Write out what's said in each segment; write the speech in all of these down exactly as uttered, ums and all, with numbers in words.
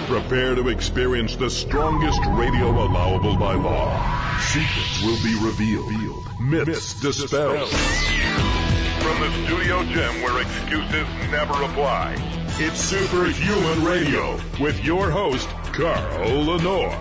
Prepare to experience the strongest radio allowable by law. Secrets will be revealed. Myths dispelled. From the studio gym where excuses never apply, it's Superhuman Radio with your host, Carl Lenore.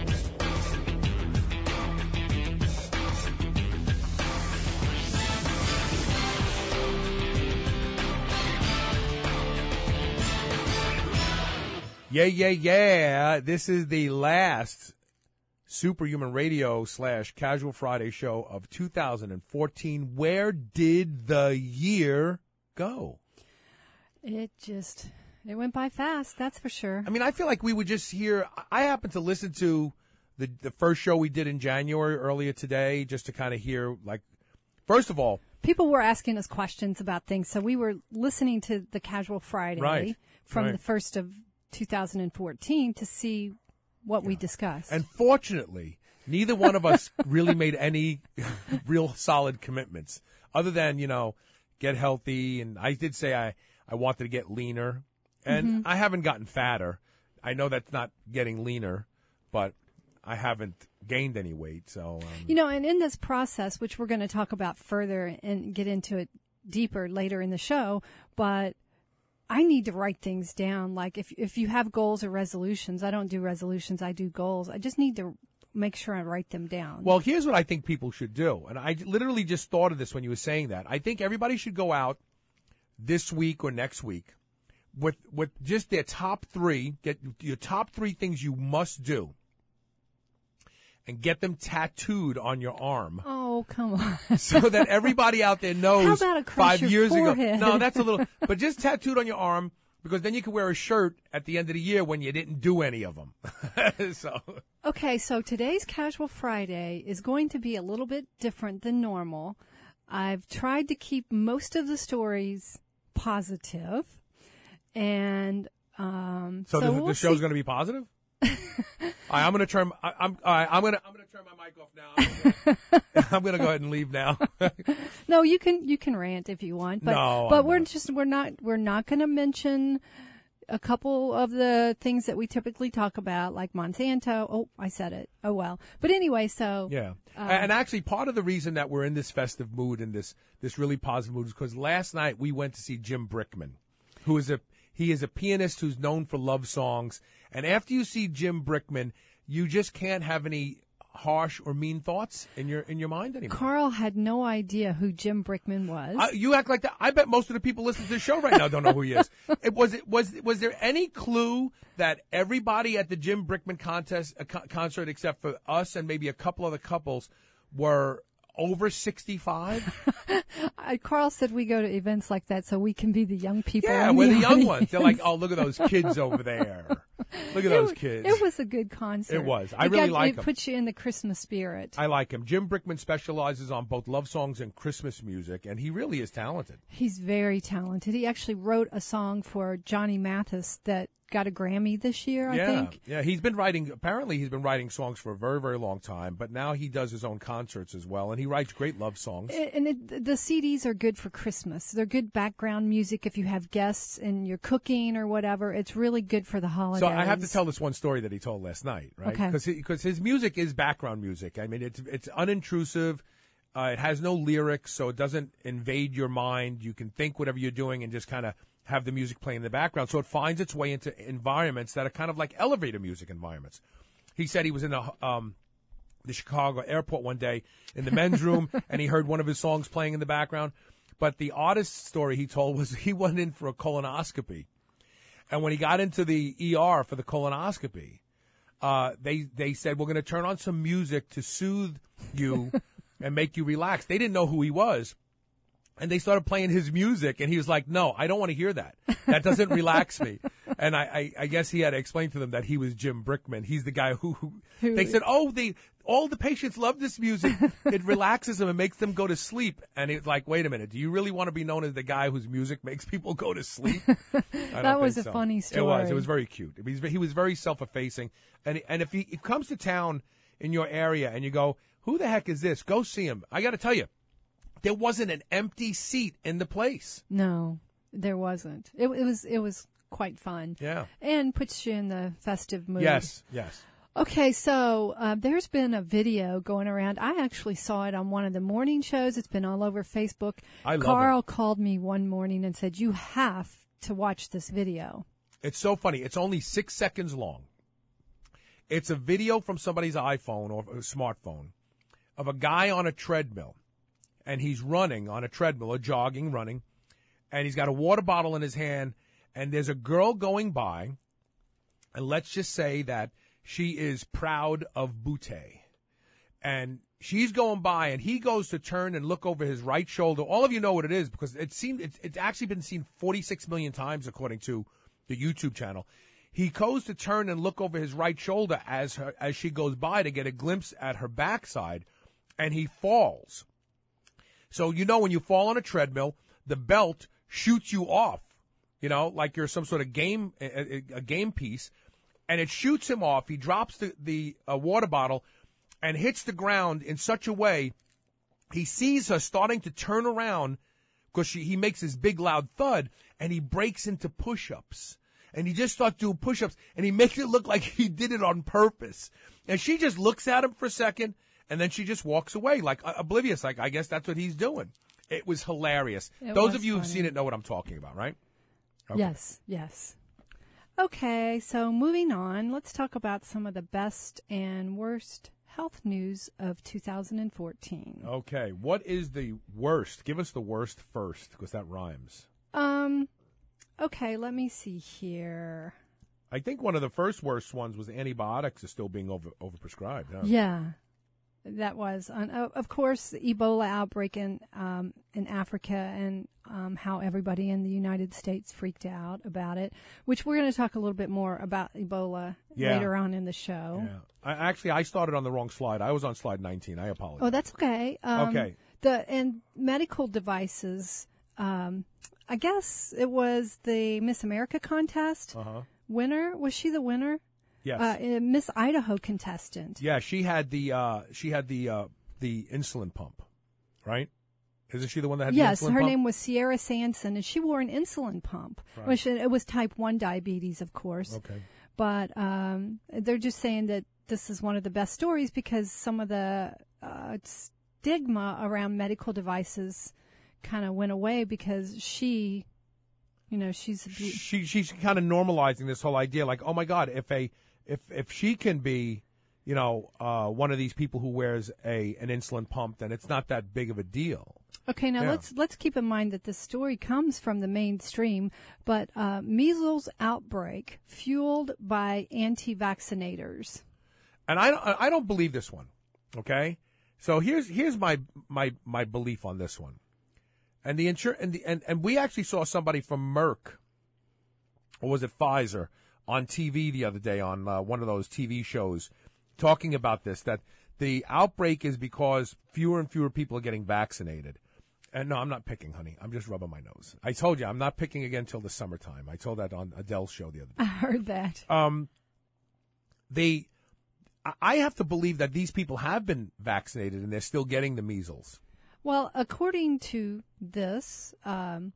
Yeah, yeah, yeah. This is the last Superhuman Radio slash Casual Friday show of two thousand fourteen. Where did the year go? It just, it went by fast, that's for sure. I mean, I feel like we were just here. I happened to listen to the, the first show we did in January earlier today just to kind of hear, like, first of all, people were asking us questions about things, so we were listening to the Casual Friday right, from right. the first of two thousand fourteen to see what yeah. we discussed. And fortunately, neither one of us really made any real solid commitments other than, you know, get healthy. And I did say I, I wanted to get leaner, and mm-hmm. I haven't gotten fatter. I know that's not getting leaner, but I haven't gained any weight. So, um, you know, and in this process, which we're going to talk about further and get into it deeper later in the show, but I need to write things down. Like if if you have goals or resolutions, I don't do resolutions, I do goals. I just need to make sure I write them down. Well, here's what I think people should do. And I literally just thought of this when you were saying that. I think everybody should go out this week or next week with with just their top three, get your top three things you must do, and get them tattooed on your arm. Oh, come on. So that everybody out there knows How about across five your years forehead? ago. No, that's a little, but just tattooed on your arm, because then you can wear a shirt at the end of the year when you didn't do any of them. So. Okay, so today's Casual Friday is going to be a little bit different than normal. I've tried to keep most of the stories positive, and um, so, so the, we'll the show's see. going to be positive. All right, I'm going to turn. I, I'm. All right, I'm going to. I'm going to turn my mic off now. I'm going to go ahead and leave now. No, you can. You can rant if you want, but no, but I'm we're not. just we're not we're not going to mention a couple of the things that we typically talk about, like Monsanto. Oh, I said it. Oh well. But anyway, so yeah. Um, and actually, part of the reason that we're in this festive mood and this this really positive mood is because last night we went to see Jim Brickman, who is a he is a pianist who's known for love songs. And after you see Jim Brickman, you just can't have any harsh or mean thoughts in your in your mind anymore. Carl had no idea who Jim Brickman was. Uh, you act like that. I bet most of the people listening to the show right now don't know who he is. It was it was was there any clue that everybody at the Jim Brickman contest uh, co- concert, except for us and maybe a couple other couples, were over sixty-five? I, Carl said we go to events like that so we can be the young people. Yeah, in we're the, the young ones. They're like, oh, look at those kids over there. Look at those it, kids. It was a good concert. It was. I it really got, like it him. It puts you in the Christmas spirit. I like him. Jim Brickman specializes on both love songs and Christmas music, and he really is talented. He's very talented. He actually wrote a song for Johnny Mathis that got a Grammy this year, I yeah, think. Yeah, he's been writing, apparently he's been writing songs for a very, very long time, but now he does his own concerts as well, and he writes great love songs. And it, the C Ds are good for Christmas. They're good background music if you have guests and you're cooking or whatever. It's really good for the holidays. So I have to tell this one story that he told last night, right? Okay. Because his music is background music. I mean, it's it's unintrusive. Uh, it has no lyrics, so it doesn't invade your mind. You can think whatever you're doing and just kind of have the music play in the background. So it finds its way into environments that are kind of like elevator music environments. He said he was in the, um, the Chicago airport one day in the men's room, and he heard one of his songs playing in the background. But the oddest story he told was he went in for a colonoscopy. And when he got into the E R for the colonoscopy, uh, they, they said, we're going to turn on some music to soothe you and make you relax. They didn't know who he was. And they started playing his music, and he was like, no, I don't want to hear that. That doesn't relax me. And I, I, I guess he had to explain to them that he was Jim Brickman. He's the guy who, who, who they said, oh, they, all the patients love this music. It relaxes them and makes them go to sleep. And it's like, wait a minute, do you really want to be known as the guy whose music makes people go to sleep? That was a so. funny story. It was. It was very cute. He was, he was very self-effacing. And, and if he, he comes to town in your area and you go, who the heck is this? Go see him. I got to tell you, there wasn't an empty seat in the place. No, there wasn't. It, it was it was quite fun. Yeah. And puts you in the festive mood. Yes, yes. Okay, so uh, there's been a video going around. I actually saw it on one of the morning shows. It's been all over Facebook. I love Carl it. called me one morning and said, you have to watch this video. It's so funny. It's only six seconds long. It's a video from somebody's iPhone or a smartphone of a guy on a treadmill. And he's running on a treadmill, or jogging, running. And he's got a water bottle in his hand. And there's a girl going by. And let's just say that she is proud of Butte. And she's going by, and he goes to turn and look over his right shoulder. All of you know what it is, because it seemed it's, it's actually been seen forty-six million times, according to the YouTube channel. He goes to turn and look over his right shoulder as her as she goes by to get a glimpse at her backside, and he falls. So you know when you fall on a treadmill, the belt shoots you off, you know, like you're some sort of game a, a game piece. And it shoots him off. He drops the, the uh, water bottle and hits the ground in such a way he sees her starting to turn around because he makes this big loud thud, and he breaks into push-ups. And he just starts doing push-ups, and he makes it look like he did it on purpose. And she just looks at him for a second, and then she just walks away like uh, oblivious, like I guess that's what he's doing. It was hilarious. It Those was of you who've funny. seen it know what I'm talking about, right? Okay. Yes, yes. Okay, so moving on, let's talk about some of the best and worst health news of two thousand fourteen. Okay, what is the worst? Give us the worst first, because that rhymes. Um, okay, let me see here. I think one of the first worst ones was antibiotics is still being over overprescribed. Huh? Yeah, that was, on, uh, of course, the Ebola outbreak in um, in Africa, and um, how everybody in the United States freaked out about it, which we're going to talk a little bit more about Ebola Yeah. later on in the show. Yeah. I, actually, I started on the wrong slide. I was on slide nineteen. I apologize. Oh, that's okay. Um, Okay. The and medical devices. Um, I guess it was the Miss America contest Uh huh. winner. Was she the winner? Yes. Uh, Miss Idaho contestant. yeah, she had the uh, she had the uh, the insulin pump, right? Isn't she the one that had Yes, the insulin her pump? name was Sierra Sanson, and she wore an insulin pump. Right. Which it was type one diabetes, of course. Okay. But um, they're just saying that this is one of the best stories because some of the uh, stigma around medical devices kind of went away because she, you know, she's She she's kind of normalizing this whole idea, like, oh my God, if a if if she can be, you know, uh, one of these people who wears a an insulin pump, then it's not that big of a deal. Okay, now Yeah. let's let's keep in mind that this story comes from the mainstream, but uh, measles outbreak fueled by anti-vaccinators. And I don't, I don't believe this one. Okay, so here's here's my my my belief on this one, and the insur- and the and, and we actually saw somebody from Merck, or was it Pfizer, on T V the other day on uh, one of those T V shows, talking about this, that the outbreak is because fewer and fewer people are getting vaccinated. And no, I'm not picking, honey. I'm just rubbing my nose. I told you I'm not picking again until the summertime. I told that on Adele's show the other day. I heard that. Um, they, I- I have to believe that these people have been vaccinated and they're still getting the measles. Well, according to this, um,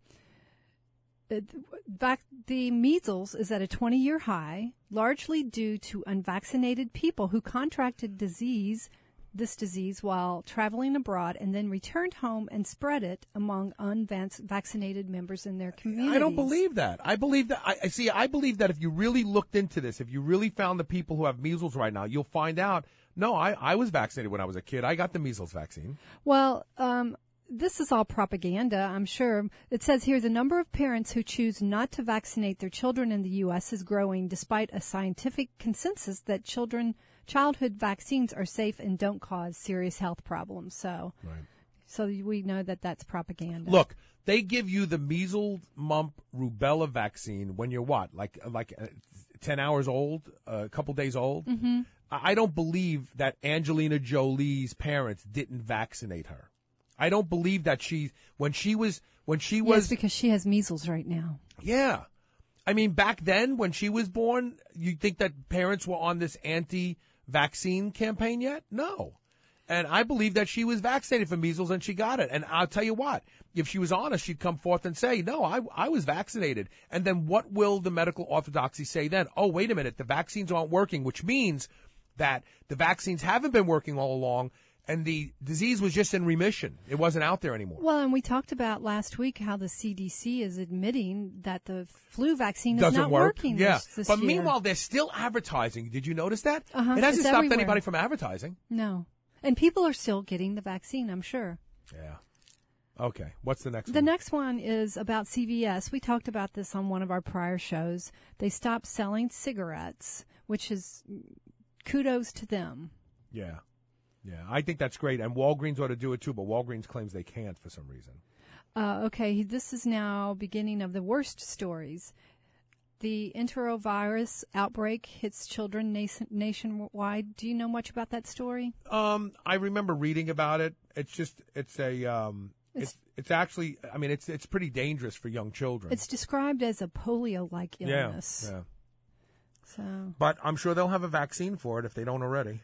it- vac- the measles is at a twenty-year high, largely due to unvaccinated people who contracted disease, this disease while traveling abroad and then returned home and spread it among unvaccinated members in their communities. I don't believe that. I believe that. I, I see. I believe that if you really looked into this, if you really found the people who have measles right now, you'll find out. No, I, I was vaccinated when I was a kid. I got the measles vaccine. Well, um, this is all propaganda, I'm sure. It says here the number of parents who choose not to vaccinate their children in the U S is growing despite a scientific consensus that children childhood vaccines are safe and don't cause serious health problems. So, Right. so we know that that's propaganda. Look, they give you the measles, mump, rubella vaccine when you're what, like like uh, ten hours old, uh, a couple days old. Mm-hmm. I don't believe that Angelina Jolie's parents didn't vaccinate her. I don't believe that she when she was when she was yes, because she has measles right now. yeah. I mean, back then when she was born, you think that parents were on this anti-vaccine campaign yet? No. And I believe that she was vaccinated for measles and she got it. And I'll tell you what, if she was honest, she'd come forth and say, no, I, I was vaccinated. And then what will the medical orthodoxy say then? Oh, wait a minute, the vaccines aren't working, which means that the vaccines haven't been working all along and the disease was just in remission. It wasn't out there anymore. Well, and we talked about last week how the C D C is admitting that the flu vaccine is Doesn't not work. working Yeah. this, this but year. meanwast, they're still advertising. Did you notice that? Uh-huh. It hasn't It's stopped everywhere. anybody from advertising. No. And people are still getting the vaccine, I'm sure. Yeah. Okay. What's the next The one? next one is about C V S. We talked about this on one of our prior shows. They stopped selling cigarettes, which is kudos to them. Yeah. Yeah. I think that's great. And Walgreens ought to do it too, but Walgreens claims they can't for some reason. Uh, okay, this is now beginning of the worst stories. The enterovirus outbreak hits children nation- nationwide. Do you know much about that story? Um, I remember reading about it. It's just, it's a, um, it's, it's, it's actually, I mean, it's, it's pretty dangerous for young children. It's described as a polio-like yeah, illness. yeah. So, But I'm sure they'll have a vaccine for it if they don't already.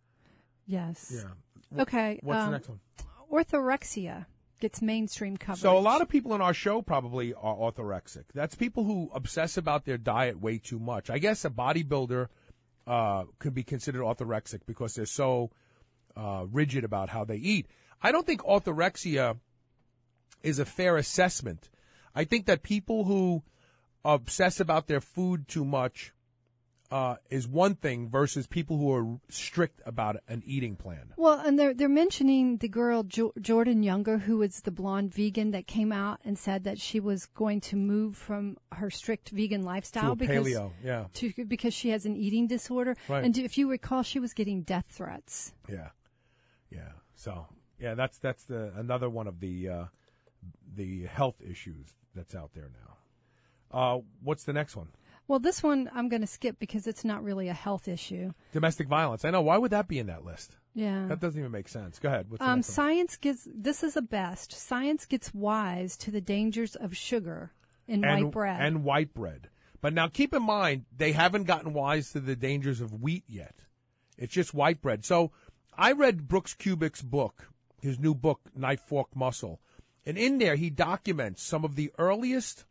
yes. Yeah. Wh- Okay. What's um, the next one? Orthorexia gets mainstream coverage. So a lot of people in our show probably are orthorexic. That's people who obsess about their diet way too much. I guess a bodybuilder uh, could be considered orthorexic because they're so uh, rigid about how they eat. I don't think orthorexia is a fair assessment. I think that people who obsess about their food too much uh, is one thing versus people who are strict about an eating plan. Well, and they're they're mentioning the girl jo- Jordan Younger, who was the blonde vegan that came out and said that she was going to move from her strict vegan lifestyle To a because paleo, yeah. to, because she has an eating disorder. Right. And do, if you recall, she was getting death threats. Yeah, yeah. So yeah, that's that's the another one of the uh, the health issues that's out there now. Uh, what's the next one? Well, this one I'm going to skip because it's not really a health issue. Domestic violence. I know. Why would that be in that list? Yeah. That doesn't even make sense. Go ahead. What's the Um, next one? science gets, this is a best. Science gets wise to the dangers of sugar in and, white bread. and white bread. But now keep in mind they haven't gotten wise to the dangers of wheat yet. It's just white bread. So I read Brooks Kubik's book, his new book, Knife, Fork, Muscle. And in there, he documents some of the earliest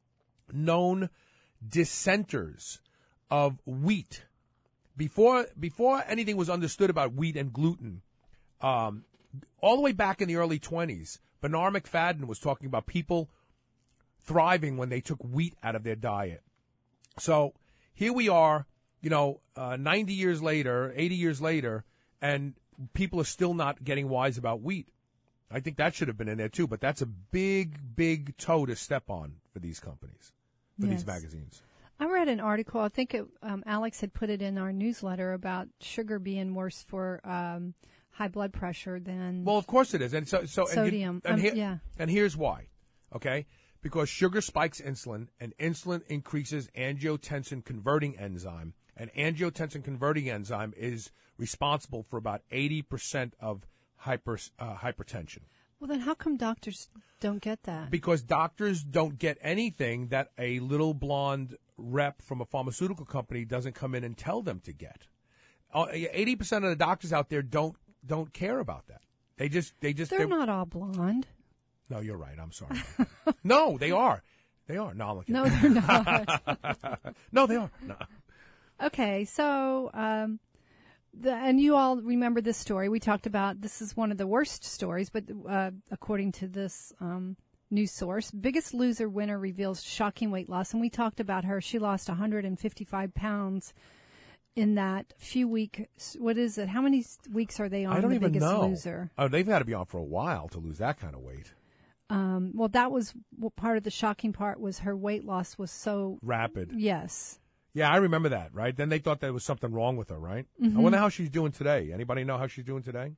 known dissenters of wheat. Before before anything was understood about wheat and gluten, um, all the way back in the early twenties, Bernard McFadden was talking about people thriving when they took wheat out of their diet. So here we are, you know, uh, ninety years later, eighty years later, and people are still not getting wise about wheat. I think that should have been in there too, but that's a big, big toe to step on for these companies, for Yes. these magazines. I read an article, I think it, um, Alex had put it in our newsletter about sugar being worse for um, high blood pressure than Well, of course it is, and so so sodium. And, you, and, Um, here- yeah. and here's why, okay? Because sugar spikes insulin, and insulin increases angiotensin converting enzyme, and angiotensin converting enzyme is responsible for about eighty percent of hyper uh, hypertension. Well, then how come doctors don't get that? Because doctors don't get anything that a little blonde rep from a pharmaceutical company doesn't come in and tell them to get. Uh, eighty percent of the doctors out there don't don't care about that. They just they just They're not all blonde. No, you're right. I'm sorry. No, they are. They are. No, I'm looking. No, they're not. No, they are. No. Okay, so um, the, and you all remember this story. We talked about this is one of the worst stories, but uh, according to this um, news source, Biggest Loser winner reveals shocking weight loss, and we talked about her. She lost one hundred fifty-five pounds in that few week. What is it? How many weeks are they on? I don't the even Biggest know. Loser. Oh, they've got to be on for a while to lose that kind of weight. Um, well, that was well, part of the shocking part was her weight loss was so Rapid. yes. Yeah, I remember that, right? Then they thought there was something wrong with her, right? Mm-hmm. I wonder how she's doing today. Anybody know how she's doing today?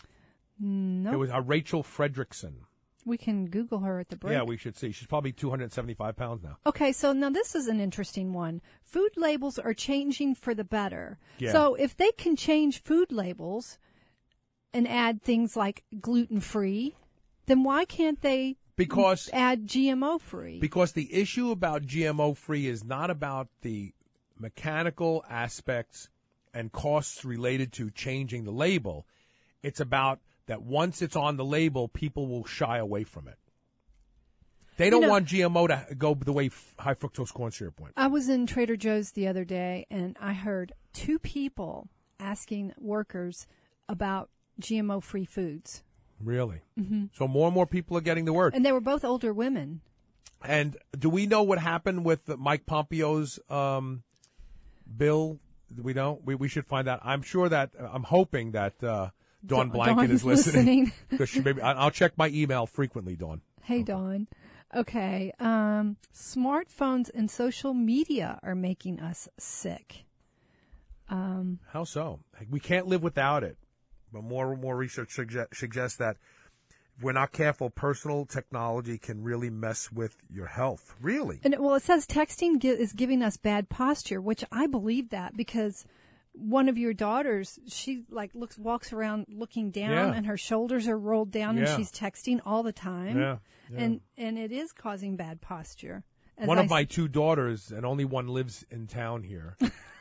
No, It was uh, Rachel Fredrickson. we can Google her at the break. Yeah, we should see. She's probably two hundred seventy-five pounds now. Okay, so now this is an interesting one. Food labels are changing for the better. Yeah. So if they can change food labels and add things like gluten-free, then why can't they Because add G M O-free? Because the issue about G M O free is not about the mechanical aspects and costs related to changing the label. It's about that once it's on the label, people will shy away from it. They don't You know, want G M O to go the way f- high fructose corn syrup went. I was in Trader Joe's the other day, and I heard two people asking workers about G M O-free foods. Really? Mm-hmm. So more and more people are getting the word. And they were both older women. And do we know what happened with Mike Pompeo's um, bill? We don't. We we should find out. I'm sure that I'm hoping that uh, Dawn Da- Blanket Dawn's is listening. listening. Because she maybe I- I'll check my email frequently, Dawn. Hey, Dawn. Okay. Um, smartphones and social media are making us sick. Um, How so? We can't live without it. But more and more research suggest, suggests that if we're not careful, personal technology can really mess with your health. Really? and it, well, it says texting gi- is giving us bad posture, which I believe that because one of your daughters, she like looks, walks around looking down, Yeah. and her shoulders are rolled down, and Yeah. she's texting all the time. Yeah, yeah. And and it is causing bad posture. As One I of my s- two daughters, and only one lives in town here.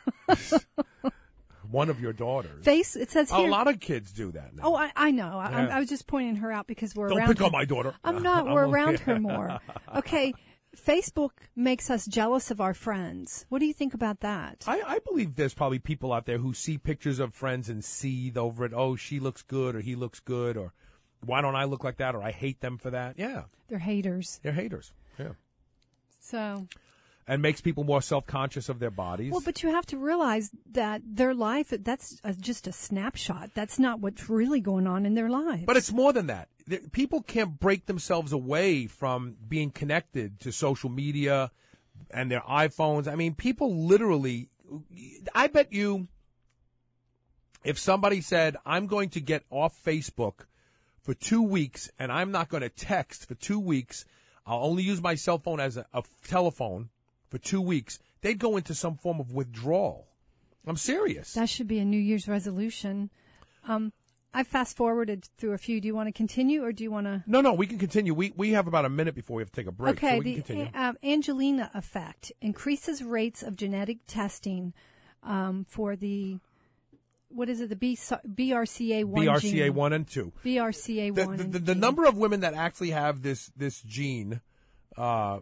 One of your daughters. face. It says A here. lot of kids do that now. Oh, I, I know. I, I'm- Yeah. I was just pointing her out because we're Don't around. pick her. on my daughter. I'm not. I We're won't- around her more. Okay. Facebook makes us jealous of our friends. What do you think about that? I, I believe there's probably people out there who see pictures of friends and seethe over it. Oh, she looks good, or he looks good, or why don't I look like that, or I hate them for that. Yeah, They're haters. they're haters. Yeah, So, and makes people more self-conscious of their bodies. well, but you have to realize that their life, that's a, just a snapshot. That's not what's really going on in their lives. But it's more than that. The- People can't break themselves away from being connected to social media and their iPhones. I mean, people literally, I bet you, if somebody said, I'm going to get off Facebook for two weeks and I'm not going to text for two weeks, I'll only use my cell phone as a, a telephone for two weeks, they'd go into some form of withdrawal. I'm serious. That should be a New Year's resolution. Um, I fast forwarded through a few. Do you want to continue or do you want to? No, no, we can continue. We we have about a minute before we have to take a break, Okay, so we the can continue. um, Angelina effect increases rates of genetic testing um, for the, what is it, the B- BRCA one B R C A gene. one and two. B R C A The, one. the, and the, the gene. number of women that actually have this this gene uh,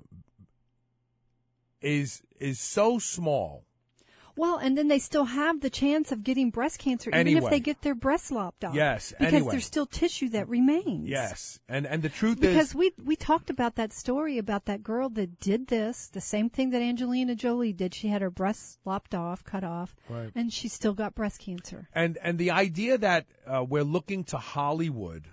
is is so small. Well, and then they still have the chance of getting breast cancer, even Anyway. if they get their breast lopped off. Yes, because anyway. there's still tissue that remains. Yes, and and the truth Because is, we we talked about that story about that girl that did this, the same thing that Angelina Jolie did. She had her breasts lopped off, cut off, Right. and she still got breast cancer. and and the idea that uh, we're looking to Hollywood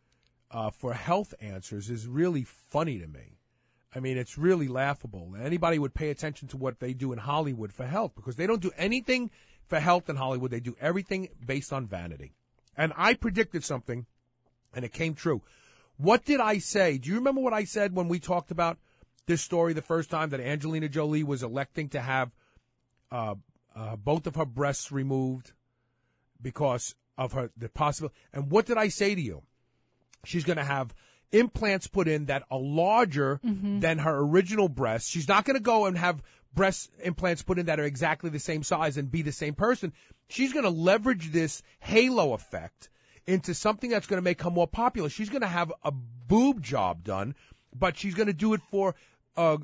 uh, for health answers is really funny to me. I mean, it's really laughable. Anybody would pay attention to what they do in Hollywood for health because they don't do anything for health in Hollywood. They do everything based on vanity. And I predicted something, and it came true. What did I say? Do you remember what I said when we talked about this story the first time that Angelina Jolie was electing to have uh, uh, both of her breasts removed because of her the possible? And what did I say to you? She's going to have implants put in that are larger Mm-hmm. than her original breasts. She's not going to go and have breast implants put in that are exactly the same size and be the same person. She's going to leverage this halo effect into something that's going to make her more popular. She's going to have a boob job done, but she's going to do it for uh,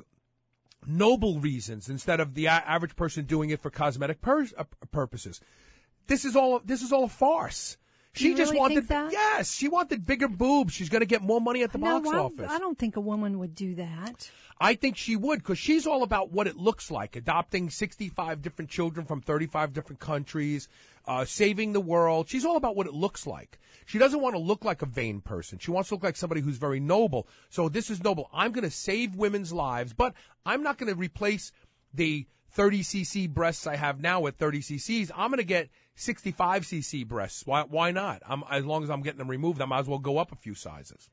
noble reasons instead of the a- average person doing it for cosmetic pur- uh, purposes. This is all. This is all a farce. She You just really wanted, think that? yes, she wanted bigger boobs. She's going to get more money at the no, box why- office. I don't think a woman would do that. I think she would because she's all about what it looks like, adopting sixty-five different children from thirty-five different countries, uh, saving the world. She's all about what it looks like. She doesn't want to look like a vain person. She wants to look like somebody who's very noble. So this is noble. I'm going to save women's lives, but I'm not going to replace the thirty c c breasts I have now with thirty c c's. I'm going to get sixty-five c c breasts. Why, why not? I'm, as long as I'm getting them removed, I might as well go up a few sizes.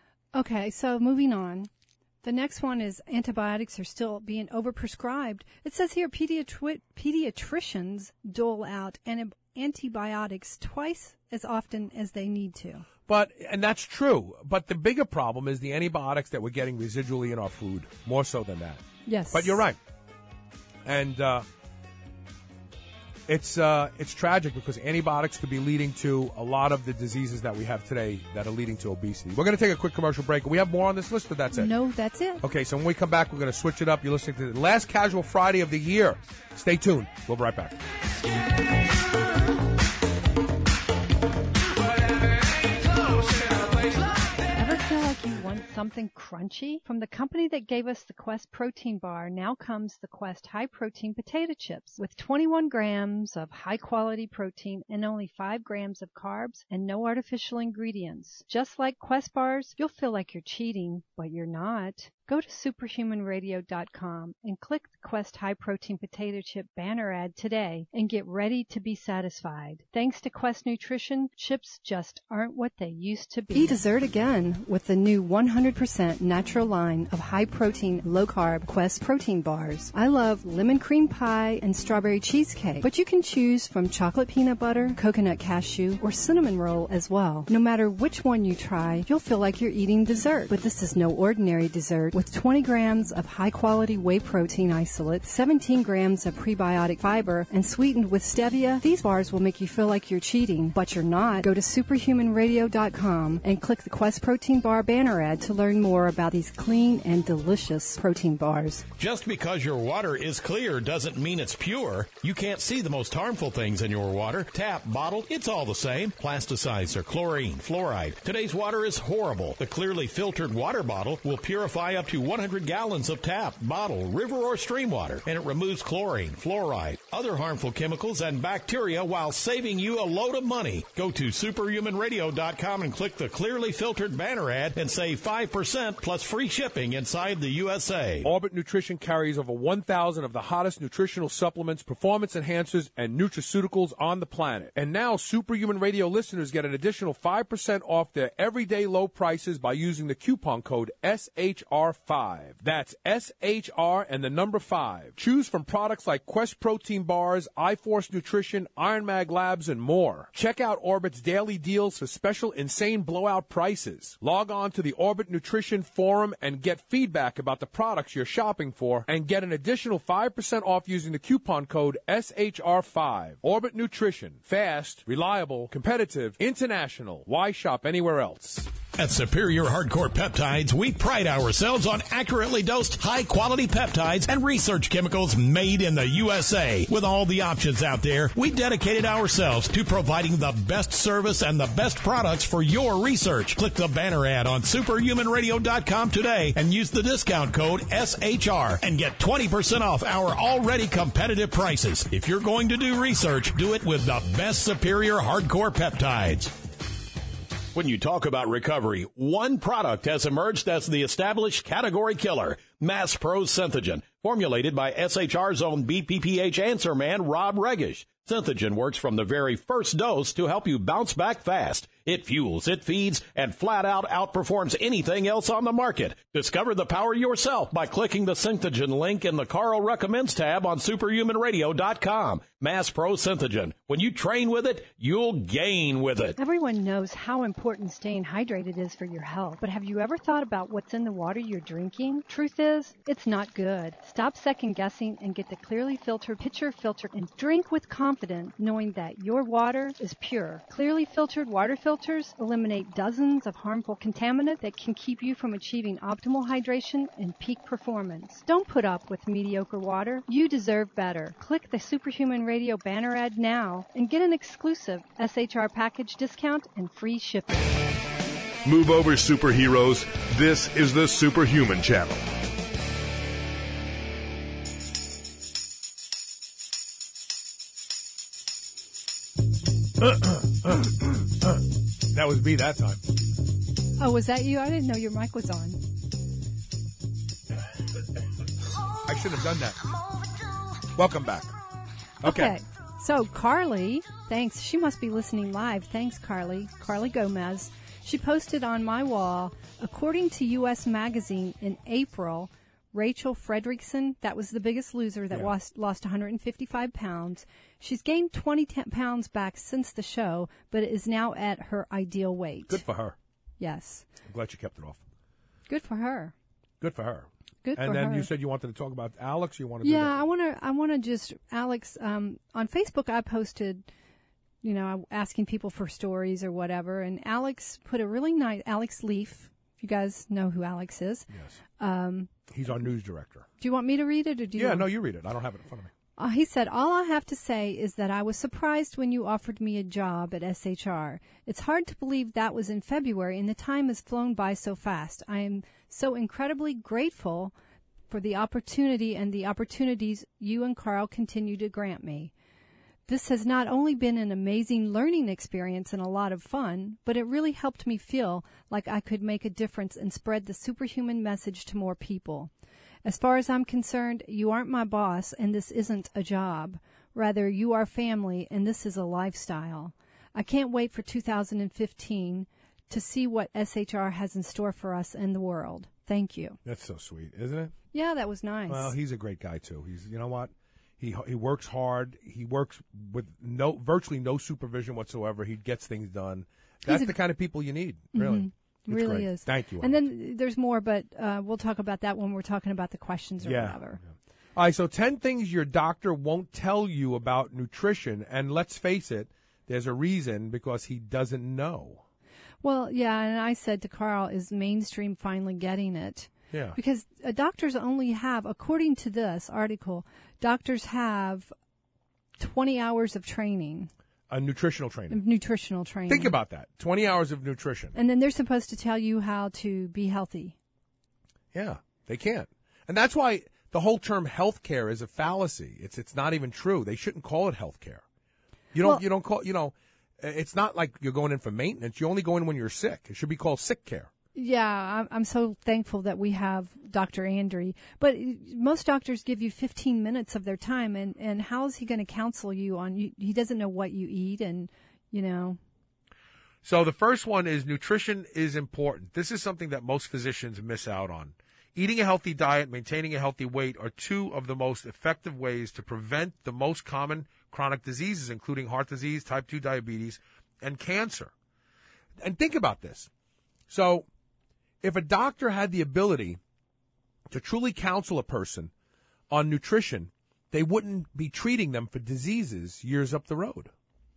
Okay, so moving on. The next one is antibiotics are still being overprescribed. It says here pediatri- pediatricians dole out anti- antibiotics twice as often as they need to. But, and that's true, but the bigger problem is the antibiotics that we're getting residually in our food, more so than that. Yes. But you're right. And uh, it's uh, it's tragic because antibiotics could be leading to a lot of the diseases that we have today that are leading to obesity. We're going to take a quick commercial break. We have more on this list, but that's it. No, that's it. Okay, so when we come back, we're going to switch it up. You're listening to the last Casual Friday of the year. Stay tuned. We'll be right back. Feel like you want something crunchy? From the company that gave us the Quest protein bar, now comes the Quest high protein potato chips with twenty-one grams of high quality protein and only five grams of carbs and no artificial ingredients. Just like Quest bars, you'll feel like you're cheating, but you're not. Go to superhuman radio dot com and click the Quest High Protein Potato Chip banner ad today and get ready to be satisfied. Thanks to Quest Nutrition, chips just aren't what they used to be. Eat dessert again with the new one hundred percent natural line of high-protein, low-carb Quest protein bars. I love lemon cream pie and strawberry cheesecake, but you can choose from chocolate peanut butter, coconut cashew, or cinnamon roll as well. No matter which one you try, you'll feel like you're eating dessert. But this is no ordinary dessert. With twenty grams of high-quality whey protein isolate, seventeen grams of prebiotic fiber, and sweetened with stevia, these bars will make you feel like you're cheating, but you're not. Go to superhuman radio dot com and click the Quest Protein Bar banner ad to learn more about these clean and delicious protein bars. Just because your water is clear doesn't mean it's pure. You can't see the most harmful things in your water. Tap, bottle, it's all the same. Plasticides or chlorine, fluoride. Today's water is horrible. The clearly filtered water bottle will purify up to one hundred gallons of tap, bottle, river, or stream water, and it removes chlorine, fluoride, other harmful chemicals, and bacteria while saving you a load of money. Go to superhuman radio dot com and click the clearly filtered banner ad and save five percent plus free shipping inside the U S A. Orbit Nutrition carries over one thousand of the hottest nutritional supplements, performance enhancers, and nutraceuticals on the planet. And now Superhuman Radio listeners get an additional five percent off their everyday low prices by using the coupon code S H R five. That's S H R and the number five. Choose from products like Quest Protein Bars, iForce Nutrition, Iron Mag Labs, and more. Check out Orbit's daily deals for special insane blowout prices. Log on to the Orbit Nutrition Forum and get feedback about the products you're shopping for and get an additional five percent off using the coupon code S H R five. Orbit Nutrition. Fast, reliable, competitive, international. Why shop anywhere else? At Superior Hardcore Peptides, we pride ourselves on accurately dosed, high-quality peptides and research chemicals made in the U S A. With all the options out there, we dedicated ourselves to providing the best service and the best products for your research. Click the banner ad on superhuman radio dot com today and use the discount code S H R and get twenty percent off our already competitive prices. If you're going to do research, do it with the best Superior Hardcore Peptides. When you talk about recovery, one product has emerged as the established category killer, Mass Pro Synthogen, formulated by S H R's own B P P H answer man, Rob Regish. Synthogen works from the very first dose to help you bounce back fast. It fuels, it feeds, and flat out outperforms anything else on the market. Discover the power yourself by clicking the Synthogen link in the Carl Recommends tab on superhuman radio dot com. Mass Pro Synthogen. When you train with it, you'll gain with it. Everyone knows how important staying hydrated is for your health, but have you ever thought about what's in the water you're drinking? Truth is, it's not good. Stop second guessing and get the clearly filtered pitcher filter and drink with confidence, knowing that your water is pure. Clearly filtered water filters eliminate dozens of harmful contaminants that can keep you from achieving optimal hydration and peak performance. Don't put up with mediocre water. You deserve better. Click the Superhuman Radio banner ad now and get an exclusive S H R package discount and free shipping. Move over, superheroes. This is the Superhuman Channel. That was me that time. Oh, was that you? I didn't know your mic was on. I should have done that. Welcome back. Okay. Okay. So Carly, thanks. She must be listening live. Thanks, Carly. Carly Gomez. She posted on my wall, according to U S Magazine in April, Rachel Fredrickson, that was the biggest loser that yeah. lost, lost one hundred fifty-five pounds. She's gained twenty pounds back since the show, but is now at her ideal weight. Good for her. Yes. I'm glad she kept it off. Good for her. Good for her. Good And for then her. you said you wanted to talk about Alex. You want to? Yeah, do that? I want to. I want to just Alex. Um, on Facebook, I posted, you know, asking people for stories or whatever, and Alex put a really nice Alex Leaf. If you guys know who Alex is, Yes. um, He's our news director. do you want me to read it or do you? Yeah, want- no, you read it. I don't have it in front of me. Uh, he said, all I have to say is that I was surprised when you offered me a job at S H R. It's hard to believe that was in February, and the time has flown by so fast. I am so incredibly grateful for the opportunity and the opportunities you and Carl continue to grant me. This has not only been an amazing learning experience and a lot of fun, but it really helped me feel like I could make a difference and spread the superhuman message to more people. As far as I'm concerned, you aren't my boss, and this isn't a job. Rather, you are family, and this is a lifestyle. I can't wait for two thousand fifteen to see what S H R has in store for us and the world. Thank you. That's so sweet, isn't it? Yeah, that was nice. Well, he's a great guy too. He's, you know what? He he works hard. He works with no virtually no supervision whatsoever. He gets things done. That's a- the kind of people you need, really. Mhm. It's Really great. is. Thank you. And Alex. then there's more, but uh, we'll talk about that when we're talking about the questions or Yeah. whatever. All right, so ten things your doctor won't tell you about nutrition. And let's face it, there's a reason, because he doesn't know. Well, yeah, and I said to Carl, is mainstream finally getting it? Yeah. Because uh, doctors only have, according to this article, doctors have twenty hours of training, A nutritional training. of nutritional training. Think about that. twenty hours of nutrition. And then they're supposed to tell you how to be healthy. Yeah, they can't. And that's why the whole term healthcare is a fallacy. It's it's not even true. They shouldn't call it healthcare. You don't Well- you don't call, you know, it's not like you're going in for maintenance. You only go in when you're sick. It should be called sick care. Yeah, I'm, I'm so thankful that we have Doctor Andre. But uh, most doctors give you fifteen minutes of their time, and, and how is he going to counsel you on, you, he doesn't know what you eat, and, you know. So the first one is nutrition is important. This is something that most physicians miss out on. Eating a healthy diet, maintaining a healthy weight are two of the most effective ways to prevent the most common chronic diseases, including heart disease, type two diabetes, and cancer. And think about this. So if a doctor had the ability to truly counsel a person on nutrition, they wouldn't be treating them for diseases years up the road.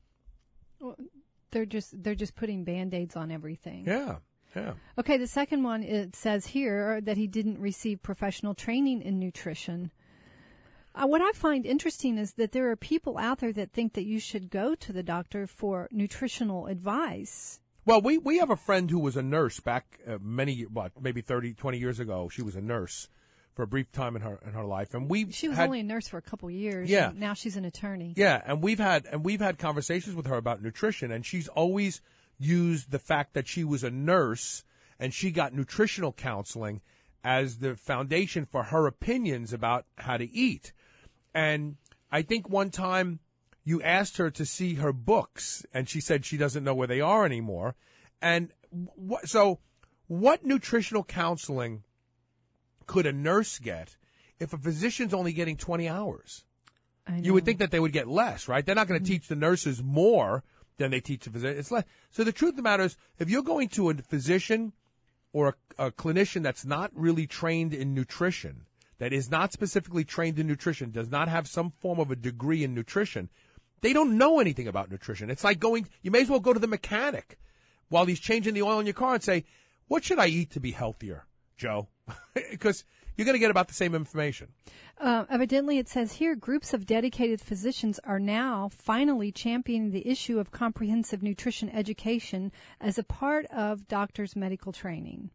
They're just they're just putting Band-Aids on everything. Yeah, yeah. Okay, the second one, it says here that he didn't receive professional training in nutrition. Uh, what I find interesting is that there are people out there that think that you should go to the doctor for nutritional advice. Well, we, we have a friend who was a nurse back uh, many, what, maybe thirty, twenty years ago. She was a nurse for a brief time in her in her life, and we She was had, only a nurse for a couple years. Yeah. And now she's an attorney. yeah, and we've had and we've had conversations with her about nutrition, and she's always used the fact that she was a nurse and she got nutritional counseling as the foundation for her opinions about how to eat. And I think one time you asked her to see her books, and she said she doesn't know where they are anymore. And wh- so what nutritional counseling could a nurse get if a physician's only getting twenty hours? I know. You would think that they would get less, right? They're not going to teach the nurses more than they teach the physician. It's less. So the truth of the matter is, if you're going to a physician or a, a clinician that's not really trained in nutrition, that is not specifically trained in nutrition, does not have some form of a degree in nutrition, they don't know anything about nutrition. It's like going, you may as well go to the mechanic while he's changing the oil in your car and say, what should I eat to be healthier, Joe? Because you're going to get about the same information. Uh, evidently, it says here, groups of dedicated physicians are now finally championing the issue of comprehensive nutrition education as a part of doctors' medical training.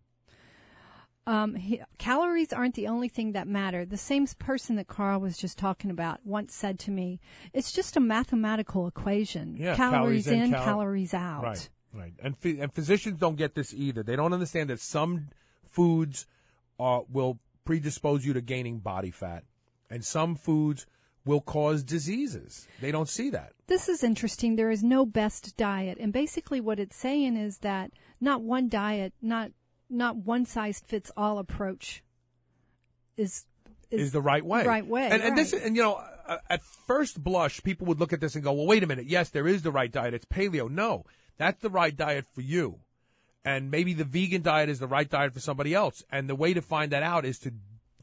Um, he, calories aren't the only thing that matter. The same person that Carl was just talking about once said to me, it's just a mathematical equation. Yeah, calories, calories in, in, cal- calories out. Right, right. And, ph- and physicians don't get this either. They don't understand that some foods uh, will predispose you to gaining body fat, and some foods will cause diseases. They don't see that. This is interesting. There is no best diet. And basically what it's saying is that not one diet, not not one size fits all approach is is, Is the right way. Right way. And, and this, right. and you know, uh, at first blush, people would look at this and go, well, wait a minute. Yes, there is the right diet. It's paleo. No, that's the right diet for you. And maybe the vegan diet is the right diet for somebody else. And the way to find that out is to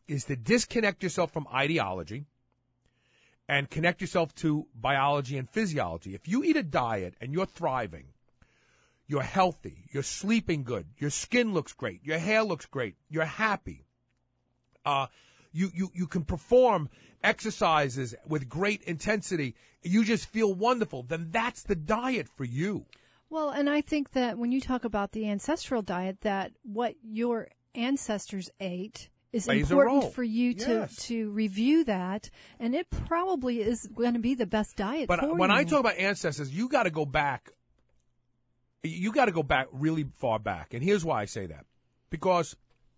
is to disconnect yourself from ideology and connect yourself to biology and physiology. If you eat a diet and you're thriving, you're healthy, you're sleeping good, your skin looks great, your hair looks great, you're happy, uh, you, you, you can perform exercises with great intensity, you just feel wonderful, then that's the diet for you. Well, and I think that when you talk about the ancestral diet, that what your ancestors ate is Plays important for you to, yes. to review that, and it probably is going to be the best diet but for when you. I talk about ancestors, you got to go back. You got to go back really far back, and here's why I say that: because,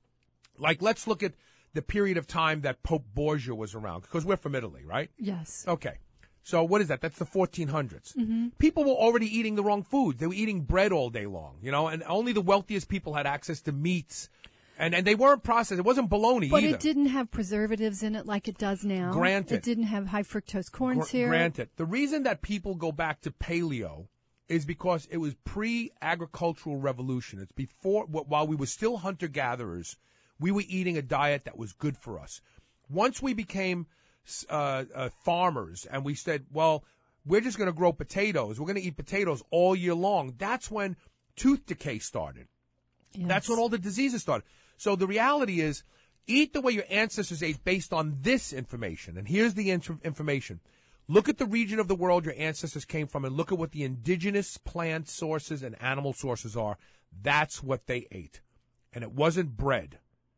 like, let's look at the period of time that Pope Borgia was around, because we're from Italy, right? Yes. Okay. So what is that? That's the fourteen hundreds. Mm-hmm. People were already eating the wrong food. They were eating bread all day long, you know, and only the wealthiest people had access to meats. And and they weren't processed. It wasn't bologna but either. But it didn't have preservatives in it like it does now. Granted. It didn't have high fructose corn Gr- syrup. Granted. The reason that people go back to paleo is because it was pre-agricultural revolution. It's before, while we were still hunter-gatherers, we were eating a diet that was good for us. Once we became uh, uh, farmers and we said, well, we're just going to grow potatoes. We're going to eat potatoes all year long. That's when tooth decay started. Yes. That's when all the diseases started. So the reality is, eat the way your ancestors ate based on this information. And here's the int- information. Look at the region of the world your ancestors came from and look at what the indigenous plant sources and animal sources are. That's what they ate. And it wasn't bread.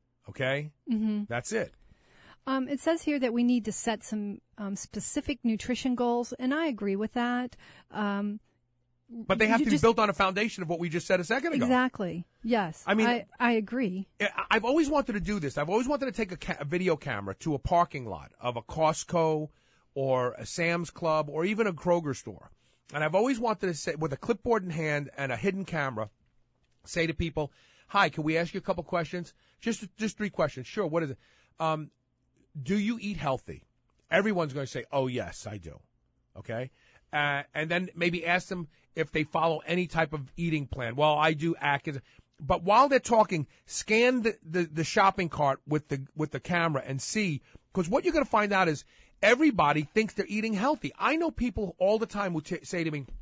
Okay? Mm-hmm. That's it. Um, it says here that we need to set some um, specific nutrition goals, and I agree with that. Um, but they have to be just, built on a foundation of what we just said a second ago. Exactly. Yes. I mean, I, I agree. I've always wanted to do this. I've always wanted to take a, ca- a video camera to a parking lot of a Costco or a Sam's Club or even a Kroger store. And I've always wanted to say, with a clipboard in hand and a hidden camera, say to people, hi, can we ask you a couple questions? Just just three questions. Sure, what is it? Um, do you eat healthy? Everyone's going to say, oh, yes, I do. Okay? Uh, and then maybe ask them if they follow any type of eating plan. Well, I do Atkins. But while they're talking, scan the, the, the shopping cart with the with the camera and see, because what you're going to find out is everybody thinks they're eating healthy. I know people all the time who t- say to me,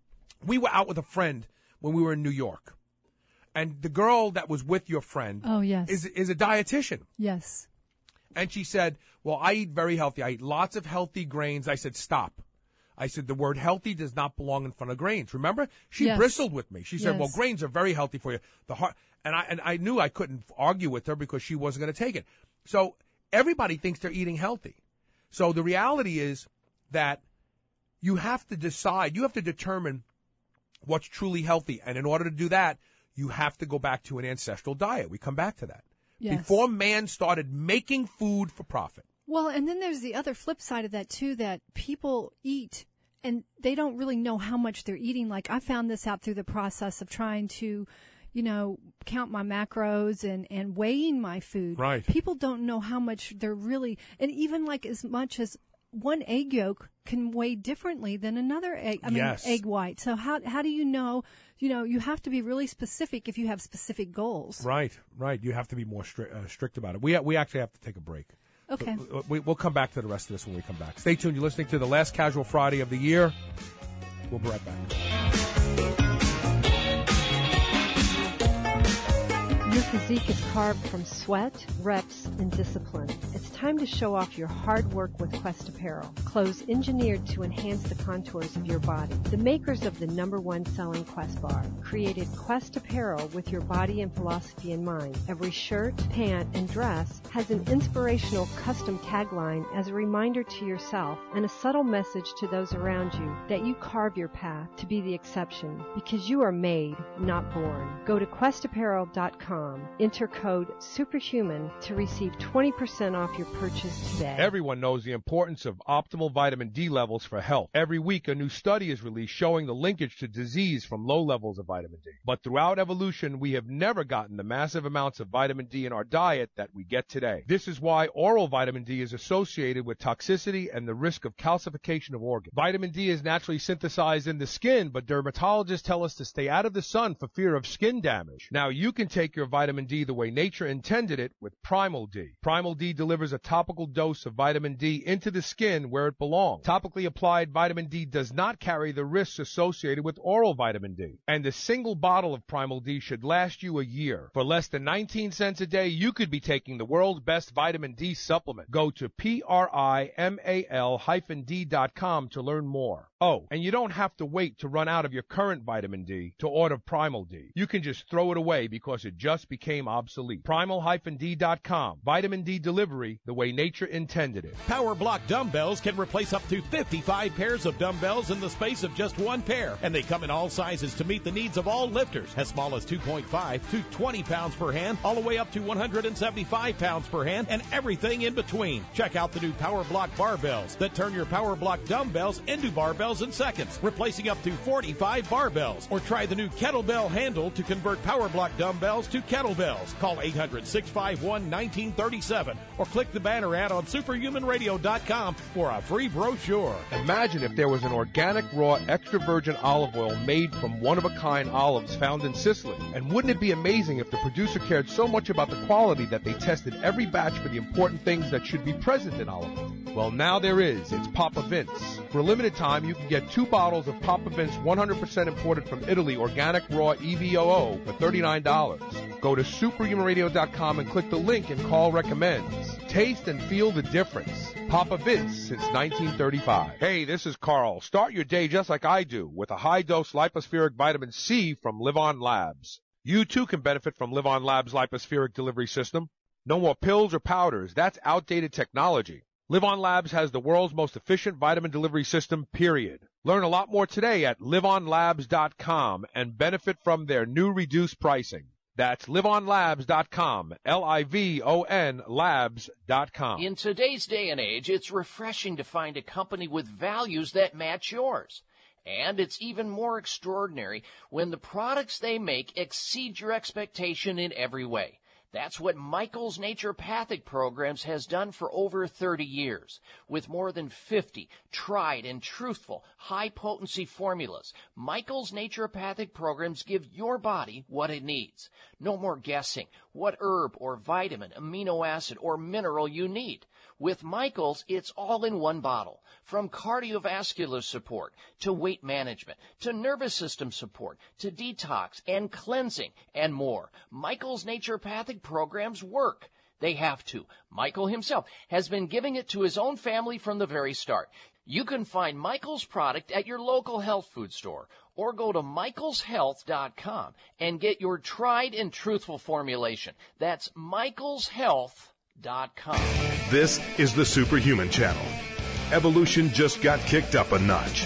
we were out with a friend when we were in New York, and the girl that was with your friend oh, yes. is is a dietitian. Yes. And she said, well, I eat very healthy. I eat lots of healthy grains. I said, stop. I said, the word healthy does not belong in front of grains. Remember? She yes. bristled with me. She said, yes. well, grains are very healthy for you. The heart, and I and I knew I couldn't argue with her because she wasn't going to take it. So everybody thinks they're eating healthy. So the reality is that you have to decide, you have to determine what's truly healthy. And in order to do that, you have to go back to an ancestral diet. We come back to that. Yes. Before man started making food for profit. Well, and then there's the other flip side of that, too, that people eat and they don't really know how much they're eating. Like, I found this out through the process of trying to, you know, count my macros and, and weighing my food. Right. People don't know how much they're really, and even like as much as one egg yolk can weigh differently than another egg, I mean, yes. egg white. So how, how do you know, you know, you have to be really specific if you have specific goals. Right, right. You have to be more stri- uh, strict about it. We, we actually have to take a break. Okay. So, we, we'll come back to the rest of this when we come back. Stay tuned. You're listening to the last Casual Friday of the year. We'll be right back. Your physique is carved from sweat, reps, and discipline. It's time to show off your hard work with Quest Apparel. Clothes engineered to enhance the contours of your body. The makers of the number one selling Quest bar created Quest Apparel with your body and philosophy in mind. Every shirt, pant, and dress has an inspirational custom tagline as a reminder to yourself and a subtle message to those around you that you carve your path to be the exception because you are made, not born. Go to quest apparel dot com. Enter code SUPERHUMAN to receive twenty percent off your purchase today. Everyone knows the importance of optimal vitamin D levels for health. Every week, a new study is released showing the linkage to disease from low levels of vitamin D. But throughout evolution, we have never gotten the massive amounts of vitamin D in our diet that we get today. This is why oral vitamin D is associated with toxicity and the risk of calcification of organs. Vitamin D is naturally synthesized in the skin, but dermatologists tell us to stay out of the sun for fear of skin damage. Now, you can take your vitamin D the way nature intended it with Primal D. Primal D delivers a topical dose of vitamin D into the skin where it belongs. Topically applied vitamin D does not carry the risks associated with oral vitamin D. And a single bottle of Primal D should last you a year. For less than nineteen cents a day, you could be taking the world's best vitamin D supplement. Go to P R I M A L hyphen D dot com to learn more. Oh, and you don't have to wait to run out of your current vitamin D to order Primal D. You can just throw it away because it just became obsolete. Primal D dot com. Vitamin D delivery the way nature intended it. Power Block dumbbells can replace up to fifty-five pairs of dumbbells in the space of just one pair. And they come in all sizes to meet the needs of all lifters, as small as two point five to twenty pounds per hand, all the way up to one hundred seventy-five pounds per hand, and everything in between. Check out the new Power Block barbells that turn your Power Block dumbbells into barbells in seconds, replacing up to forty-five barbells. Or try the new kettlebell handle to convert Power Block dumbbells to kettlebells. Call eight hundred, six five one, one nine three seven or click the banner ad on superhuman radio dot com for a free brochure. Imagine if there was an organic, raw, extra virgin olive oil made from one-of-a-kind olives found in Sicily. And wouldn't it be amazing if the producer cared so much about the quality that they tested every batch for the important things that should be present in olive oil? Well, now there is. It's Papa Vince. For a limited time, you can get two bottles of Papa Vince one hundred percent imported from Italy organic raw E V O O for thirty-nine dollars. Go to superhuman radio dot com and click the link and call recommends. Taste and feel the difference. Papa Vince since nineteen thirty-five. Hey, this is Carl. Start your day just like I do with a high-dose lipospheric vitamin C from Live On Labs. You too can benefit from Live On Labs' lipospheric delivery system. No more pills or powders. That's outdated technology. Live On Labs has the world's most efficient vitamin delivery system, period. Learn a lot more today at live on labs dot com and benefit from their new reduced pricing. That's live on labs dot com, L I V O N labs dot com. In today's day and age, it's refreshing to find a company with values that match yours. And it's even more extraordinary when the products they make exceed your expectation in every way. That's what Michael's Naturopathic Programs has done for over thirty years. With more than fifty tried and truthful high-potency formulas, Michael's Naturopathic Programs give your body what it needs. No more guessing what herb or vitamin, amino acid, or mineral you need. With Michael's, it's all in one bottle. From cardiovascular support to weight management to nervous system support to detox and cleansing and more. Michael's Naturopathic Programs work. They have to. Michael himself has been giving it to his own family from the very start. You can find Michael's product at your local health food store or go to michaels health dot com and get your tried and truthful formulation. That's michaels health dot com. This is the Superhuman Channel. Evolution just got kicked up a notch.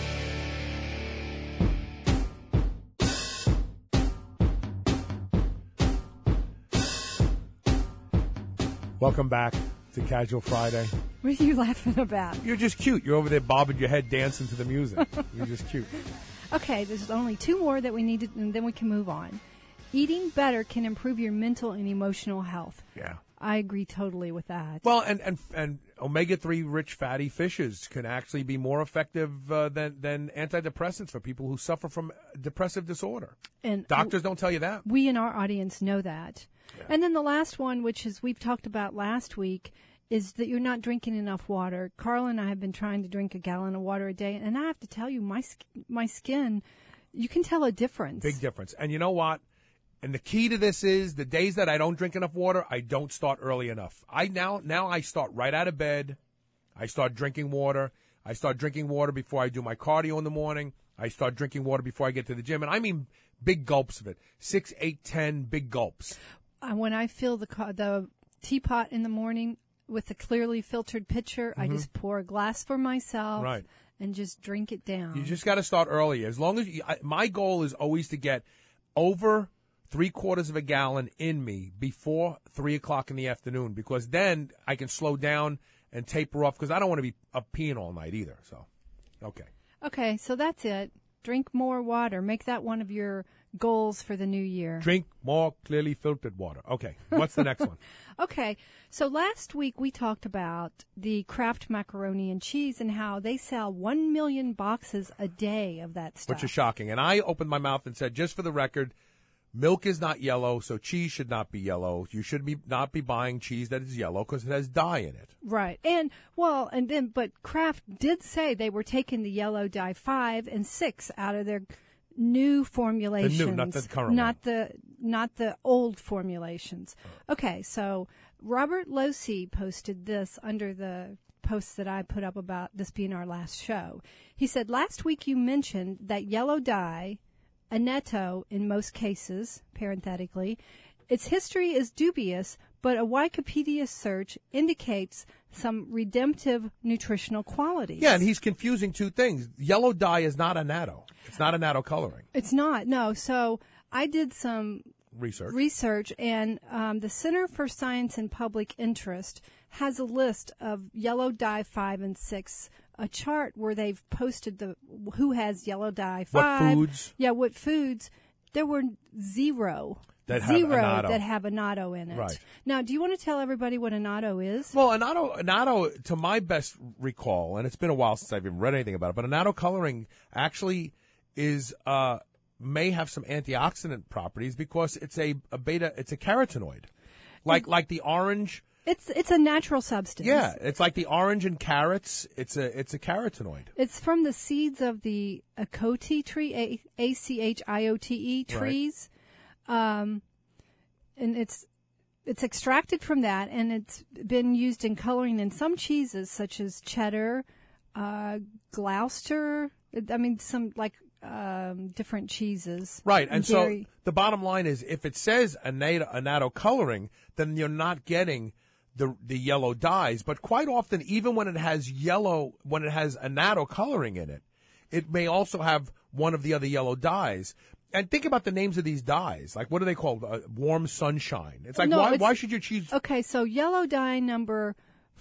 Welcome back to Casual Friday. What are you laughing about? You're just cute. You're over there bobbing your head dancing to the music. You're just cute. Okay, there's only two more that we need to, and then we can move on. Eating better can improve your mental and emotional health. Yeah. I agree totally with that. Well, and, and, and omega three rich fatty fishes can actually be more effective uh, than, than antidepressants for people who suffer from depressive disorder. And doctors don't tell you that. We in our audience know that. Yeah. And then the last one, which is we've talked about last week, is that you're not drinking enough water. Carl and I have been trying to drink a gallon of water a day, and I have to tell you, my my skin, you can tell a difference. Big difference. And you know what? And the key to this is the days that I don't drink enough water, I don't start early enough. I now now I start right out of bed. I start drinking water. I start drinking water before I do my cardio in the morning. I start drinking water before I get to the gym. And I mean big gulps of it. Six, eight, ten big gulps. Uh, when I fill the the teapot in the morning with a clearly filtered pitcher, mm-hmm. I just pour a glass for myself. Right. And just drink it down. You just got to start early. As long as you, I, my goal is always to get over three quarters of a gallon in me before three o'clock in the afternoon, because then I can slow down and taper off, because I don't want to be up peeing all night either. So, okay. Okay, so that's it. Drink more water. Make that one of your goals for the new year. Drink more clearly filtered water. Okay, what's the next one? Okay, so last week we talked about the Kraft macaroni and cheese and how they sell one million boxes a day of that stuff. Which is shocking. And I opened my mouth and said, just for the record, milk is not yellow, so cheese should not be yellow. You should be not be buying cheese that is yellow because it has dye in it. Right. And, well, and then, but Kraft did say they were taking the yellow dye five and six out of their new formulations. The new, not the current Not one. the, not the old formulations. Okay, so Robert Losey posted this under the post that I put up about this being our last show. He said, last week you mentioned that yellow dye, annatto in most cases, parenthetically, its history is dubious, but a Wikipedia search indicates some redemptive nutritional qualities. Yeah, and he's confusing two things. Yellow dye is not annatto. It's not annatto coloring. It's not, no. So I did some Research. research, and um, the Center for Science and Public Interest has a list of yellow dye five and six, a chart where they've posted the who has yellow dye What five. foods? Yeah, what foods. There were zero. That have zero annatto. that have annatto in it. Right. Now, do you want to tell everybody what annatto is? Well, annatto, annatto, to my best recall, and it's been a while since I've even read anything about it, but annatto coloring actually is uh, may have some antioxidant properties because it's a, a beta, it's a carotenoid, like like the orange. It's it's a natural substance. Yeah, it's like the orange in carrots. It's a it's a carotenoid. It's from the seeds of the Achote tree, A- A C H I O T E trees. Um, and it's it's extracted from that, and it's been used in coloring in some cheeses, such as cheddar, uh, Gloucester. I mean, some like um, different cheeses. Right, and so dairy. the bottom line is, if it says annatto, annatto coloring, then you're not getting the the yellow dyes. But quite often, even when it has yellow, when it has annatto coloring in it, it may also have one of the other yellow dyes. And think about the names of these dyes. Like, what are they called? Uh, warm sunshine. It's like, No, why, it's- why should you choose? Okay, so yellow dye number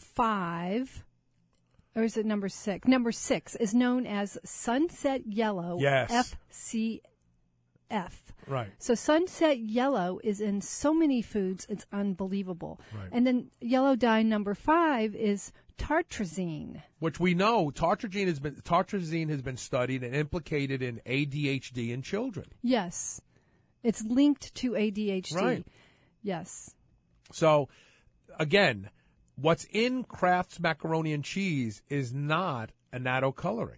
five, or is it number six? Number six is known as sunset yellow. Yes. F C F. Right. So sunset yellow is in so many foods, it's unbelievable. Right. And then yellow dye number five is tartrazine. Which we know, tartrazine has been tartrazine has been studied and implicated in A D H D in children. Yes. It's linked to A D H D. Right. Yes. So, again, what's in Kraft's macaroni and cheese is not annatto coloring.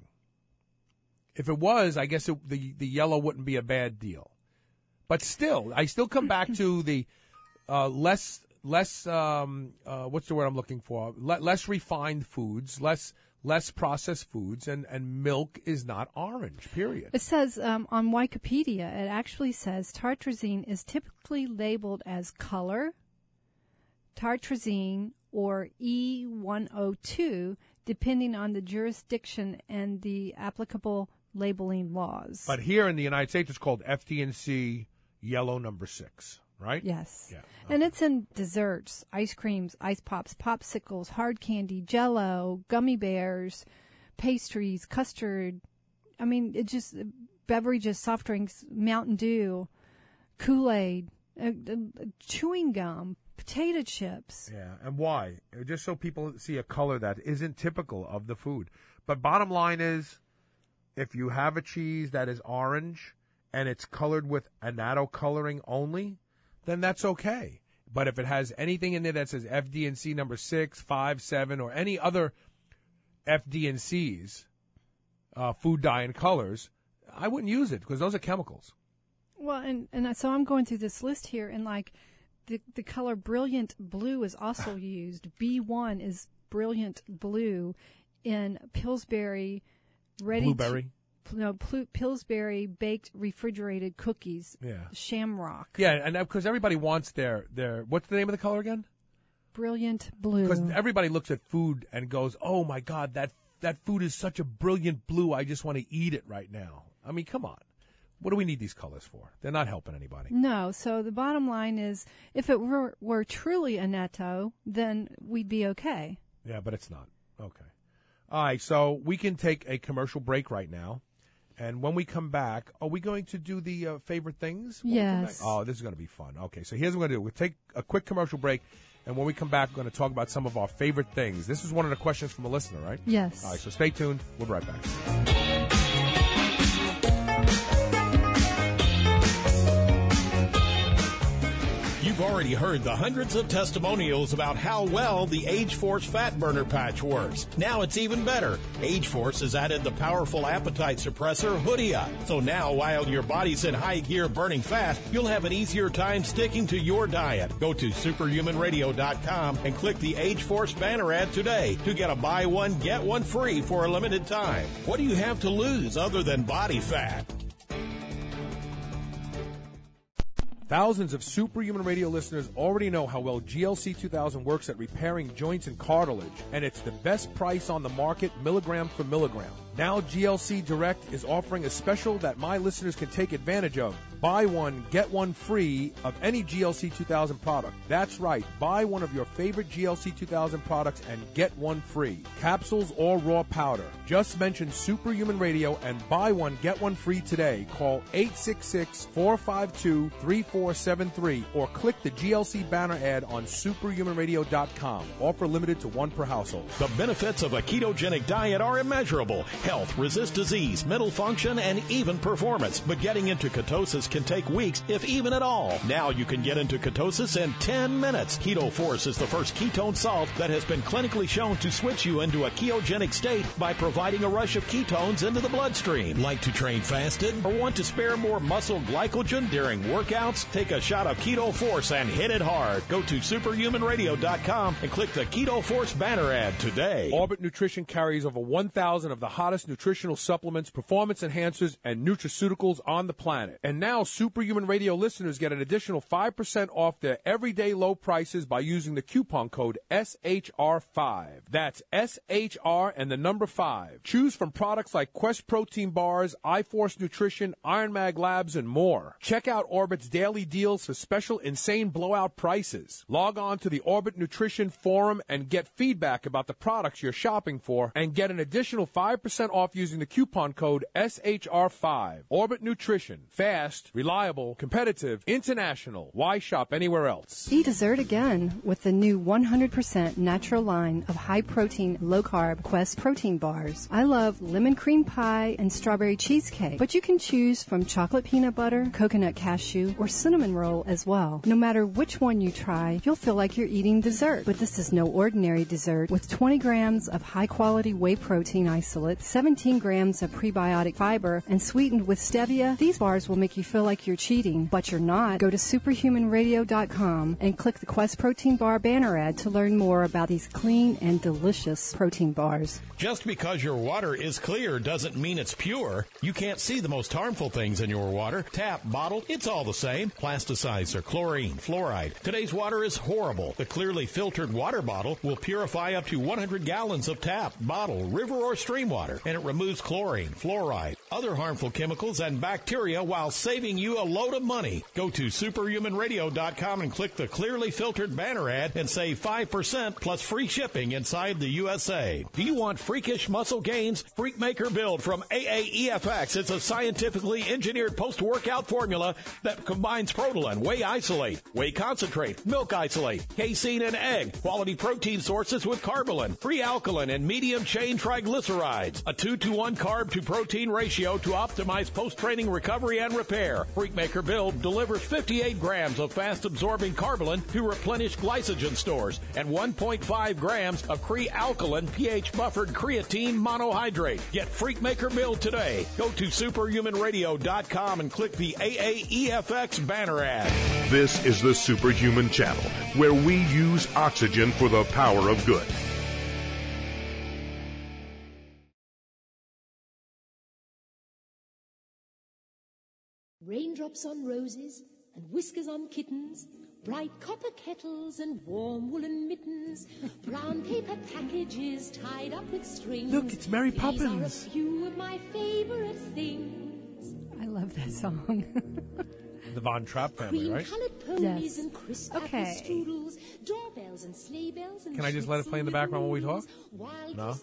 If it was, I guess it, the the yellow wouldn't be a bad deal. But still, I still come back to the uh, less less um, uh, what's the word I'm looking for? Le- less refined foods, less less processed foods, and, and milk is not orange. Period. It says um, on Wikipedia, it actually says tartrazine is typically labeled as color, tartrazine, or E one oh two, depending on the jurisdiction and the applicable labeling laws. But here in the United States, it's called F D and C yellow number six, right? Yes. Yeah. And it's in desserts, ice creams, ice pops, popsicles, hard candy, jello, gummy bears, pastries, custard. I mean, it just, beverages, soft drinks, Mountain Dew, Kool-Aid, uh, uh, chewing gum, potato chips. Yeah, and why? Just so people see a color that isn't typical of the food. But bottom line is, if you have a cheese that is orange and it's colored with annatto coloring only, then that's okay. But if it has anything in there that says F D and C number six, five, seven, or any other F D and C's, uh, food dye and colors, I wouldn't use it because those are chemicals. Well, and, and so I'm going through this list here, and like the, the color brilliant blue is also used. B one is brilliant blue in Pillsbury ready Blueberry. To, no, Pl- Pillsbury baked refrigerated cookies. Yeah. Shamrock. Yeah, and because everybody wants their, their, what's the name of the color again? Brilliant blue. Because everybody looks at food and goes, "Oh my God, that that food is such a brilliant blue. I just want to eat it right now." I mean, come on. What do we need these colors for? They're not helping anybody. No. So the bottom line is, if it were, were truly a netto, then we'd be okay. Yeah, but it's not. Okay. All right, so we can take a commercial break right now. And when we come back, are we going to do the uh, favorite things? Yes. Oh, this is going to be fun. Okay, so here's what we're going to do. We'll take a quick commercial break, and when we come back, we're going to talk about some of our favorite things. This is one of the questions from a listener, right? Yes. All right, so stay tuned. We'll be right back. You've already heard the hundreds of testimonials about how well the Age-Force Fat Burner Patch works. Now it's even better. Age-Force has added the powerful appetite suppressor Hoodia. So now, while your body's in high gear burning fat, you'll have an easier time sticking to your diet. Go to superhuman radio dot com and click the Age-Force banner ad today to get a buy one, get one free for a limited time. What do you have to lose other than body fat? Thousands of Superhuman Radio listeners already know how well G L C two thousand works at repairing joints and cartilage, and it's the best price on the market, milligram for milligram. Now G L C Direct is offering a special that my listeners can take advantage of. Buy one, get one free of any G L C two thousand product. That's right. Buy one of your favorite G L C two thousand products and get one free. Capsules or raw powder. Just mention Superhuman Radio and buy one, get one free today. Call eight six six, four five two, three four seven three or click the G L C banner ad on superhuman radio dot com. Offer limited to one per household. The benefits of a ketogenic diet are immeasurable. Health, resist disease, mental function, and even performance. But getting into ketosis can take weeks, if even at all. Now you can get into ketosis in ten minutes. Keto Force is the first ketone salt that has been clinically shown to switch you into a ketogenic state by providing a rush of ketones into the bloodstream. Like to train fasted or want to spare more muscle glycogen during workouts? Take a shot of Keto Force and hit it hard. Go to superhuman radio dot com and click the Keto Force banner ad today. Orbit Nutrition carries over one thousand of the hottest nutritional supplements, performance enhancers, and nutraceuticals on the planet. And now Superhuman Radio listeners get an additional five percent off their everyday low prices by using the coupon code S H R five. That's S H R and the number five. Choose from products like Quest Protein Bars, iForce Nutrition, Iron Mag Labs, and more. Check out Orbit's daily deals for special insane blowout prices. Log on to the Orbit Nutrition Forum and get feedback about the products you're shopping for and get an additional five percent off using the coupon code S H R five. Orbit Nutrition. Fast, reliable, competitive, international. Why shop anywhere else? Eat dessert again with the new one hundred percent natural line of high-protein, low-carb Quest protein bars. I love lemon cream pie and strawberry cheesecake, but you can choose from chocolate peanut butter, coconut cashew, or cinnamon roll as well. No matter which one you try, you'll feel like you're eating dessert. But this is no ordinary dessert. With twenty grams of high-quality whey protein isolate, seventeen grams of prebiotic fiber, and sweetened with stevia, these bars will make you feel like you're cheating, but you're not. Go to superhuman radio dot com and click the Quest Protein Bar banner ad to learn more about these clean and delicious protein bars. Just because your water is clear doesn't mean it's pure. You can't see the most harmful things in your water. Tap, bottle, it's all the same. Plasticizer, chlorine, fluoride. Today's water is horrible. The clearly filtered water bottle will purify up to one hundred gallons of tap, bottle, river, or stream water, and it removes chlorine, fluoride, other harmful chemicals, and bacteria while saving you a load of money. Go to superhuman radio dot com and click the clearly filtered banner ad and save five percent plus free shipping inside the U S A. Do you want freakish muscle gains? Freakmaker Build from A A E F X. It's a scientifically engineered post-workout formula that combines protein, whey isolate, whey concentrate, milk isolate, casein, and egg, quality protein sources with carbolin, free alkaline, and medium-chain triglycerides. A two to one carb to protein ratio to optimize post-training recovery and repair. Freakmaker Build delivers fifty-eight grams of fast-absorbing carbolin to replenish glycogen stores and one point five grams of Cre-Alkaline pH-buffered creatine monohydrate. Get Freakmaker Build today. Go to superhuman radio dot com and click the A A E F X banner ad. This is the Superhuman Channel, where we use oxygen for the power of good. Raindrops on roses and whiskers on kittens, bright copper kettles and warm woolen mittens, brown paper packages tied up with strings. Look, it's Mary Poppins. These are a few of my favorite things. I love love that song. The Von Trapp family, right? Yes. And crisp Okay. apple strudels, doorbells and sleigh bells and Can I just let it play in the background while we talk? No?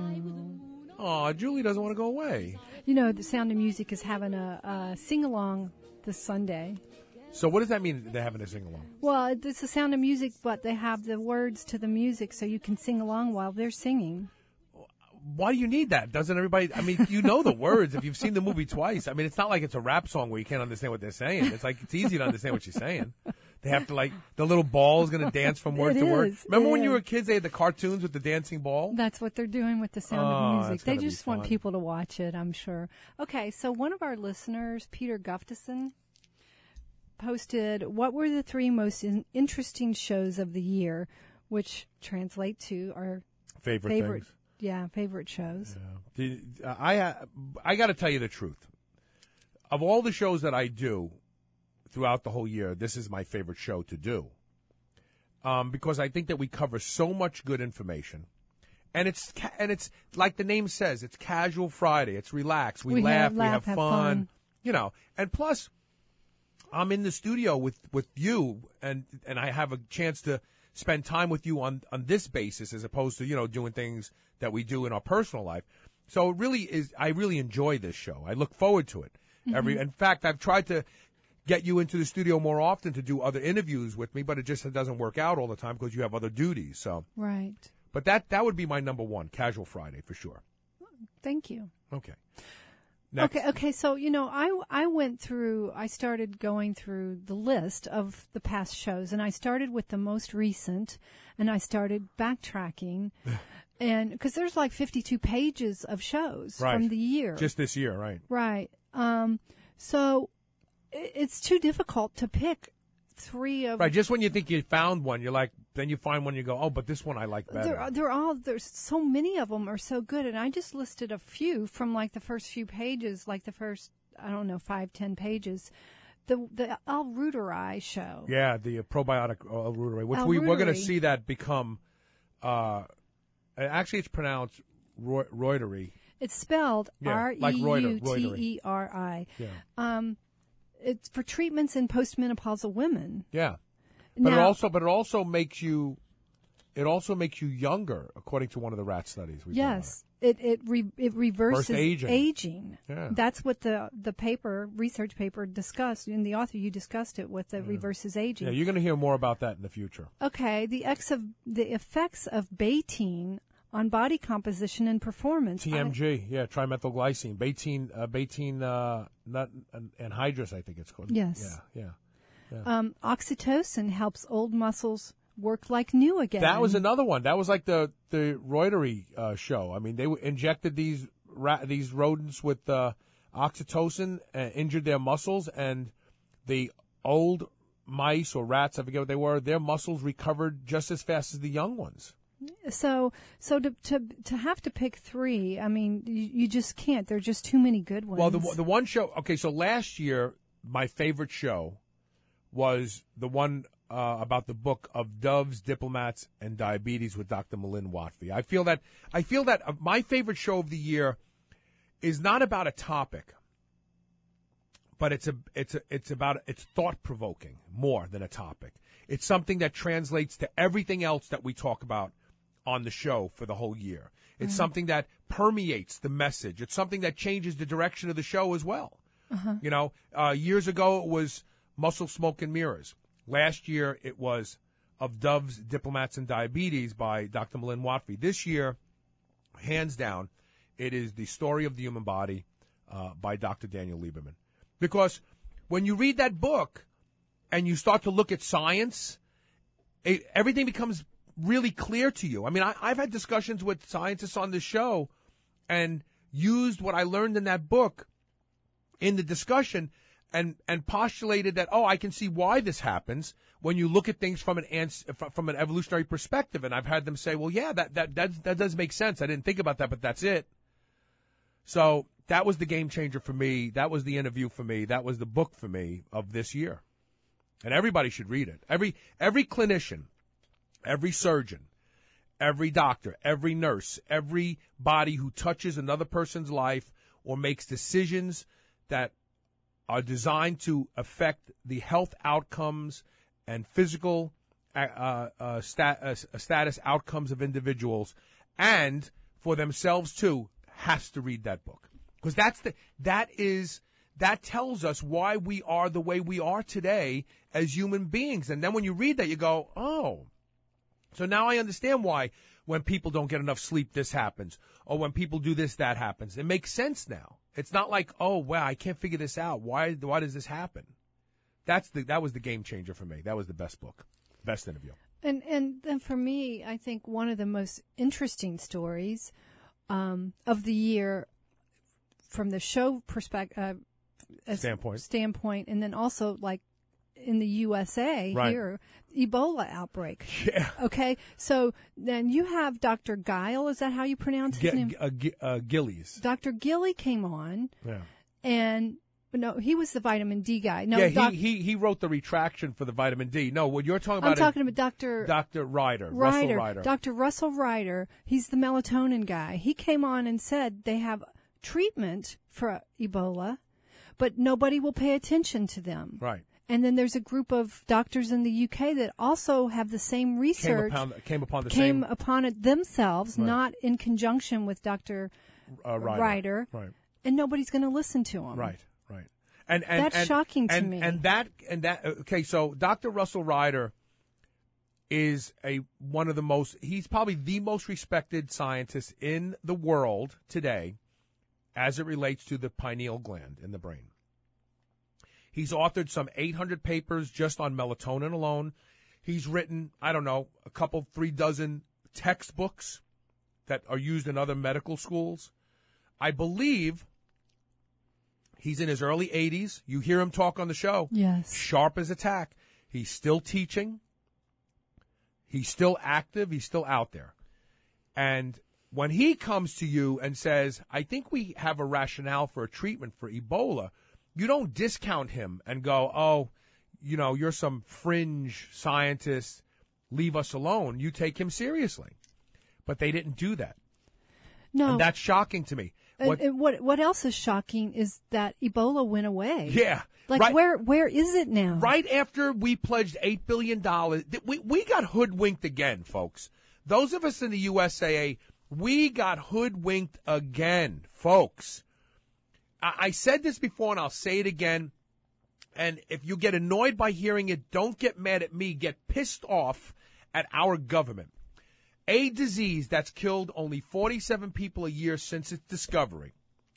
Aw, Julie doesn't want to go away. You know, the Sound of Music is having a, a sing-along this Sunday. So what does that mean, they're having a sing-along? Well, it's the Sound of Music, but they have the words to the music so you can sing along while they're singing. Why do you need that? Doesn't everybody, I mean, you know the words if you've seen the movie twice. I mean, it's not like it's a rap song where you can't understand what they're saying. It's like, it's easy to understand what she's saying. They have to, like, the little ball is going to dance from word It to word. is. Remember It when you is. were kids, they had the cartoons with the dancing ball? That's what they're doing with the Sound Oh, of that's Music. They gonna be just want fun. people to watch it, I'm sure. Okay, so one of our listeners, Peter Gustafson, posted, what were the three most in- interesting shows of the year, which translate to our Favorite, favorite, things. yeah, favorite shows. The- I, uh, I got to tell you the truth. Of all the shows that I do throughout the whole year, this is my favorite show to do. Um, because I think that we cover so much good information. And it's ca- and it's like the name says, it's casual Friday. It's relaxed. We, We laugh, have- we laugh, have, have fun, fun. You know. And plus, I'm in the studio with, with you, and and I have a chance to spend time with you on, on this basis as opposed to, you know, doing things that we do in our personal life. So it really is, I really enjoy this show. I look forward to it. Every, in fact, I've tried to get you into the studio more often to do other interviews with me, but it just doesn't work out all the time because you have other duties. So, Right. but that that would be my number one, Casual Friday for sure. Thank you. Okay. Next. Okay, okay. So, you know, I, I went through, I started going through the list of the past shows, and I started with the most recent, and I started backtracking. And because there's like fifty-two pages of shows Right. from the year. Just this year, right? Right. Um, so i- it's too difficult to pick three of Right. Just when you think you found one, you're like, then you find one, you go, oh, but this one I like better. They're, they're all, there's so many of them are so good. And I just listed a few from like the first few pages, like the first, I don't know, five, ten pages. The, the Al Ruderi show. Yeah, the uh, probiotic uh, Ruderi, which Al we, we're going to Ruderi. see that become, uh, actually it's pronounced Roy, Reutery. It's spelled Yeah, R E like Reuter, U T E R I. Yeah. Um, it's for treatments in postmenopausal women. Yeah. But it Now- also, but it also makes you, it also makes you younger, according to one of the rat studies. We've done on Yes, it it re, it reverses First aging. aging. Yeah. That's what the the paper research paper discussed. In the author, you discussed it with the reverses it. aging. Yeah, you're going to hear more about that in the future. Okay, the ex of the effects of betaine on body composition and performance. T M G, yeah, trimethylglycine, betaine, uh, betaine, uh, nut, and anhydrous, I think it's called. Yes. Yeah, yeah. I- um, oxytocin helps old muscles work like new again. That was another one. That was like the the Reutery uh, show. I mean, they injected these ra- these rodents with uh, oxytocin, uh, injured their muscles, and the old mice or rats, I forget what they were, their muscles recovered just as fast as the young ones. So, so to to to have to pick three, I mean, you, you just can't. There are just too many good ones. Well, the the one show. Okay, so last year my favorite show was the one uh, about the book of Doves, Diplomats, and Diabetes with Doctor Malin Watfi. I feel that I feel that uh, my favorite show of the year is not about a topic, but it's a it's a, it's about it's thought provoking more than a topic. It's something that translates to everything else that we talk about on the show for the whole year. It's something that permeates the message. It's something that changes the direction of the show as well. Uh-huh. You know, uh, years ago it was Muscle, Smoke, and Mirrors. Last year it was Of Doves, Diplomats, and Diabetes by Doctor Malin Watfi. This year, hands down, it is The Story of the Human Body uh, by Doctor Daniel Lieberman. Because when you read that book and you start to look at science, it, everything becomes really clear to you. I mean, I, I've had discussions with scientists on this show and used what I learned in that book in the discussion and, and postulated that, oh, I can see why this happens when you look at things from an ans- from an evolutionary perspective. And I've had them say, well, yeah, that, that, that, that does make sense. I didn't think about that, but that's it. So that was the game changer for me. That was the interview for me. That was the book for me of this year. And everybody should read it. Every every clinician, every surgeon, every doctor, every nurse, everybody who touches another person's life or makes decisions that are designed to affect the health outcomes and physical uh, uh, stat, uh, status outcomes of individuals, and for themselves too, has to read that book, because that's the that is that tells us why we are the way we are today as human beings. And then when you read that, you go, oh, so now I understand why when people don't get enough sleep, this happens, or when people do this, that happens. It makes sense now. It's not like, oh, wow, I can't figure this out. Why? Why does this happen? That's the that was the game changer for me. That was the best book, best interview. And and then for me, I think one of the most interesting stories um, of the year, from the show perspective uh, standpoint, standpoint, and then also like in the U S A right. here, Ebola outbreak. Yeah. Okay. So then you have Doctor Guile. Is that how you pronounce his G- name? uh, G- uh, Gillies. Doctor Gilly came on. Yeah. And no, he was the vitamin D guy. No, yeah, doc- he, he he wrote the retraction for the vitamin D. No, what you're talking about I'm is talking about Doctor Doctor Ryder, Ryder, Russell Ryder. Doctor Russell Ryder. He's the melatonin guy. He came on and said they have treatment for Ebola, but nobody will pay attention to them. Right. And then there's a group of doctors in the U K that also have the same research. Came upon, came upon the came same. upon it themselves, Right. not in conjunction with Doctor Uh, Ryder. Ryder. Right. And nobody's going to listen to him. Right. Right. And, and That's and, shocking to and, me. And that and that. Okay, so Doctor Russell Ryder is a one of the most. He's probably the most respected scientist in the world today, as it relates to the pineal gland in the brain. He's authored some eight hundred papers just on melatonin alone. He's written, I don't know, a couple, three dozen textbooks that are used in other medical schools. I believe he's in his early eighties. You hear him talk on the show. Yes. Sharp as a tack. He's still teaching. He's still active. He's still out there. And when he comes to you and says, I think we have a rationale for a treatment for Ebola, you don't discount him and go, oh, you know, you're some fringe scientist, leave us alone. You take him seriously. But they didn't do that. No. And that's shocking to me. And, What, and what what else is shocking is that Ebola went away. yeah. Like right, where where is it now? right after we pledged eight billion dollars, th- we, we got hoodwinked again, folks. Those of us in the U S A, we got hoodwinked again, folks. I, I said this before and I'll say it again. And if you get annoyed by hearing it, don't get mad at me. Get pissed off at our government. A disease that's killed only forty-seven people a year since its discovery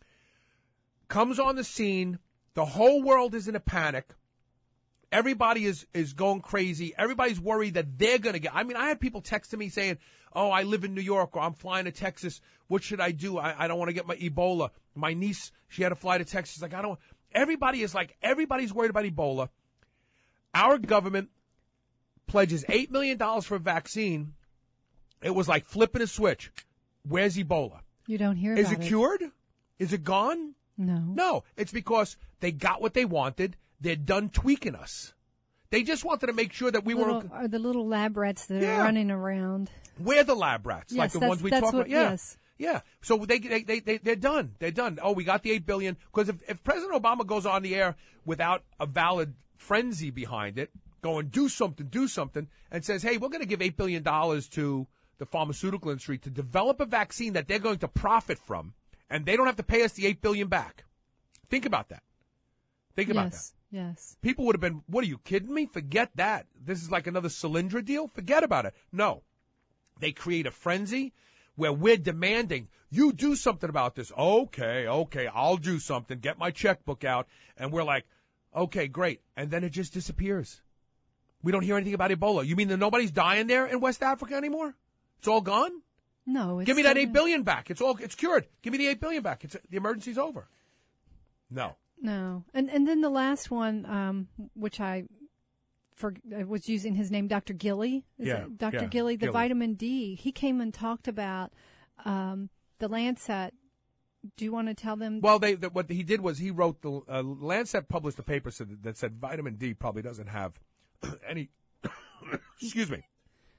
comes on the scene. The whole world is in a panic. Everybody is, is going crazy. Everybody's worried that they're going to get. I mean, I had people texting me saying, oh, I live in New York or I'm flying to Texas. What should I do? I, I don't want to get my Ebola. My niece, she had to fly to Texas. She's like, I don't. Everybody is like, everybody's worried about Ebola. Our government pledges eight million dollars for a vaccine. It was like flipping a switch. Where's Ebola? You don't hear Is about it cured? Is it gone? No. No. It's because they got what they wanted. They're done tweaking us. They just wanted to make sure that we little, were. Are the little lab rats that Yeah. are running around. We're the lab rats, Yes, like the that's- ones we that's talk what- about. Yeah. yes. Yeah. So they, they, they, they, they're done. They're done. Oh, we got the eight billion dollars. Because if, if President Obama goes on the air without a valid frenzy behind it, going, do something, do something, and says, hey, we're going to give eight billion dollars to the pharmaceutical industry to develop a vaccine that they're going to profit from, and they don't have to pay us the eight billion dollars back. Think about that. Think about that. Yes. Yes. People would have been, what are you kidding me? Forget that. This is like another Solyndra deal. Forget about it. No. They create a frenzy where we're demanding, you do something about this. Okay, okay, I'll do something. Get my checkbook out. And we're like, okay, great. And then it just disappears. We don't hear anything about Ebola. You mean that nobody's dying there in West Africa anymore? It's all gone? No. It's Give me that still- eight billion dollars back. It's all, it's cured. Give me the eight billion dollars back. It's, the emergency's over. No. No. And and then the last one, um, which I for I was using his name, Doctor Gilly. Is Yeah, it Doctor yeah, Gilly, the Gilly. vitamin D. He came and talked about um, the Lancet. Do you want to tell them? Well, they the, what he did was he wrote the uh, Lancet published a paper said, that said vitamin D probably doesn't have any. excuse me.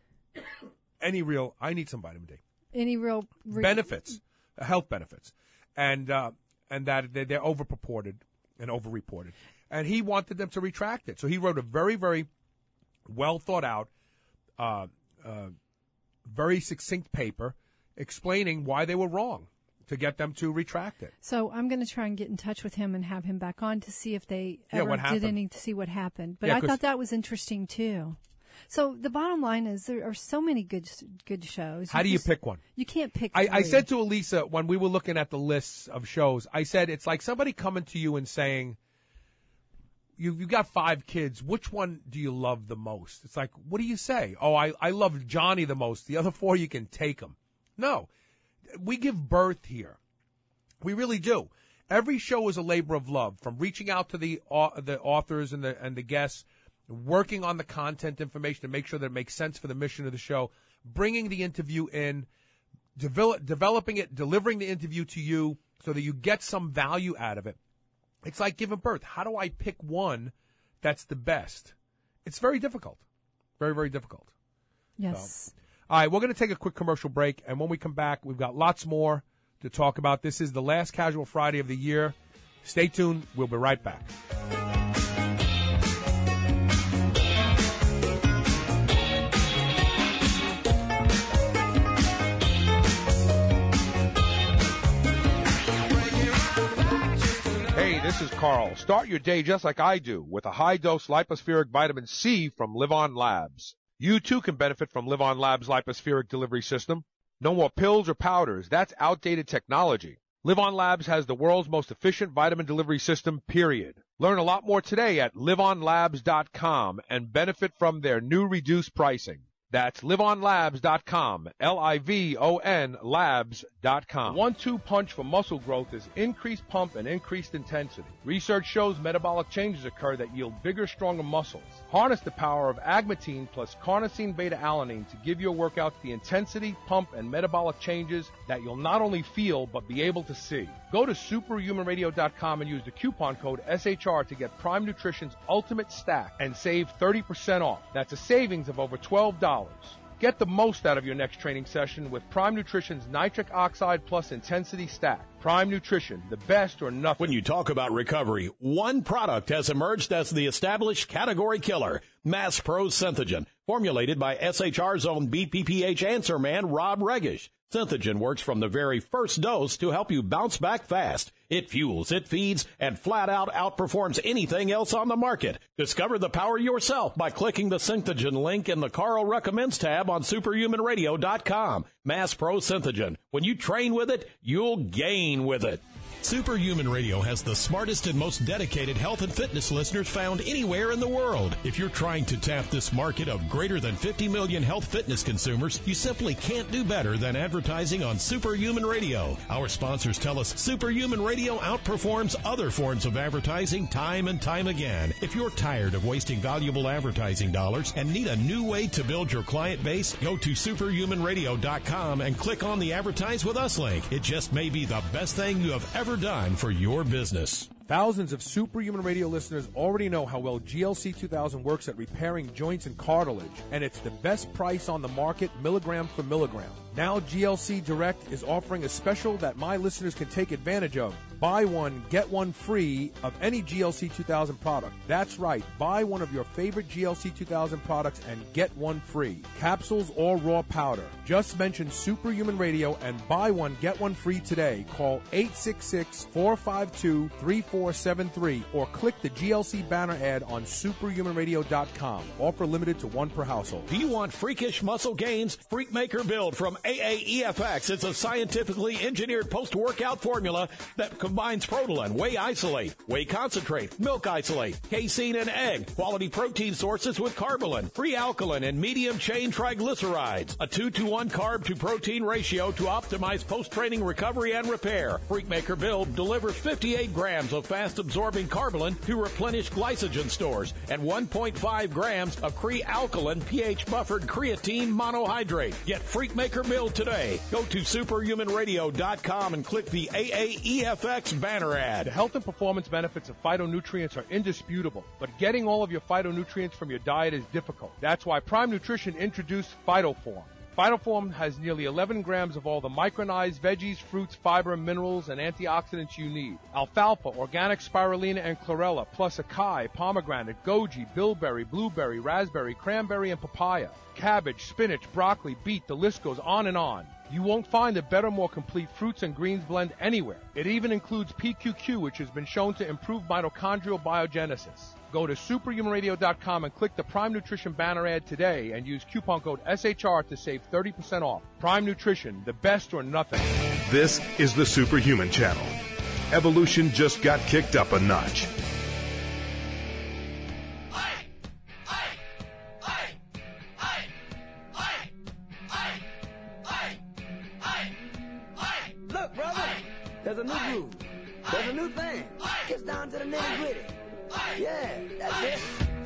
Any real? I need some vitamin D. Any real re- benefits, uh, health benefits, and uh, and that they, they're overpurported. and over-reported. And he wanted them to retract it. So he wrote a very, very well thought out, uh, uh, very succinct paper explaining why they were wrong to get them to retract it. So I'm going to try and get in touch with him and have him back on to see if they Yeah, ever what did happened. anything to see what happened. But Yeah, I 'cause- thought that was interesting too. So the bottom line is there are so many good good shows. How do you just- pick one? You can't pick I, I three. said to Elisa when we were looking at the lists of shows, I said it's like somebody coming to you and saying, you, you've got five kids. Which one do you love the most? It's like, what do you say? Oh, I, I love Johnny the most. The other four, you can take them. No. We give birth here. We really do. Every show is a labor of love, from reaching out to the uh, the authors and the and the guests, working on the content information to make sure that it makes sense for the mission of the show, bringing the interview in, develop, developing it, delivering the interview to you so that you get some value out of it. It's like giving birth. How do I pick one that's the best? It's very difficult. Very, very difficult. Yes. So, all right, we're going to take a quick commercial break, and when we come back, we've got lots more to talk about. This is the last Casual Friday of the year. Stay tuned. We'll be right back. Hey, this is Carl. Start your day just like I do with a high-dose lipospheric vitamin C from Live On Labs. You too can benefit from Live On Labs' lipospheric delivery system. No more pills or powders. That's outdated technology. Live On Labs has the world's most efficient vitamin delivery system, period. Learn a lot more today at live on labs dot com and benefit from their new reduced pricing. That's live on labs dot com, L I V O N labs dot com. One two punch for muscle growth is increased pump and increased intensity. Research shows metabolic changes occur that yield bigger, stronger muscles. Harness the power of agmatine plus carnosine beta-alanine to give your workouts the intensity, pump, and metabolic changes that you'll not only feel but be able to see. Go to superhuman radio dot com and use the coupon code S H R to get Prime Nutrition's Ultimate Stack and save thirty percent off. That's a savings of over twelve dollars. Get the most out of your next training session with Prime Nutrition's Nitric Oxide Plus Intensity Stack. Prime Nutrition, the best or nothing. When you talk about recovery, one product has emerged as the established category killer, Mass Pro Synthogen, formulated by S H R's own B P P H answer man, Rob Regish. Synthogen works from the very first dose to help you bounce back fast. It fuels, it feeds, and flat out outperforms anything else on the market. Discover the power yourself by clicking the Synthogen link in the Carl Recommends tab on superhuman radio dot com. Mass Pro Synthogen. When you train with it, you'll gain with it. Superhuman Radio has the smartest and most dedicated health and fitness listeners found anywhere in the world. If you're trying to tap this market of greater than fifty million health fitness consumers, you simply can't do better than advertising on Superhuman Radio. Our sponsors tell us Superhuman Radio outperforms other forms of advertising time and time again. If you're tired of wasting valuable advertising dollars and need a new way to build your client base, go to superhuman radio dot com and click on the Advertise with Us link. It just may be the best thing you have ever done for your business. Thousands of Superhuman Radio listeners already know how well G L C two thousand works at repairing joints and cartilage, and it's the best price on the market, milligram for milligram. Now G L C Direct is offering a special that my listeners can take advantage of. Buy one, get one free of any G L C two thousand product. That's right. Buy one of your favorite G L C two thousand products and get one free. Capsules or raw powder. Just mention Superhuman Radio and buy one, get one free today. Call eight six six, four five two, three four seven three or click the G L C banner ad on superhuman radio dot com. Offer limited to one per household. Do you want freakish muscle gains? Freakmaker Build from A A E F X is a scientifically engineered post-workout formula that combines Protolan, whey isolate, whey concentrate, milk isolate, casein, and egg, quality protein sources with carbolin, free alkaline, and medium-chain triglycerides. A two to one carb to protein ratio to optimize post-training recovery and repair. Freakmaker Build delivers fifty-eight grams of fast-absorbing carbolin to replenish glycogen stores and one point five grams of Cre-Alkaline pH-buffered creatine monohydrate. Get Freakmaker Build today. Go to superhuman radio dot com and click the A A E F X banner ad. The health and performance benefits of phytonutrients are indisputable, but getting all of your phytonutrients from your diet is difficult. That's why Prime Nutrition introduced PhytoForm. Vital Form has nearly eleven grams of all the micronized veggies, fruits, fiber, minerals, and antioxidants you need. Alfalfa, organic spirulina, and chlorella, plus acai, pomegranate, goji, bilberry, blueberry, raspberry, cranberry, and papaya. Cabbage, spinach, broccoli, beet, the list goes on and on. You won't find a better, more complete fruits and greens blend anywhere. It even includes P Q Q, which has been shown to improve mitochondrial biogenesis. Go to superhuman radio dot com and click the Prime Nutrition banner ad today and use coupon code S H R to save thirty percent off. Prime Nutrition, the best or nothing. This is the Superhuman Channel. Evolution just got kicked up a notch. Look, brother, there's a new groove. There's a new thing. Gets down to the nitty gritty. Yeah, that's it.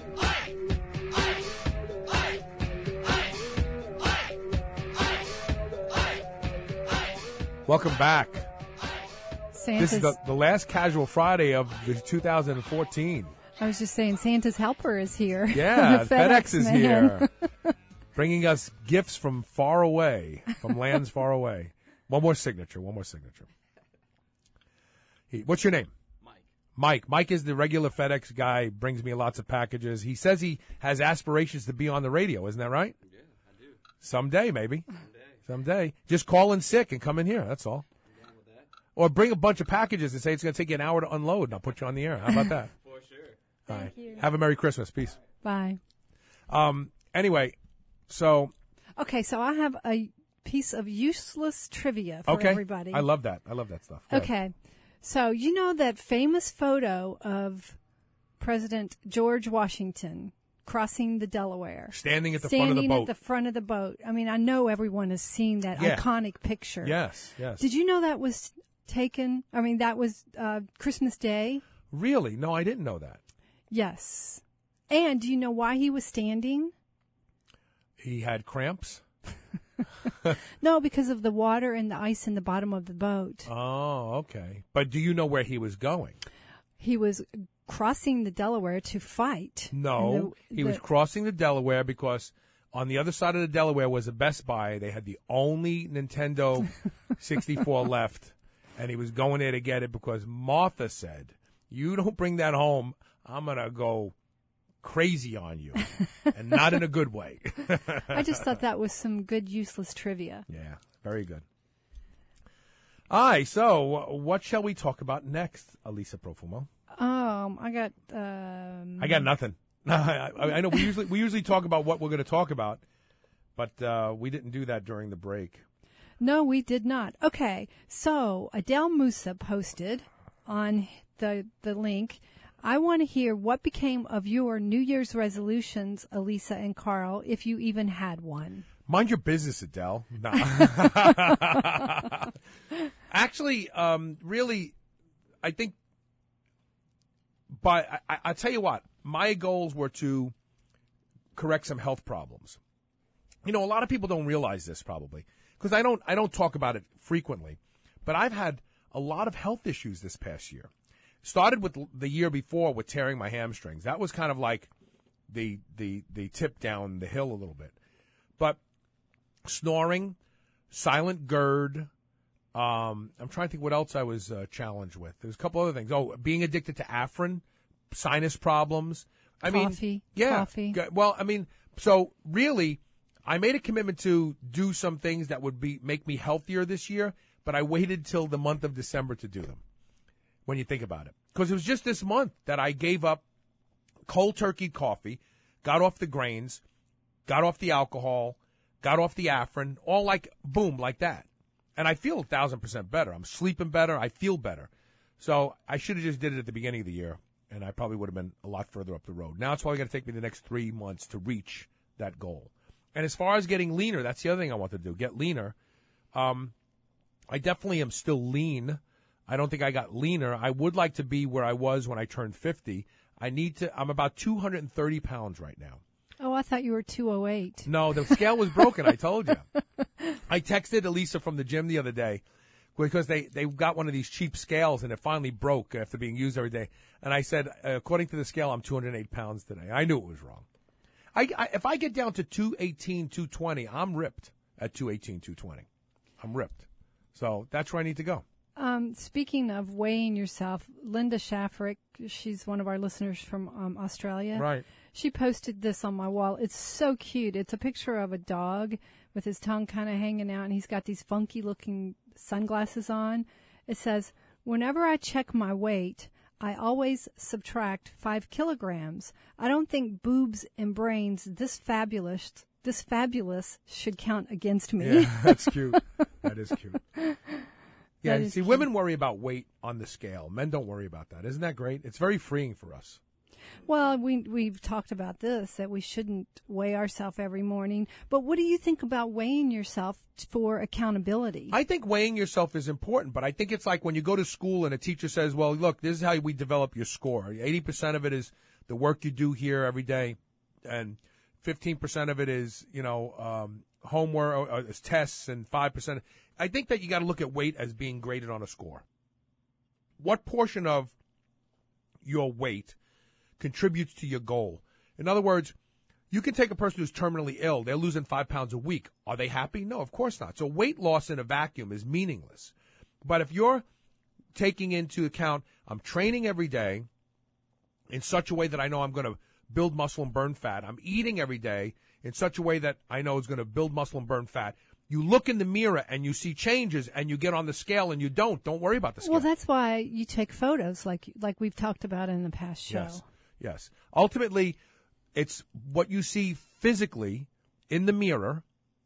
Welcome back. Santa's, This is the, the last Casual Friday of the two thousand fourteen. I was just saying, Santa's helper is here. Yeah, The FedEx, is man. here, bringing us gifts from far away, from lands far away. One more signature, one more signature. He, what's your name? Mike. Mike is the regular FedEx guy, brings me lots of packages. He says he has aspirations to be on the radio. Isn't that right? Yeah, I do. Someday, maybe. Someday. Someday. Just call in sick and come in here. That's all. I'm down with that. Or bring a bunch of packages and say it's going to take you an hour to unload, and I'll put you on the air. How about that? For sure. All Thank right. you. Have a Merry Christmas. Peace. Bye. Um. Anyway, so Okay, so I have a piece of useless trivia for okay, everybody. I love that. I love that stuff. Go ahead. Okay. So, you know that famous photo of President George Washington crossing the Delaware? Standing at the Standing front of the boat. at the front of the boat. I mean, I know everyone has seen that Yeah. iconic picture. Yes, yes. Did you know that was taken? I mean, that was uh, Christmas Day? Really? No, I didn't know that. Yes. And do you know why he was standing? He had cramps? No, because of the water and the ice in the bottom of the boat. Oh, okay. But do you know where he was going? He was crossing the Delaware to fight. No, And the- he was the- crossing the Delaware because on the other side of the Delaware was a Best Buy. They had the only Nintendo sixty-four left, and he was going there to get it because Martha said, "You don't bring that home, I'm going to go crazy on you," and not in a good way. I just thought that was some good useless trivia. Yeah, very good. All right, so uh, what shall we talk about next, Elisa Profumo? Um, I got um I got nothing. I, I know we usually we usually talk about what we're going to talk about, but uh, we didn't do that during the break. No, we did not. Okay, so Adele Musa posted on the the link. I want to hear what became of your New Year's resolutions, Elisa and Carl, if you even had one. Mind your business, Adele. No. Actually, um, really, I think. But I, I, I'll tell you what, my goals were to correct some health problems. You know, a lot of people don't realize this probably because I don't. I don't talk about it frequently, but I've had a lot of health issues this past year. Started with the year before with tearing my hamstrings. That was kind of like the the the tip down the hill a little bit. But snoring, silent GERD. Um, I'm trying to think what else I was uh, challenged with. There's a couple other things. Oh, being addicted to Afrin, sinus problems. I Coffee, mean, yeah. coffee. G- Well, I mean, so really, I made a commitment to do some things that would be make me healthier this year, but I waited till the month of December to do them. When you think about it. Because it was just this month that I gave up cold turkey coffee, got off the grains, got off the alcohol, got off the Afrin, all like, boom, like that. And I feel a thousand percent better. I'm sleeping better. I feel better. So I should have just did it at the beginning of the year, and I probably would have been a lot further up the road. Now it's probably going to take me the next three months to reach that goal. And as far as getting leaner, that's the other thing I want to do, get leaner. Um, I definitely am still lean. I don't think I got leaner. I would like to be where I was when I turned fifty. I need to, I'm about two hundred thirty pounds right now. Oh, I thought you were two oh eight. No, the scale was broken. I told you. I texted Elisa from the gym the other day because they, they got one of these cheap scales and it finally broke after being used every day. And I said, according to the scale, I'm two hundred eight pounds today. I knew it was wrong. I, I if I get down to two eighteen, two twenty, I'm ripped. at two eighteen, two twenty. I'm ripped. So that's where I need to go. Um, speaking of weighing yourself, Linda Shaffrick, she's one of our listeners from um, Australia. Right. She posted this on my wall. It's so cute. It's a picture of a dog with his tongue kind of hanging out, and he's got these funky-looking sunglasses on. It says, "Whenever I check my weight, I always subtract five kilograms. I don't think boobs and brains this fabulous, this fabulous should count against me." Yeah, that's cute. That is cute. Yeah, That is see, cute. women worry about weight on the scale. Men don't worry about that. Isn't that great? It's very freeing for us. Well, we, we've talked about this, that we shouldn't weigh ourselves every morning. But what do you think about weighing yourself for accountability? I think weighing yourself is important, but I think it's like when you go to school and a teacher says, well, look, this is how we develop your score. eighty percent of it is the work you do here every day, and fifteen percent of it is, you know, um, homework, or, or tests, and five percent. I think that you got to look at weight as being graded on a score. What portion of your weight contributes to your goal? In other words, you can take a person who's terminally ill. They're losing five pounds a week. Are they happy? No, of course not. So weight loss in a vacuum is meaningless. But if you're taking into account, I'm training every day in such a way that I know I'm going to build muscle and burn fat. I'm eating every day in such a way that I know is going to build muscle and burn fat. You look in the mirror and you see changes, and you get on the scale and you don't. Don't worry about the scale. Well, that's why you take photos, like like we've talked about in the past show. Yes, yes. Ultimately, it's what you see physically in the mirror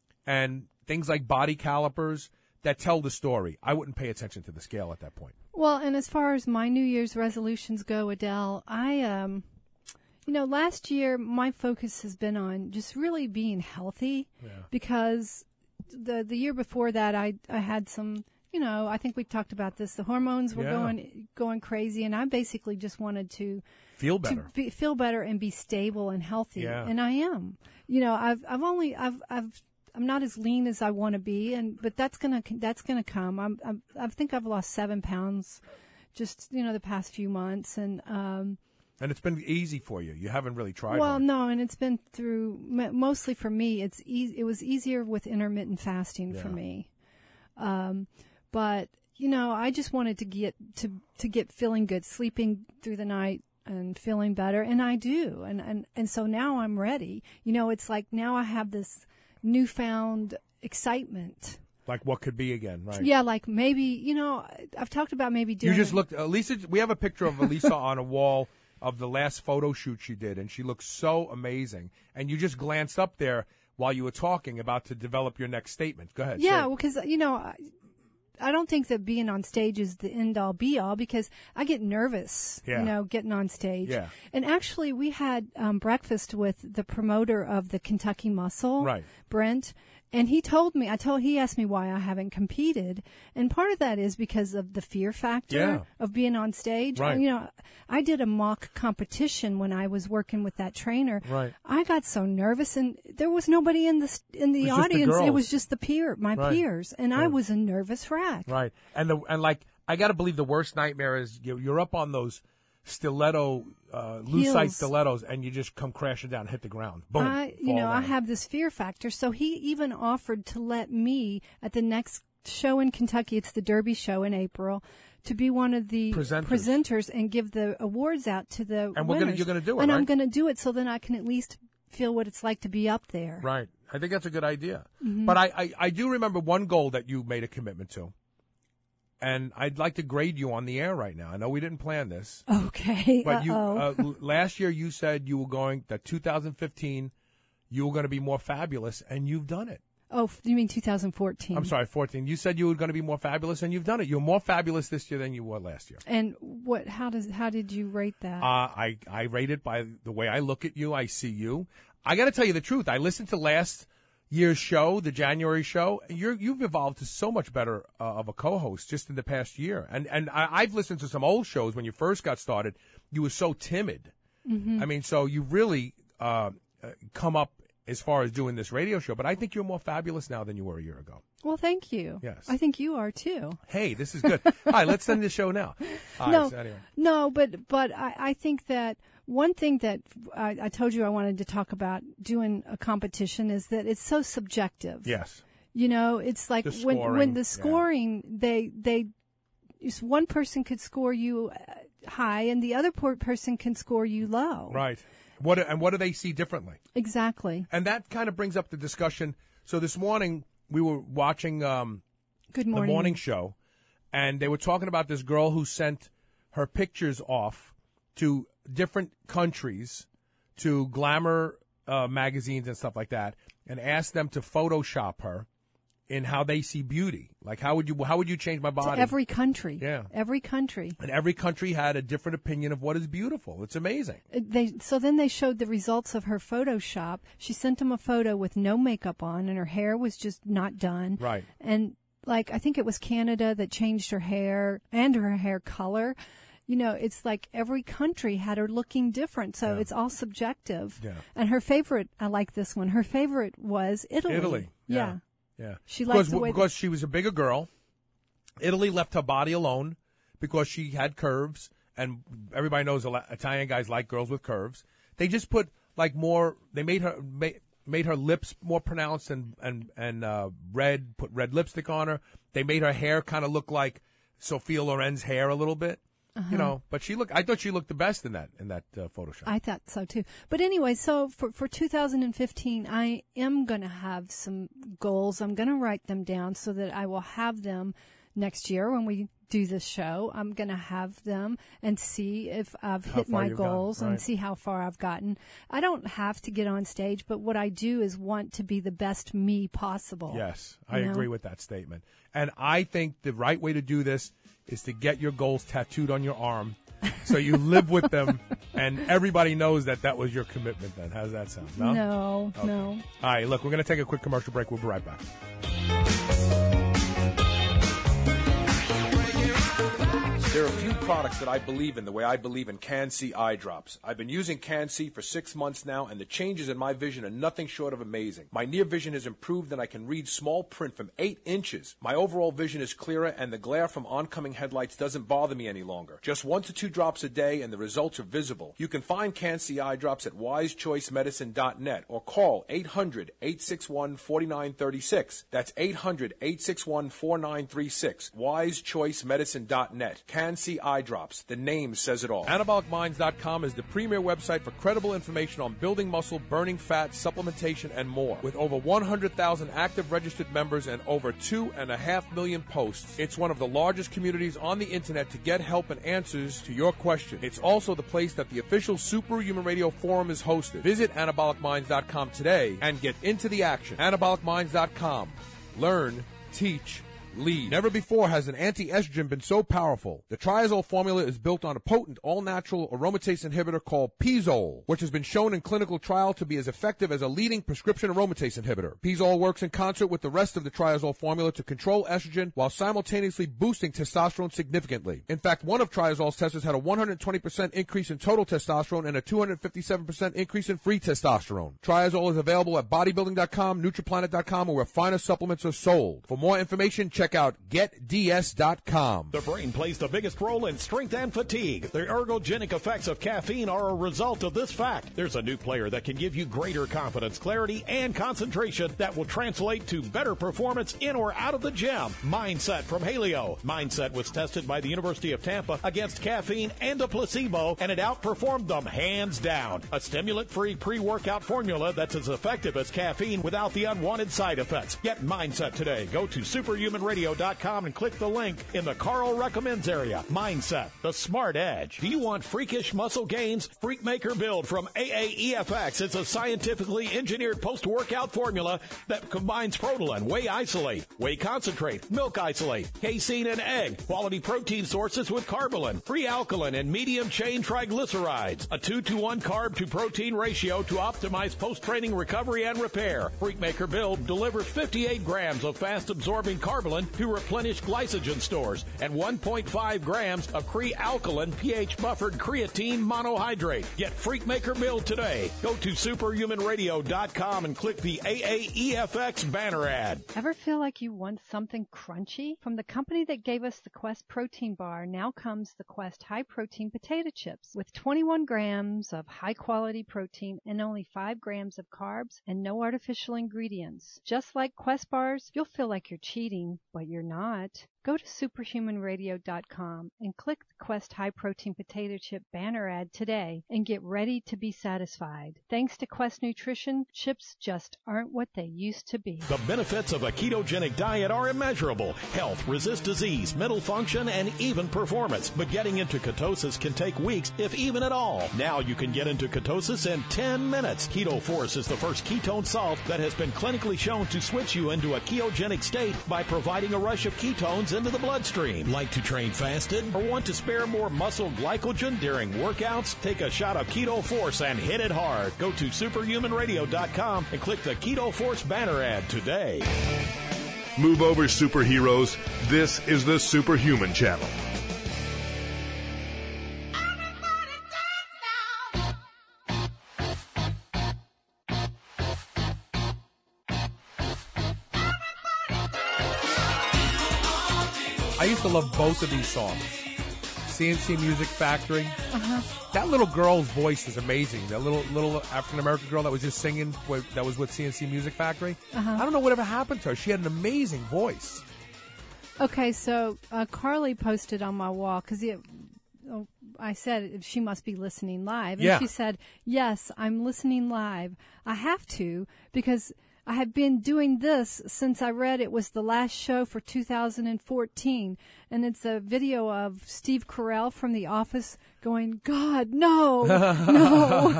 and things like body calipers that tell the story. I wouldn't pay attention to the scale at that point. Well, and as far as my New Year's resolutions go, Adele, I, um, you know, last year my focus has been on just really being healthy Yeah. because the the year before that I I had some, you know, I think we talked about this. The hormones were Yeah. going going crazy, and I basically just wanted to Feel to better. be, feel better and be stable and healthy. Yeah. And I am. You know, I've I've only I've I've I'm not as lean as I want to be, and but that's gonna that's gonna come. I'm, I'm I think I've lost seven pounds, just you know the past few months, and um. And it's been easy for you. You haven't really tried Well, hard. no, and it's been through m- mostly for me. It's e- it was easier with intermittent fasting for Yeah. me, um, but you know, I just wanted to get to to get feeling good, sleeping through the night and feeling better, and I do, and and and so now I'm ready. You know, it's like now I have this newfound excitement. Like what could be again, right? Yeah, like maybe you know, I've talked about maybe doing. You just looked, Elisa, we have a picture of Elisa on a wall of the last photo shoot she did, and she looks so amazing. And you just glanced up there while you were talking about to develop your next statement. Go ahead. say Yeah, it. well, because, you know, I, I don't think that being on stage is the end-all, be-all, because I get nervous, Yeah. you know, getting on stage. Yeah. And actually, we had um, breakfast with the promoter of the Kentucky Muscle, Right. Brent, and he told me, I told, he asked me why I haven't competed, and part of that is because of the fear factor Yeah. of being on stage. Right. You know, I did a mock competition when I was working with that trainer. Right. I got so nervous, and there was nobody in the in the It was just the audience. It girls. was just the peer, my Right. peers, and I Right. was a nervous wreck. Right. And the and like I got to believe the worst nightmare is you, you're up on those stiletto uh, lucite Heels. stilettos, and you just come crashing down and hit the ground. Boom. I, you fall know, I down. have this fear factor. So he even offered to let me at the next show in Kentucky. It's the Derby show in April. To be one of the Presenters. presenters and give the awards out to the And we're gonna- winners. you're gonna do it, and I'm right? going to do it so then I can at least feel what it's like to be up there. Right. I think that's a good idea. Mm-hmm. But I, I, I do remember one goal that you made a commitment to. And I'd like to grade you on the air right now. I know we didn't plan this. Okay. But you, Uh-oh. uh, l- last year you said you were going, that two thousand fifteen, you were going to be more fabulous, and you've done it. oh, f- you mean two thousand fourteen? I'm sorry, fourteen. You said you were going to be more fabulous, and you've done it. You're more fabulous this year than you were last year. And what? How does? How did you rate that? Uh, I, I rate it by the way I look at you, I see you. I got to tell you the truth. I listened to last year's show, the January show. You're, you've evolved to so much better uh, of a co-host just in the past year. And and I, I've listened to some old shows when you first got started. You were so timid. Mm-hmm. I mean, so you really uh, uh, come up as far as doing this radio show. But I think you're more fabulous now than you were a year ago. Well, thank you. Yes. I think you are too. Hey, this is good. All right, let's end the show now. All no, right, so anyway. no, but but I, I think that one thing that I, I told you I wanted to talk about doing a competition is that it's so subjective. Yes. You know, it's like The when scoring, when the yeah. scoring, they they just one person could score you high, and the other por- person can score you low. Right. What and what do they see differently? Exactly. And that kind of brings up the discussion. So this morning we were watching um, Good morning. the morning show, and they were talking about this girl who sent her pictures off to different countries, to glamour uh, magazines and stuff like that, and asked them to Photoshop her in how they see beauty. Like, how would you how would you change my body? To every country. Yeah. Every country. And every country had a different opinion of what is beautiful. It's amazing. They so then they showed the results of her Photoshop. She sent them a photo with no makeup on, and her hair was just not done. Right. And like I think it was Canada that changed her hair and her hair color. You know, it's like every country had her looking different, so Yeah. it's all subjective. Yeah. And her favorite, I like this one. Her favorite was Italy. Italy. Yeah. Yeah. Yeah. She liked because, the way because she was a bigger girl. Italy left her body alone because she had curves, and everybody knows Italian guys like girls with curves. They just put like more. They made her made, made her lips more pronounced and and and uh, red. Put red lipstick on her. They made her hair kind of look like Sophia Loren's hair a little bit. Uh-huh. You know, but she looked. I thought she looked the best in that in that uh, Photoshop. I thought so too. But anyway, so for for two thousand fifteen, I am going to have some goals. I'm going to write them down so that I will have them next year when we do this show. I'm going to have them and see if I've How hit far my you've gotten, goals right. and see how far I've gotten. I don't have to get on stage, but what I do is want to be the best me possible. Yes, I You know? agree with that statement. And I think the right way to do this is to get your goals tattooed on your arm so you live with them and everybody knows that that was your commitment then. How does that sound? No? No, Okay. no. All right, look, we're going to take a quick commercial break. We'll be right back. There are a few products that I believe in the way I believe in Can-C eye drops. I've been using Can-C for six months now, and the changes in my vision are nothing short of amazing. My near vision has improved, and I can read small print from eight inches. My overall vision is clearer, and the glare from oncoming headlights doesn't bother me any longer. Just one to two drops a day, and the results are visible. You can find Can-C eye drops at wise choice medicine dot net or call eight hundred, eight six one, four nine three six. That's eight hundred, eight six one, four nine three six. wise choice medicine dot net. Can-C eye drops. The name says it all. anabolic minds dot com is the premier website for credible information on building muscle, burning fat, supplementation, and more. With over one hundred thousand active registered members and over two and a half million posts, it's one of the largest communities on the internet to get help and answers to your question. It's also the place that the official Superhuman Radio Forum is hosted. Visit anabolic minds dot com today and get into the action. anabolic minds dot com. Learn, teach, lead. Never before has an anti-estrogen been so powerful. The triazole formula is built on a potent all-natural aromatase inhibitor called Pizole, which has been shown in clinical trial to be as effective as a leading prescription aromatase inhibitor. Pizole works in concert with the rest of the triazole formula to control estrogen while simultaneously boosting testosterone significantly. In fact, one of triazole's testers had a one hundred twenty percent increase in total testosterone and a two hundred fifty-seven percent increase in free testosterone. Triazole is available at bodybuilding dot com, nutriplanet dot com, or where finer supplements are sold. For more information, check out get d s dot com. The brain plays the biggest role in strength and fatigue. The ergogenic effects of caffeine are a result of this fact. There's a new player that can give you greater confidence, clarity, and concentration that will translate to better performance in or out of the gym. Mindset from Haleo. Mindset was tested by the University of Tampa against caffeine and a placebo, and it outperformed them hands down. A stimulant-free pre-workout formula that's as effective as caffeine without the unwanted side effects. Get Mindset today. Go to superhuman radio dot com and click the link in the Carl Recommends area. Mindset, the smart edge. Do you want freakish muscle gains? Freakmaker Build from A A E F X. It's a scientifically engineered post-workout formula that combines Protolan, whey isolate, whey concentrate, milk isolate, casein, and egg, quality protein sources with carbolin, free alkaline, and medium-chain triglycerides. A two to one carb to protein ratio to optimize post-training recovery and repair. Freakmaker Build delivers fifty-eight grams of fast-absorbing carbolin nutrition to replenish glycogen stores, and one point five grams of Cree-Alkaline pH-buffered creatine monohydrate. Get Freakmaker Mill today. Go to superhuman radio dot com and click the A A E F X banner ad. Ever feel like you want something crunchy? From the company that gave us the Quest protein bar, now comes the Quest high protein potato chips with twenty-one grams of high quality protein and only five grams of carbs and no artificial ingredients. Just like Quest bars, you'll feel like you're cheating, but you're not. Go to superhuman radio dot com and click the Quest high protein potato chip banner ad today and get ready to be satisfied. Thanks to Quest Nutrition, chips just aren't what they used to be. The benefits of a ketogenic diet are immeasurable. Health, resist disease, mental function, and even performance. But getting into ketosis can take weeks, if even at all. Now you can get into ketosis in ten minutes. Keto Force is the first ketone salt that has been clinically shown to switch you into a ketogenic state by providing a rush of ketones into the bloodstream. Like to train fasted or want to spare more muscle glycogen during workouts? Take a shot of Keto Force and hit it hard. Go to superhuman radio dot com and click the Keto Force banner ad today. Move over, superheroes. This is the Superhuman Channel. I used to love both of these songs. C N C Music Factory. Uh-huh. That little girl's voice is amazing. That little little African American girl that was just singing with, that was with C N C Music Factory. Uh-huh. I don't know whatever happened to her. She had an amazing voice. Okay, so uh, Carly posted on my wall because oh, I said she must be listening live, and Yeah. she said, "Yes, I'm listening live. I have to because I have been doing this since I read it was the last show for two thousand fourteen, and it's a video of Steve Carell from The Office going, God, no, no."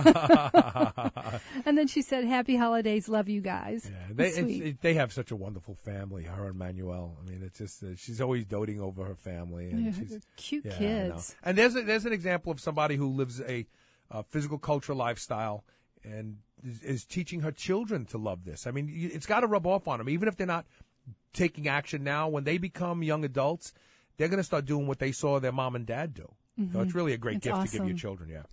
And then she said, "Happy holidays, love you guys." Yeah, they That's sweet. it's, it, they have such a wonderful family. Her and Manuel. I mean, it's just uh, she's always doting over her family, and Yeah, she's they're cute yeah, I know. kids. And there's a, there's an example of somebody who lives a uh, physical culture lifestyle and is, is teaching her children to love this. I mean, you, it's got to rub off on them, even if they're not taking action now. When they become young adults, they're going to start doing what they saw their mom and dad do. Mm-hmm. So it's really a great It's gift to awesome. give your children. Yeah.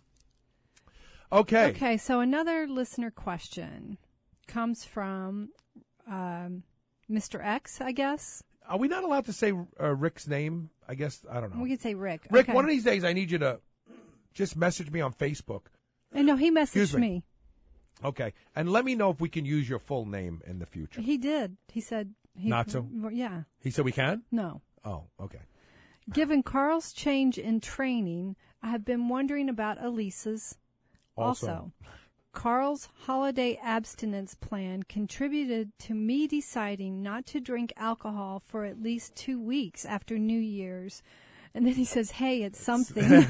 yeah. Okay. Okay, so another listener question comes from um, Mister X, I guess. Are we not allowed to say uh, Rick's name? I guess I don't know. We could say Rick. Rick, okay. one of these days I need you to just message me on Facebook. I know he Excuse messaged me. me. Okay. And let me know if we can use your full name in the future. He did. He said he Not to? Yeah. He said we can? No. Oh, okay. Given Carl's change in training, I have been wondering about Elisa's. Also. Also, Carl's holiday abstinence plan contributed to me deciding not to drink alcohol for at least two weeks after New Year's. And then he says, hey, it's something.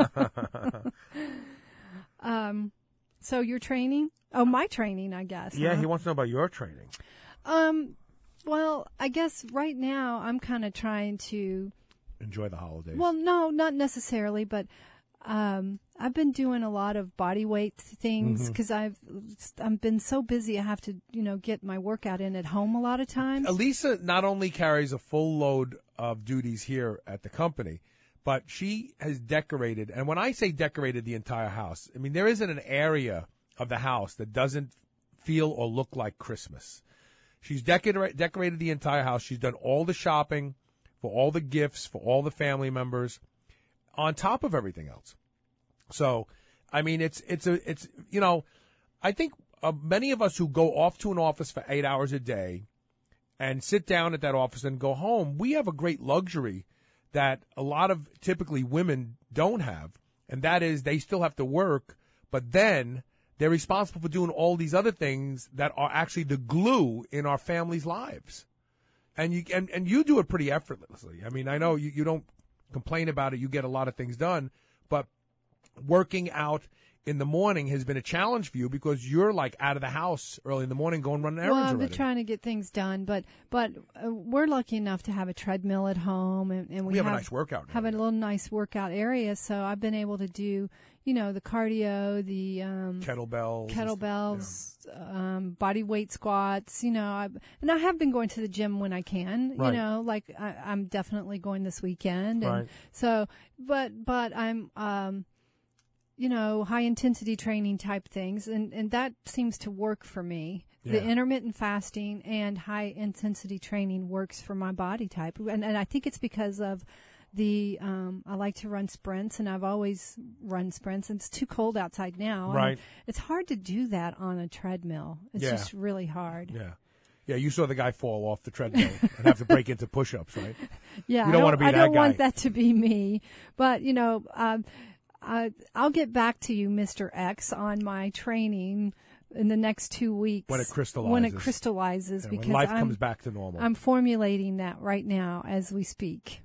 um, so your training? Oh, my training, I guess. Yeah, huh? he wants to know about your training. Um, well, I guess right now I'm kind of trying to. Enjoy the holidays. Well, no, not necessarily, but um, I've been doing a lot of body weight things because I've I've been so busy. I have to, you know, get my workout in at home a lot of times. Elisa not only carries a full load of duties here at the company, but she has decorated. And when I say decorated the entire house, I mean, there isn't an area of the house that doesn't feel or look like Christmas. She's decora- decorated the entire house. She's done all the shopping for all the gifts, for all the family members, on top of everything else. So, I mean, it's, it's a, it's, you know, I think uh, many of us who go off to an office for eight hours a day and sit down at that office and go home, we have a great luxury that a lot of typically women don't have. And that is they still have to work, but then they're responsible for doing all these other things that are actually the glue in our families' lives. And you and, and you do it pretty effortlessly. I mean, I know you, you don't complain about it. You get a lot of things done. But working out in the morning has been a challenge for you because you're like out of the house early in the morning going running errands Well, I've already. been trying to get things done, but but uh, we're lucky enough to have a treadmill at home, and, and we, We have a nice workout have a area. little nice workout area. So I've been able to do, you know, the cardio, the um, kettlebells, kettlebells, um, body weight squats. You know, I, and I have been going to the gym when I can. Right. You know, like I, I'm definitely going this weekend. And Right. So, but but I'm. Um, you know, high intensity training type things. And, and that seems to work for me. Yeah. The intermittent fasting and high intensity training works for my body type. And, and I think it's because of the, um, I like to run sprints, and I've always run sprints, and it's too cold outside now. Right. And it's hard to do that on a treadmill. It's Yeah. just really hard. Yeah. Yeah, you saw the guy fall off the treadmill and have to break into push-ups, right? Yeah. You don't I want to be I that don't guy. want that to be me. But, you know, um, I, I'll get back to you, Mister X, on my training in the next two weeks. When it crystallizes. When it crystallizes, Yeah, because when life I'm, comes back to normal. I'm formulating that right now as we speak.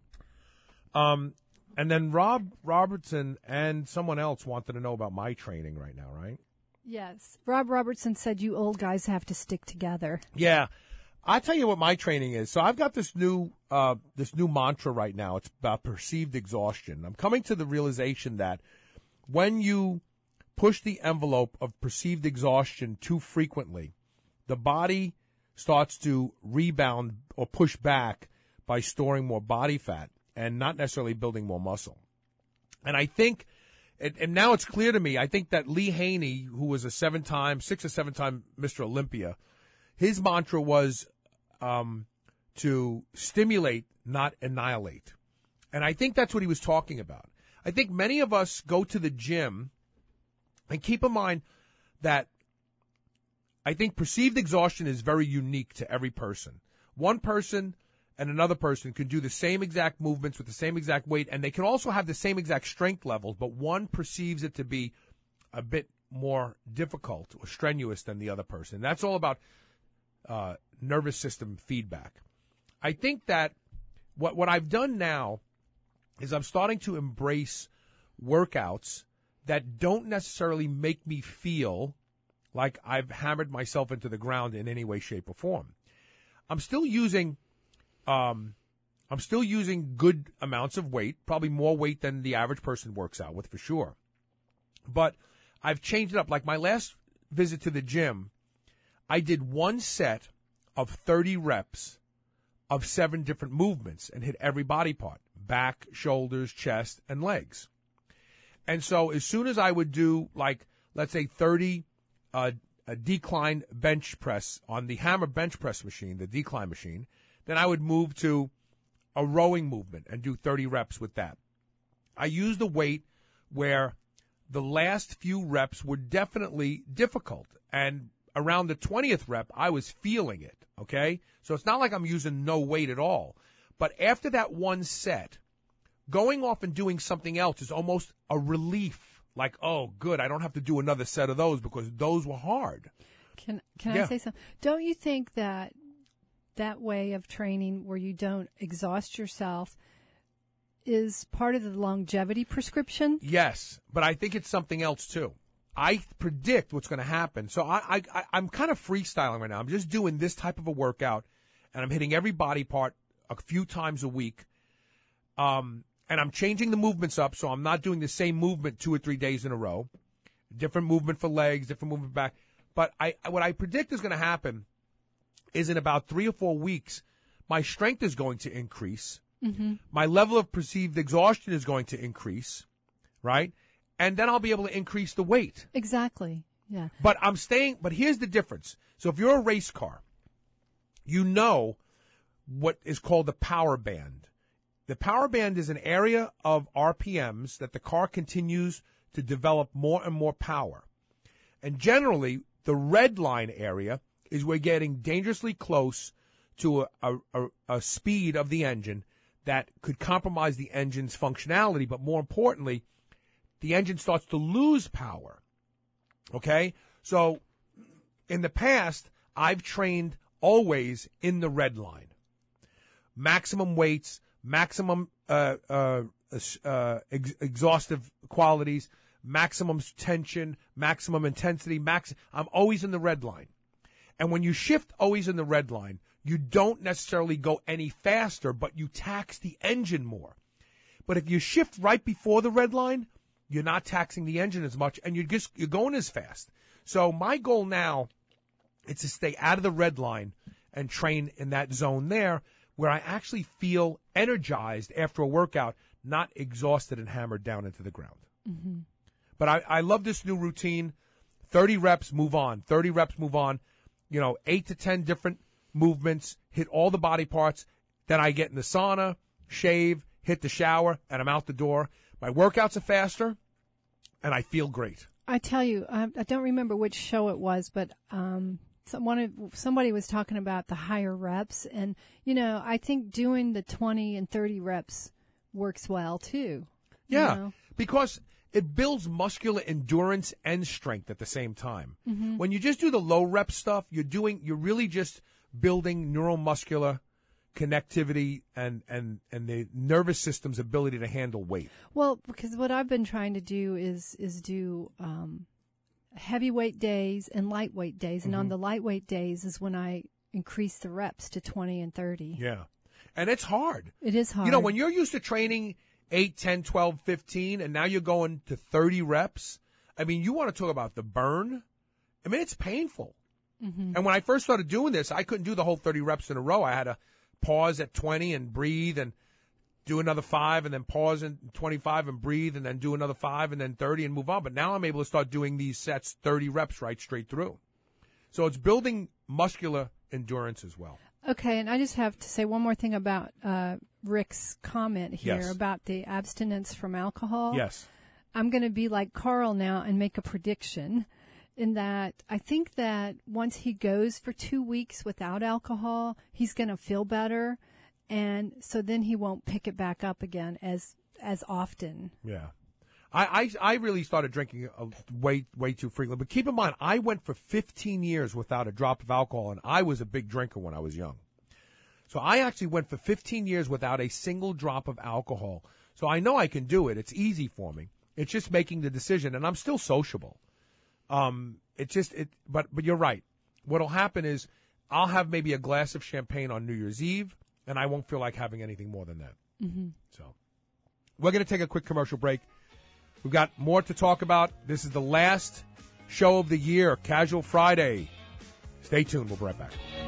Um, and then Rob Robertson and someone else wanted to know about my training right now, right? Yes. Rob Robertson said you old guys have to stick together. Yeah. I'll tell you what my training is. So I've got this new uh, this new mantra right now. It's about perceived exhaustion. I'm coming to the realization that when you push the envelope of perceived exhaustion too frequently, the body starts to rebound or push back by storing more body fat and not necessarily building more muscle. And I think, and, and now it's clear to me, I think that Lee Haney, who was a seven-time, six or seven-time Mister Olympia, his mantra was um, to stimulate, not annihilate. And I think that's what he was talking about. I think many of us go to the gym, and keep in mind that I think perceived exhaustion is very unique to every person. One person and another person can do the same exact movements with the same exact weight, and they can also have the same exact strength levels, but one perceives it to be a bit more difficult or strenuous than the other person. That's all about uh, nervous system feedback. I think that what what I've done now is I'm starting to embrace workouts that don't necessarily make me feel like I've hammered myself into the ground in any way, shape, or form. I'm still using, um, I'm still using good amounts of weight, probably more weight than the average person works out with for sure. But I've changed it up. Like my last visit to the gym, I did one set of thirty reps of seven different movements and hit every body part: back, shoulders, chest, and legs. And so as soon as I would do, like, let's say thirty uh, a decline bench press on the hammer bench press machine, the decline machine, then I would move to a rowing movement and do thirty reps with that. I used the weight where the last few reps were definitely difficult. And around the twentieth rep, I was feeling it, okay? So it's not like I'm using no weight at all. But after that one set, going off and doing something else is almost a relief. Like, oh, good, I don't have to do another set of those because those were hard. Can can Yeah. I say something? Don't you think that that way of training where you don't exhaust yourself is part of the longevity prescription? Yes, but I think it's something else too. I predict what's going to happen. So I, I, I, I'm kind of freestyling right now. I'm just doing this type of a workout, and I'm hitting every body part a few times a week. Um, and I'm changing the movements up, so I'm not doing the same movement two or three days in a row. Different movement for legs, different movement back. But I, what I predict is going to happen is in about three or four weeks, my strength is going to increase. Mm-hmm. My level of perceived exhaustion is going to increase, right? And then I'll be able to increase the weight. Exactly. Yeah. But I'm staying, but here's the difference. So if you're a race car, you know what is called the power band. The power band is an area of R P Ms that the car continues to develop more and more power. And generally, the red line area is we're getting dangerously close to a, a, a speed of the engine that could compromise the engine's functionality, but more importantly, the engine starts to lose power. Okay? So in the past, I've trained always in the red line. Maximum weights, maximum uh, uh, uh, ex- exhaustive qualities, maximum tension, maximum intensity, max. I'm always in the red line. And when you shift always in the red line, you don't necessarily go any faster, but you tax the engine more. But if you shift right before the red line, you're not taxing the engine as much, and you're just you're going as fast. So my goal now is to stay out of the red line and train in that zone there, where I actually feel energized after a workout, not exhausted and hammered down into the ground. Mm-hmm. But I, I love this new routine. thirty reps, move on. thirty reps, move on. You know, eight to ten different movements, hit all the body parts. Then I get in the sauna, shave, hit the shower, and I'm out the door. My workouts are faster, and I feel great. I tell you, I, I don't remember which show it was, but um, someone, somebody was talking about the higher reps. And, you know, I think doing the twenty and thirty reps works well, too. Yeah, you know? Because it builds muscular endurance and strength at the same time. Mm-hmm. When you just do the low rep stuff, you're doing, you're really just building neuromuscular connectivity and, and, and the nervous system's ability to handle weight. Well, because what I've been trying to do is, is do, um, heavyweight days and lightweight days. And Mm-hmm. on the lightweight days is when I increase the reps to twenty and thirty. Yeah. And it's hard. It is hard. You know, when you're used to training eight, ten, twelve, fifteen, and now you're going to thirty reps, I mean, you want to talk about the burn. I mean, it's painful. Mm-hmm. And when I first started doing this, I couldn't do the whole thirty reps in a row. I had to pause at twenty and breathe and do another five and then pause at twenty-five and breathe and then do another five and then thirty and move on. But now I'm able to start doing these sets thirty reps right straight through. So it's building muscular endurance as well. Okay, and I just have to say one more thing about uh, Rick's comment here Yes. about the abstinence from alcohol. Yes. I'm going to be like Carl now and make a prediction in that I think that once he goes for two weeks without alcohol, he's going to feel better, and so then he won't pick it back up again as as often. Yeah. I, I, I really started drinking uh, way way too frequently. But keep in mind, I went for fifteen years without a drop of alcohol, and I was a big drinker when I was young. So I actually went for fifteen years without a single drop of alcohol. So I know I can do it. It's easy for me. It's just making the decision, and I'm still sociable. Um, it just it. But but you're right. What'll happen is I'll have maybe a glass of champagne on New Year's Eve, and I won't feel like having anything more than that. Mm-hmm. So we're going to take a quick commercial break. We've got more to talk about. This is the last show of the year, Casual Friday. Stay tuned. We'll be right back.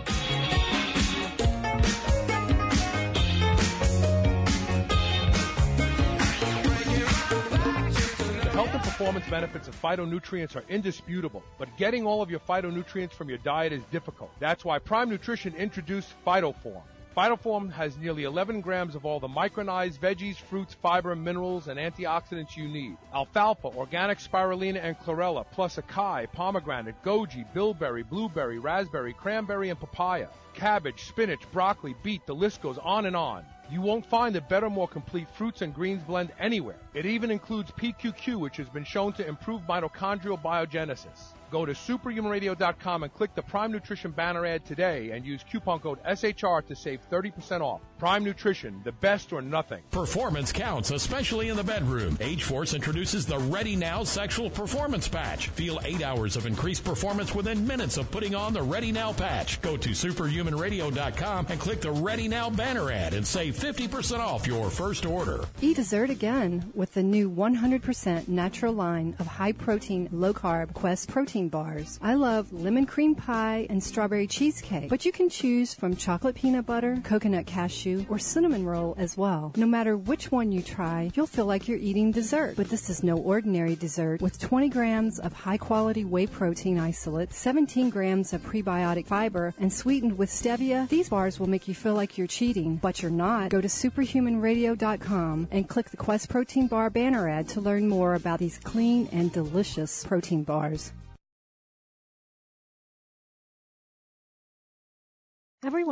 The health and performance benefits of phytonutrients are indisputable, but getting all of your phytonutrients from your diet is difficult. That's why Prime Nutrition introduced PhytoForm. PhytoForm has nearly eleven grams of all the micronized veggies, fruits, fiber, minerals, and antioxidants you need. Alfalfa, organic spirulina, and chlorella, plus acai, pomegranate, goji, bilberry, blueberry, raspberry, cranberry, and papaya. Cabbage, spinach, broccoli, beet, the list goes on and on. You won't find a better, more complete fruits and greens blend anywhere. It even includes P Q Q, which has been shown to improve mitochondrial biogenesis. Go to superhuman radio dot com and click the Prime Nutrition banner ad today and use coupon code S H R to save thirty percent off. Prime Nutrition, the best or nothing. Performance counts, especially in the bedroom. H-Force introduces the Ready Now Sexual Performance Patch. Feel eight hours of increased performance within minutes of putting on the Ready Now patch. Go to superhuman radio dot com and click the Ready Now banner ad and save fifty percent off your first order. Eat dessert again with the new one hundred percent natural line of high-protein, low-carb Quest protein bars. I love lemon cream pie and strawberry cheesecake, but you can choose from chocolate peanut butter, coconut cashew, or cinnamon roll as well. No matter which one you try, you'll feel like you're eating dessert. But this is no ordinary dessert. With twenty grams of high-quality whey protein isolate, seventeen grams of prebiotic fiber, and sweetened with stevia, these bars will make you feel like you're cheating, but you're not. Go to superhuman radio dot com and click the Quest Protein Bar banner ad to learn more about these clean and delicious protein bars. Everyone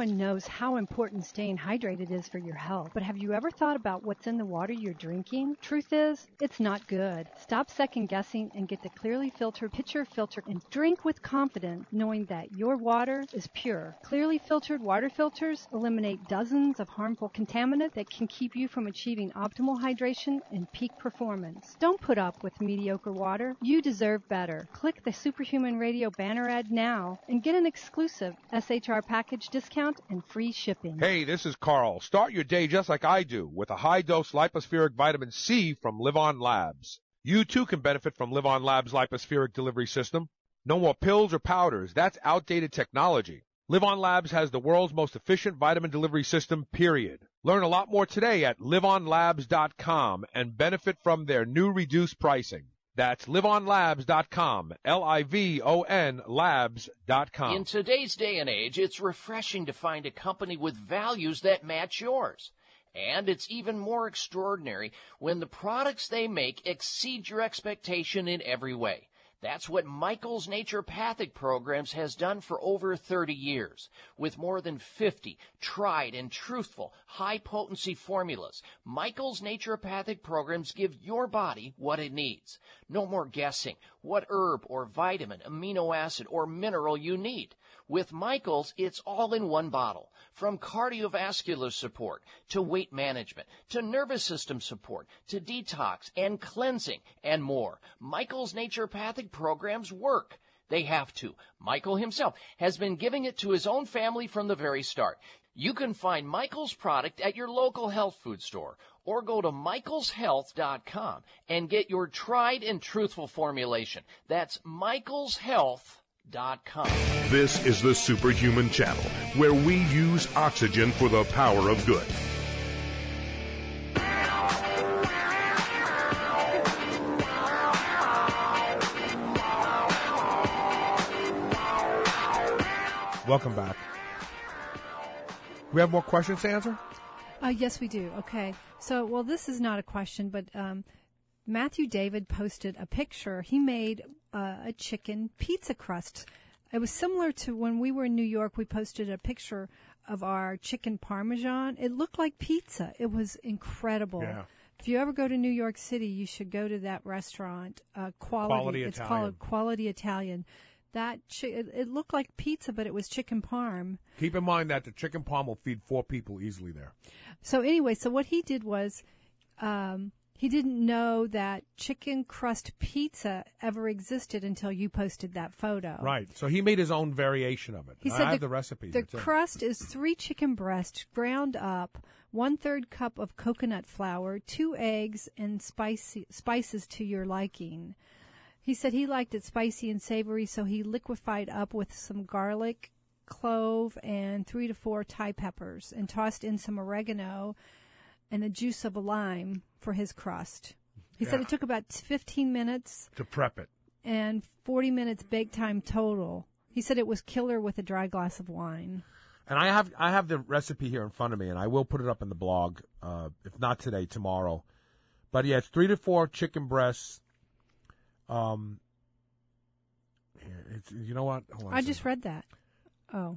Everyone knows how important staying hydrated is for your health, but have you ever thought about what's in the water you're drinking? Truth is, it's not good. Stop second guessing and get the Clearly Filtered pitcher filter and drink with confidence, knowing that your water is pure. Clearly Filtered water filters eliminate dozens of harmful contaminants that can keep you from achieving optimal hydration and peak performance. Don't put up with mediocre water. You deserve better. Click the Superhuman Radio banner ad now and get an exclusive S H R package discount and free shipping. Hey, this is Carl. Start your day just like I do with a high-dose lipospheric vitamin C from Live On Labs. You too can benefit from Live On Labs' lipospheric delivery system. No more pills or powders. That's outdated technology. Live On Labs has the world's most efficient vitamin delivery system, period. Learn a lot more today at live on labs dot com and benefit from their new reduced pricing. That's live on labs dot com, L I V O N labs dot com. In today's day and age, it's refreshing to find a company with values that match yours. And it's even more extraordinary when the products they make exceed your expectation in every way. That's what Michael's Naturopathic Programs has done for over thirty years. With more than fifty tried and truthful high-potency formulas, Michael's Naturopathic Programs give your body what it needs. No more guessing what herb or vitamin, amino acid, or mineral you need. With Michael's, it's all in one bottle. From cardiovascular support to weight management to nervous system support to detox and cleansing and more. Michael's Naturopathic Programs work. They have to. Michael himself has been giving it to his own family from the very start. You can find Michael's product at your local health food store or go to michaels health dot com and get your tried and truthful formulation. That's michaels health dot com. This is the Superhuman Channel, where we use oxygen for the power of good. Welcome back. We have more questions to answer? Uh, yes, we do. Okay. So, well, this is not a question, but um, Matthew David posted a picture. He made uh, a chicken pizza crust. It was similar to when we were in New York. We posted a picture of our chicken parmesan. It looked like pizza. It was incredible. Yeah. If you ever go to New York City, you should go to that restaurant. Uh, quality. Quality it's Italian. called Quality Italian. That chi- it, it looked like pizza, but it was chicken parm. Keep in mind that the chicken parm will feed four people easily there. So anyway, so what he did was, um, he didn't know that chicken crust pizza ever existed until you posted that photo. Right. So he made his own variation of it. He I said have the, the recipe. The That's it. crust is three chicken breasts ground up, one-third cup of coconut flour, two eggs, and spicy, spices to your liking. He said he liked it spicy and savory, so he liquefied up with some garlic, clove, and three to four Thai peppers, and tossed in some oregano and the juice of a lime for his crust. He Yeah. said it took about fifteen minutes To prep it. and forty minutes bake time total. He said it was killer with a dry glass of wine. And I have I have the recipe here in front of me, and I will put it up in the blog, uh, if not today, tomorrow. But yeah, it's three to four chicken breasts. Um, it's, you know what? Hold on a I second. just read that. Oh.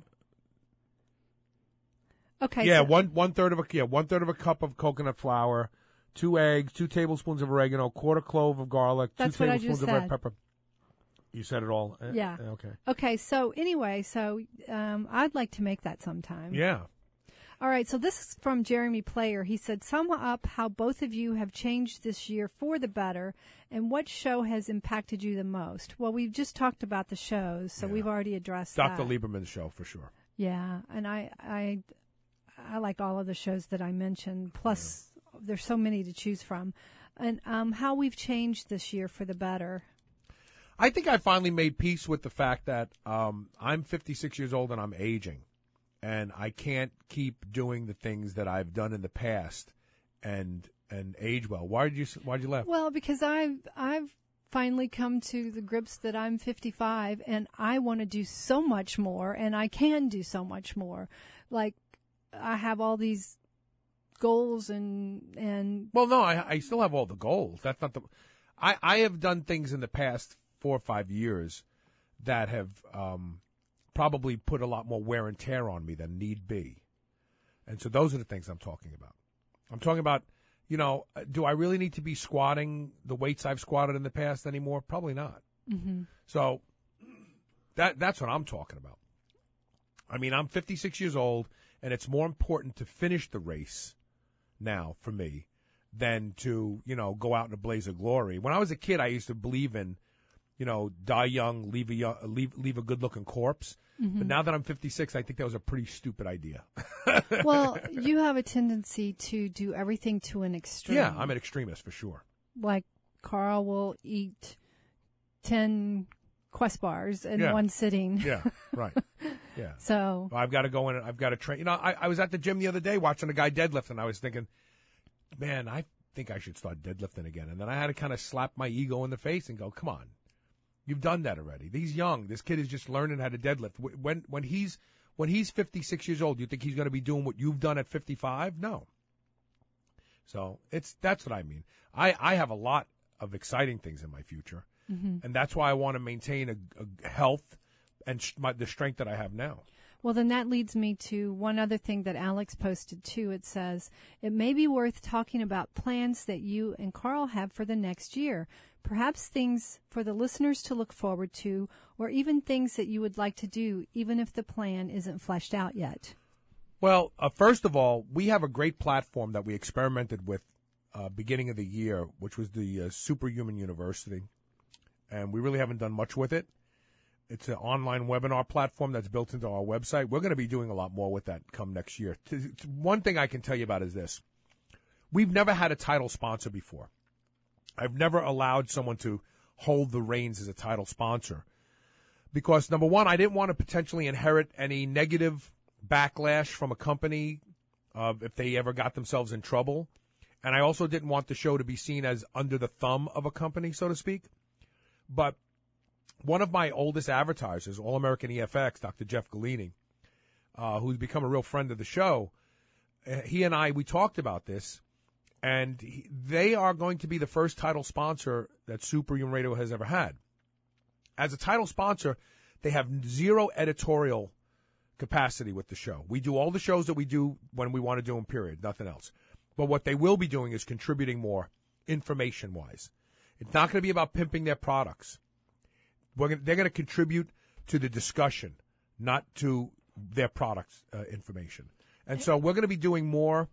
Okay. Yeah, so- one one third of a yeah one third of a cup of coconut flour, two eggs, two tablespoons of oregano, quarter clove of garlic, That's two what I tablespoons just of red said. pepper. You said it all. Eh, Yeah. eh, Okay. Okay, so anyway, so um, I'd like to make that sometime. Yeah. All right, so this is from Jeremy Player. He said, sum up how both of you have changed this year for the better, and what show has impacted you the most. Well, we've just talked about the shows, so Yeah. we've already addressed Doctor that. Lieberman's show for sure. Yeah, and I, I, I like all of the shows that I mentioned. Plus, yeah. there's so many to choose from, and um, how we've changed this year for the better. I think I finally made peace with the fact that um, I'm fifty-six years old and I'm aging, and I can't keep doing the things that I've done in the past and and age well. Why did you Why did you laugh? Well, because I've I've finally come to the grips that I'm fifty-five and I want to do so much more, and I can do so much more. Like I have all these goals and and well, no, I I still have all the goals. That's not the. I I have done things in the past four or five years that have um probably put a lot more wear and tear on me than need be. And so those are the things I'm talking about. I'm talking about, you know, do I really need to be squatting the weights I've squatted in the past anymore? Probably not. Mm-hmm. So that that's what I'm talking about. I mean, I'm fifty-six years old, and it's more important to finish the race now for me than to, you know, go out in a blaze of glory. When I was a kid, I used to believe in, you know, die young, leave a young, leave leave a good-looking corpse. Mm-hmm. But now that I'm fifty-six, I think that was a pretty stupid idea. Well, you have a tendency to do everything to an extreme. Yeah, I'm an extremist for sure. Like Carl will eat ten Quest bars in yeah. one sitting. Yeah, right. Yeah. So I've got to go in and I've got to train. You know, I, I was at the gym the other day watching a guy deadlift, and I was thinking, man, I think I should start deadlifting again. And then I had to kind of slap my ego in the face and go, come on, you've done that already. He's young. This kid is just learning how to deadlift. When when he's when he's fifty-six years old, you think he's going to be doing what you've done at fifty-five? No. So it's that's what I mean. I, I have a lot of exciting things in my future. Mm-hmm. And that's why I want to maintain a, a health and sh- my, the strength that I have now. Well, then that leads me to one other thing that Alex posted too. It says, it may be worth talking about plans that you and Carl have for the next year. Perhaps things for the listeners to look forward to, or even things that you would like to do, even if the plan isn't fleshed out yet. Well, uh, first of all, we have a great platform that we experimented with uh, beginning of the year, which was the uh, Superhuman University. And we really haven't done much with it. It's an online webinar platform that's built into our website. We're going to be doing a lot more with that come next year. One thing I can tell you about is this. We've never had a title sponsor before. I've never allowed someone to hold the reins as a title sponsor. Because, number one, I didn't want to potentially inherit any negative backlash from a company uh, if they ever got themselves in trouble. And I also didn't want the show to be seen as under the thumb of a company, so to speak. But one of my oldest advertisers, All-American E F X, Doctor Jeff Galini, uh, who's become a real friend of the show, uh, he and I, we talked about this, and he, they are going to be the first title sponsor that Superhuman Radio has ever had. As a title sponsor, they have zero editorial capacity with the show. We do all the shows that we do when we want to do them, period, nothing else. But what they will be doing is contributing more information-wise. It's not going to be about pimping their products. We're gonna, they're going to contribute to the discussion, not to their products uh, information. And so we're going to be doing more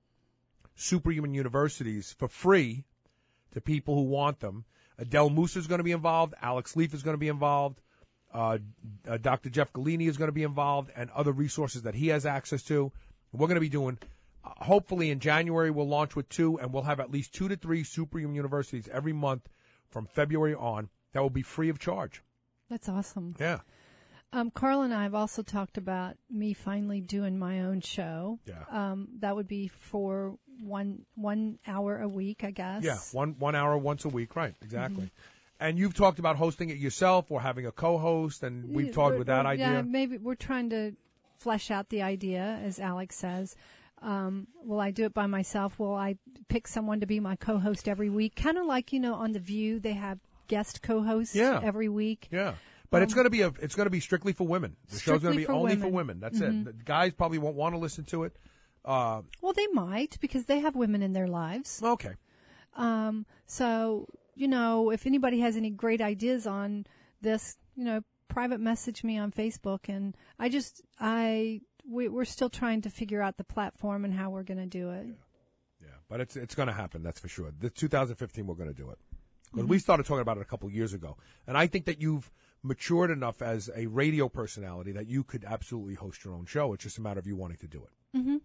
Superhuman Universities for free to people who want them. Adele Moose is going to be involved. Alex Leaf is going to be involved. Uh, uh, Doctor Jeff Galini is going to be involved, and other resources that he has access to. We're going to be doing... Hopefully in January we'll launch with two, and we'll have at least two to three Superhuman Universities every month from February on that will be free of charge. That's awesome. Yeah. Um, Carl and I have also talked about me finally doing my own show. Yeah. Um, that would be for one one hour a week, I guess. Yeah, one one hour once a week, right? Exactly. Mm-hmm. And you've talked about hosting it yourself or having a co-host, and we've talked with that yeah, idea. Yeah, maybe we're trying to flesh out the idea, as Alex says. Um, will I do it by myself? Will I pick someone to be my co-host every week? Kind of like, you know, on The View, they have guest co-hosts yeah. every week. Yeah. But um, it's going to be a, it's going to be strictly for women. The show's going to be for only women. for women. That's mm-hmm. it. The guys probably won't want to listen to it. Uh, well, they might, because they have women in their lives. Okay. Um, so, you know, if anybody has any great ideas on this, you know, private message me on Facebook. And I just, I, we, we're still trying to figure out the platform and how we're going to do it. Yeah. yeah. But it's, it's going to happen. That's for sure. The two thousand fifteen, we're going to do it. Because Mm-hmm. we started talking about it a couple years ago. And I think that you've matured enough as a radio personality that you could absolutely host your own show. It's just a matter of you wanting to do it. Mm-hmm.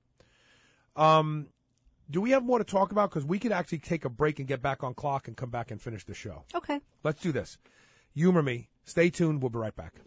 So, um, do we have more to talk about? Because we could actually take a break and get back on clock and come back and finish the show. Okay. Let's do this. Humor me. Stay tuned. We'll be right back.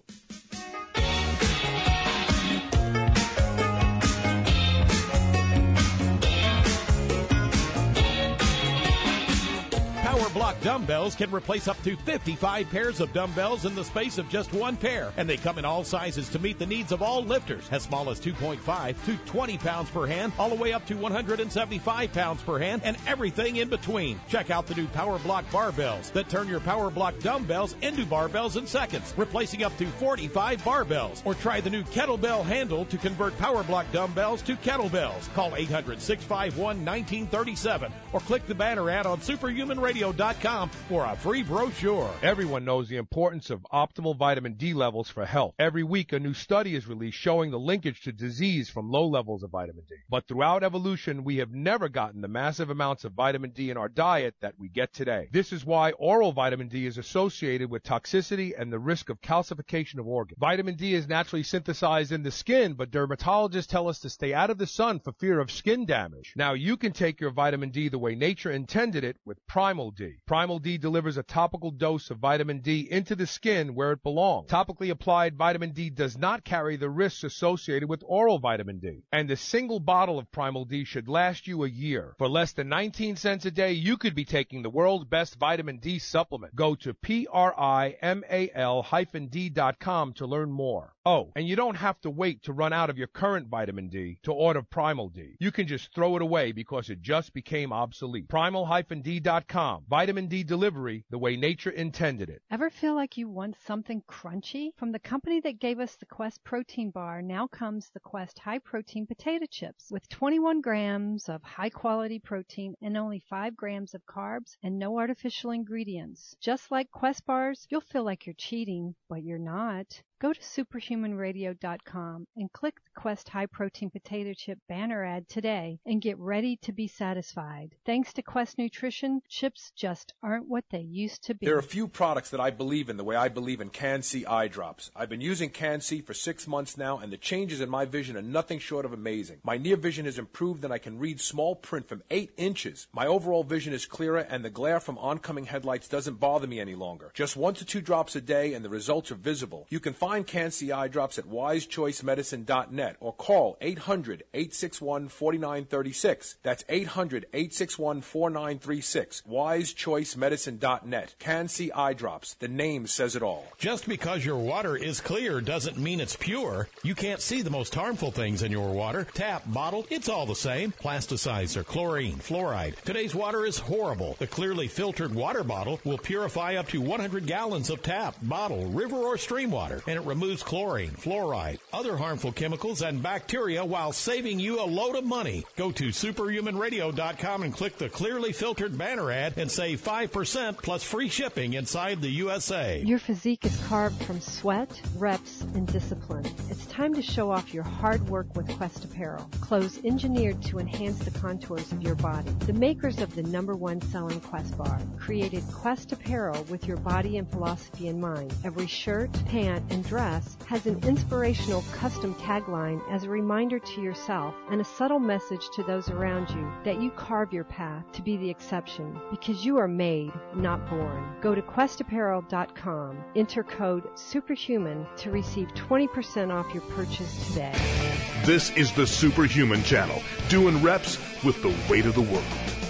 Power Block dumbbells can replace up to fifty-five pairs of dumbbells in the space of just one pair, and they come in all sizes to meet the needs of all lifters, as small as two point five to twenty pounds per hand, all the way up to one hundred seventy-five pounds per hand, and everything in between. Check out the new Power Block barbells that turn your Power Block dumbbells into barbells in seconds, replacing up to forty-five barbells. Or try the new kettlebell handle to convert Power Block dumbbells to kettlebells. Call eight hundred, six five one, one nine three seven or click the banner ad on superhuman radio dot com for a free brochure. Everyone knows the importance of optimal vitamin D levels for health. Every week, a new study is released showing the linkage to disease from low levels of vitamin D. But throughout evolution, we have never gotten the massive amounts of vitamin D in our diet that we get today. This is why oral vitamin D is associated with toxicity and the risk of calcification of organs. Vitamin D is naturally synthesized in the skin, but dermatologists tell us to stay out of the sun for fear of skin damage. Now, you can take your vitamin D the way nature intended it with Primal D. Primal D delivers a topical dose of vitamin D into the skin where it belongs. Topically applied vitamin D does not carry the risks associated with oral vitamin D. And a single bottle of Primal D should last you a year. For less than nineteen cents a day, you could be taking the world's best vitamin D supplement. Go to P R I M A L D dot com to learn more. Oh, and you don't have to wait to run out of your current vitamin D to order Primal D. You can just throw it away because it just became obsolete. Primal D dot com. Vitamin D delivery the way nature intended it. Ever feel like you want something crunchy? From the company that gave us the Quest protein bar, now comes the Quest high protein potato chips with twenty-one grams of high quality protein and only five grams of carbs and no artificial ingredients. Just like Quest bars, you'll feel like you're cheating, but you're not. Go to superhuman radio dot com and click the Quest High Protein Potato Chip banner ad today and get ready to be satisfied. Thanks to Quest Nutrition, chips just aren't what they used to be. There are a few products that I believe in the way I believe in Can-C eye drops. I've been using Can-C for six months now, and the changes in my vision are nothing short of amazing. My near vision has improved, and I can read small print from eight inches. My overall vision is clearer, and the glare from oncoming headlights doesn't bother me any longer. Just one to two drops a day, and the results are visible. You can find Can-C eye drops at wise choice medicine dot net or call eight hundred, eight six one, four nine three six. That's eight hundred, eight six one, four nine three six. wise choice medicine dot net. Can-C eye drops. The name says it all. Just because your water is clear doesn't mean it's pure. You can't see the most harmful things in your water. Tap, bottle, it's all the same. Plasticizer, or chlorine, fluoride. Today's water is horrible. The clearly filtered water bottle will purify up to one hundred gallons of tap, bottle, river, or stream water, and it removes chlorine, fluoride, other harmful chemicals, and bacteria while saving you a load of money. Go to superhuman radio dot com and click the clearly filtered banner ad and save five percent plus free shipping inside the U S A. Your physique is carved from sweat, reps, and discipline. It's time to show off your hard work with Quest Apparel. Clothes engineered to enhance the contours of your body. The makers of the number one selling Quest bar created Quest Apparel with your body and philosophy in mind. Every shirt, pant, and dress has an inspirational custom tagline as a reminder to yourself and a subtle message to those around you that you carve your path to be the exception because you are made, not born. Go to quest apparel dot com, enter code SUPERHUMAN to receive twenty percent off your purchase today. This is the Superhuman Channel, doing reps with the weight of the world.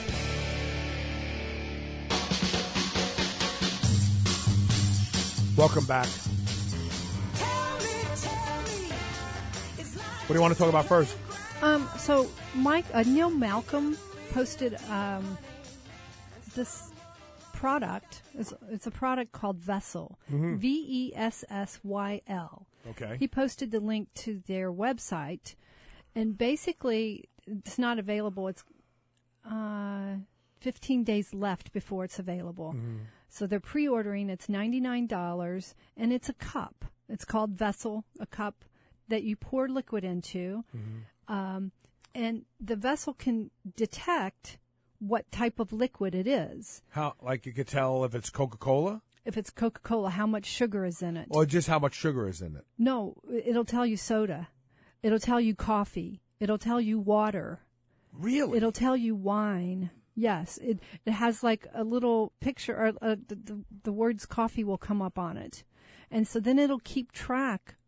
Welcome back. What do you want to talk about first? Um, so Mike, uh, Neil Malcolm posted um, this product. It's, it's a product called Vessel, mm-hmm. V E S S Y L. Okay. He posted the link to their website, and basically it's not available. It's uh, fifteen days left before it's available. Mm-hmm. So they're pre-ordering. It's ninety-nine dollars, and it's a cup. It's called Vessel, a cup that you pour liquid into, mm-hmm. um, and the vessel can detect what type of liquid it is. How, like you could tell if it's Coca-Cola? If it's Coca-Cola, how much sugar is in it. Or just how much sugar is in it? No, it'll tell you soda. It'll tell you coffee. It'll tell you water. Really? It'll tell you wine. Yes, it it has like a little picture, or uh, the, the, the words coffee will come up on it. And so then it'll keep track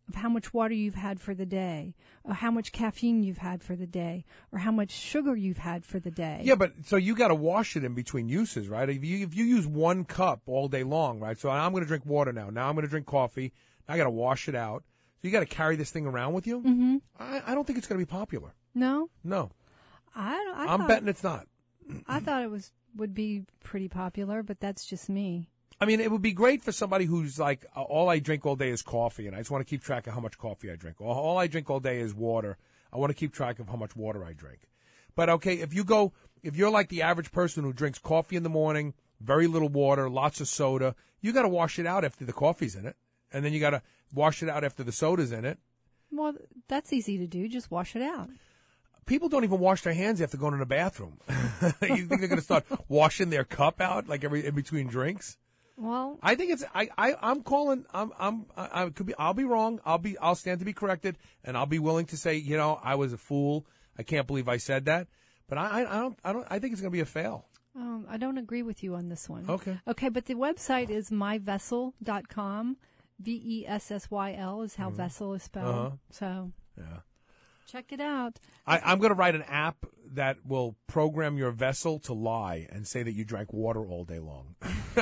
of how much water you've had for the day, or how much caffeine you've had for the day, or how much sugar you've had for the day. Yeah, but so you got to wash it in between uses, right? If you if you use one cup all day long, right? So I'm going to drink water now. Now I'm going to drink coffee. Now I got to wash it out. So you got to carry this thing around with you. Mm-hmm. I, I don't think it's going to be popular. No, No, I, I I'm thought, betting it's not. I thought it was would be pretty popular, but that's just me. I mean, it would be great for somebody who's like, uh, all I drink all day is coffee, and I just want to keep track of how much coffee I drink. All, all I drink all day is water. I want to keep track of how much water I drink. But, okay, if you go, if you're like the average person who drinks coffee in the morning, very little water, lots of soda, you got to wash it out after the coffee's in it, and then you got to wash it out after the soda's in it. Well, that's easy to do. Just wash it out. People don't even wash their hands after going to the bathroom. You think they're going to start washing their cup out like every in between drinks? Well, I think it's I, I I'm calling I'm I'm I, I could be I'll be wrong. I'll be I'll stand to be corrected, and I'll be willing to say, you know, I was a fool. I can't believe I said that. But I I don't I don't I think it's going to be a fail. um, I don't agree with you on this one. Okay. Okay, but the website is my vessel dot com. V E S S Y L is how Mhm. vessel is spelled. Uh-huh. So Yeah. check it out. I, I'm going to write an app that will program your vessel to lie and say that you drank water all day long.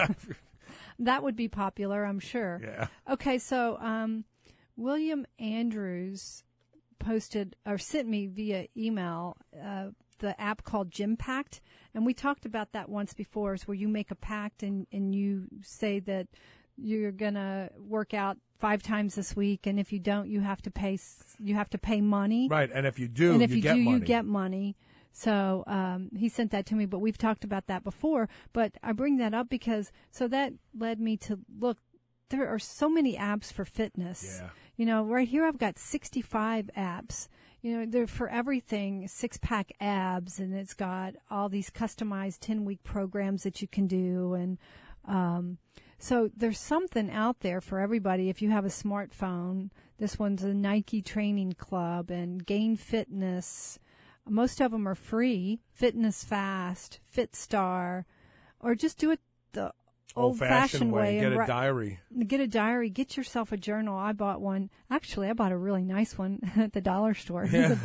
That would be popular, I'm sure. Yeah. Okay, so um, William Andrews posted or sent me via email uh, the app called Gym Pact, and we talked about that once before. Is where you make a pact and, and you say that you're gonna work out five times this week, and if you don't, you have to pay you have to pay money. Right, and if you do, and if you, you, get do, money. you get money. So um, he sent that to me, but we've talked about that before. But I bring that up because so that led me to look. There are so many apps for fitness. Yeah. You know, right here I've got sixty-five apps. You know, they're for everything, six-pack abs, and it's got all these customized ten-week programs that you can do. And um, so there's something out there for everybody if you have a smartphone. This one's a Nike Training Club and Gain Fitness. Most of them are free. Fitness Fast, FitStar, or just do it the old-fashioned way. Get and a ri- diary. Get a diary. Get yourself a journal. I bought one. Actually, I bought a really nice one at the dollar store. It was a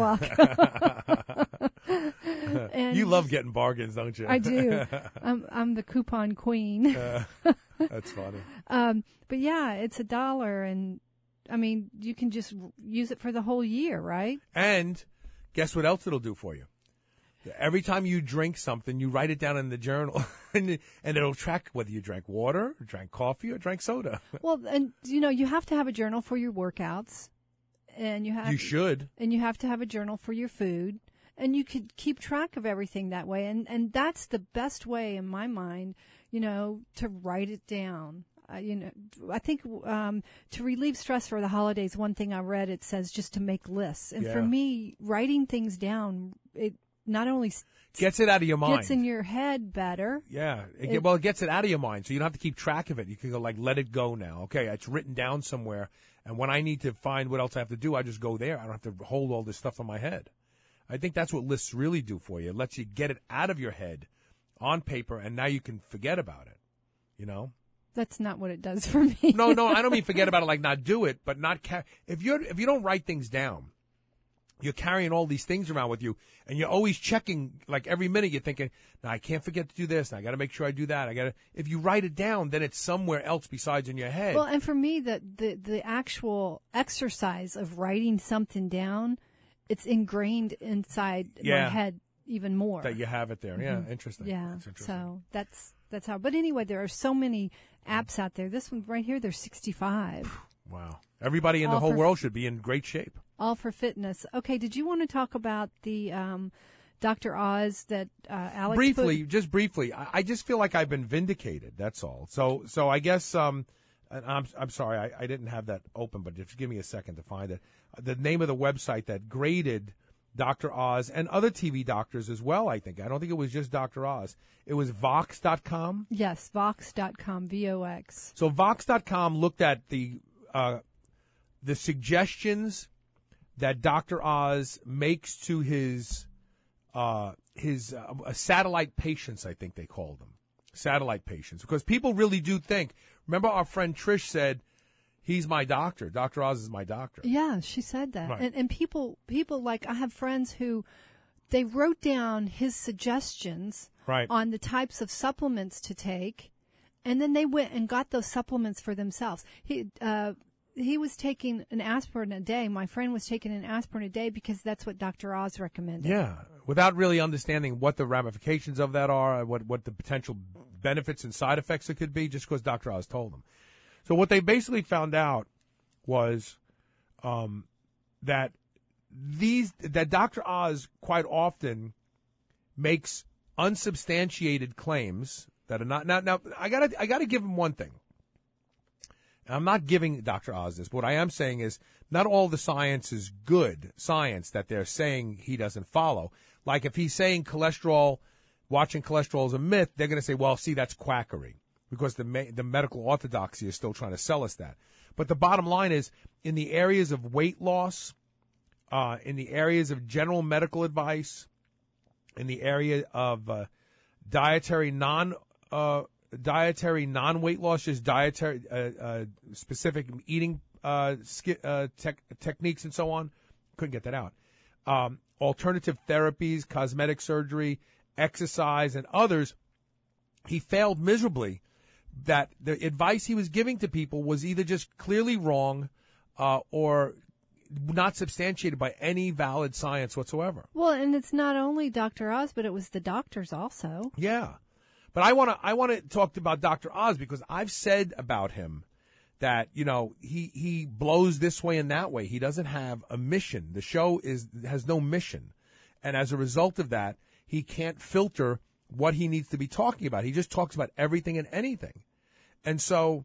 buck. And You love getting bargains, don't you? I do. I'm, I'm the coupon queen. Uh, that's funny. Um, but yeah, it's a dollar, and I mean, you can just use it for the whole year, right? And guess what else it'll do for you? Every time you drink something, you write it down in the journal, and, and it'll track whether you drank water, or drank coffee, or drank soda. Well, and you know, you have to have a journal for your workouts, and you have You should. and you have to have a journal for your food, and you could keep track of everything that way, and and that's the best way in my mind, you know, to write it down. Uh, you know, I think um, to relieve stress for the holidays, one thing I read, it says just to make lists, and for Yeah. me, writing things down, it not only s- Gets it out of your mind. gets in your head better. Yeah. It, It- get, well, it gets it out of your mind, so you don't have to keep track of it. You can go like, let it go now. Okay, it's written down somewhere, and when I need to find what else I have to do, I just go there. I don't have to hold all this stuff in my head. I think that's what lists really do for you. It lets you get it out of your head on paper, and now you can forget about it. You know? That's not what it does for me. No, no, I don't mean forget about it like not do it, but not ca- if you're if you don't write things down, you're carrying all these things around with you, and you're always checking. Like every minute, you're thinking, "No, I can't forget to do this. And I got to make sure I do that. I got to." If you write it down, then it's somewhere else besides in your head. Well, and for me, the, the, the actual exercise of writing something down, it's ingrained inside Yeah. my head even more. that you have it there. Yeah, Mhm. interesting. Yeah. That's interesting. So that's that's how. But anyway, there are so many apps out there. This one right here, there's sixty-five, Wow. Everybody in the All whole for- world should be in great shape. all for fitness. Okay, did you want to talk about the um, Doctor Oz that uh, Alex briefly, put? just briefly, I, I just feel like I've been vindicated. That's all. So, so I guess um, and I'm I'm sorry, I, I didn't have that open, but just give me a second to find it. The name of the website that graded Doctor Oz and other T V doctors as well. I think I don't think it was just Doctor Oz. It was Vox dot com. Yes, Vox dot com, V O X. So Vox dot com looked at the uh, the suggestions that Doctor Oz makes to his uh, his uh, satellite patients. I think they called them satellite patients, because people really do think. Remember, our friend Trish said he's my doctor. Doctor Oz is my doctor. Yeah, she said that. Right. And, and people, people like, I have friends who, they wrote down his suggestions Right. on the types of supplements to take, and then they went and got those supplements for themselves. He, uh, he was taking an aspirin a day. My friend was taking an aspirin a day because that's what Doctor Oz recommended. Yeah, without really understanding what the ramifications of that are, what what the potential benefits and side effects it could be, just because Doctor Oz told them. So what they basically found out was um, that these that Doctor Oz quite often makes unsubstantiated claims that are not now. Now I gotta I gotta give him one thing. I'm not giving Doctor Oz this, but what I am saying is not all the science is good science that they're saying he doesn't follow. Like if he's saying cholesterol, watching cholesterol is a myth, they're going to say, well, see, that's quackery because the me- the medical orthodoxy is still trying to sell us that. But the bottom line is in the areas of weight loss, uh, in the areas of general medical advice, in the area of uh, dietary non uh, dietary non-weight loss, just dietary uh, uh, specific eating uh, sk- uh, tech- techniques and so on. Couldn't get that out. Um, alternative therapies, cosmetic surgery, exercise, and others. He failed miserably. That the advice he was giving to people was either just clearly wrong uh, or not substantiated by any valid science whatsoever. Well, and it's not only Doctor Oz, but it was the doctors also. Yeah. But I want to I want to talk about Doctor Oz because I've said about him that, you know, he, he blows this way and that way. He doesn't have a mission. The show is has no mission. And as a result of that, he can't filter what he needs to be talking about. He just talks about everything and anything. And so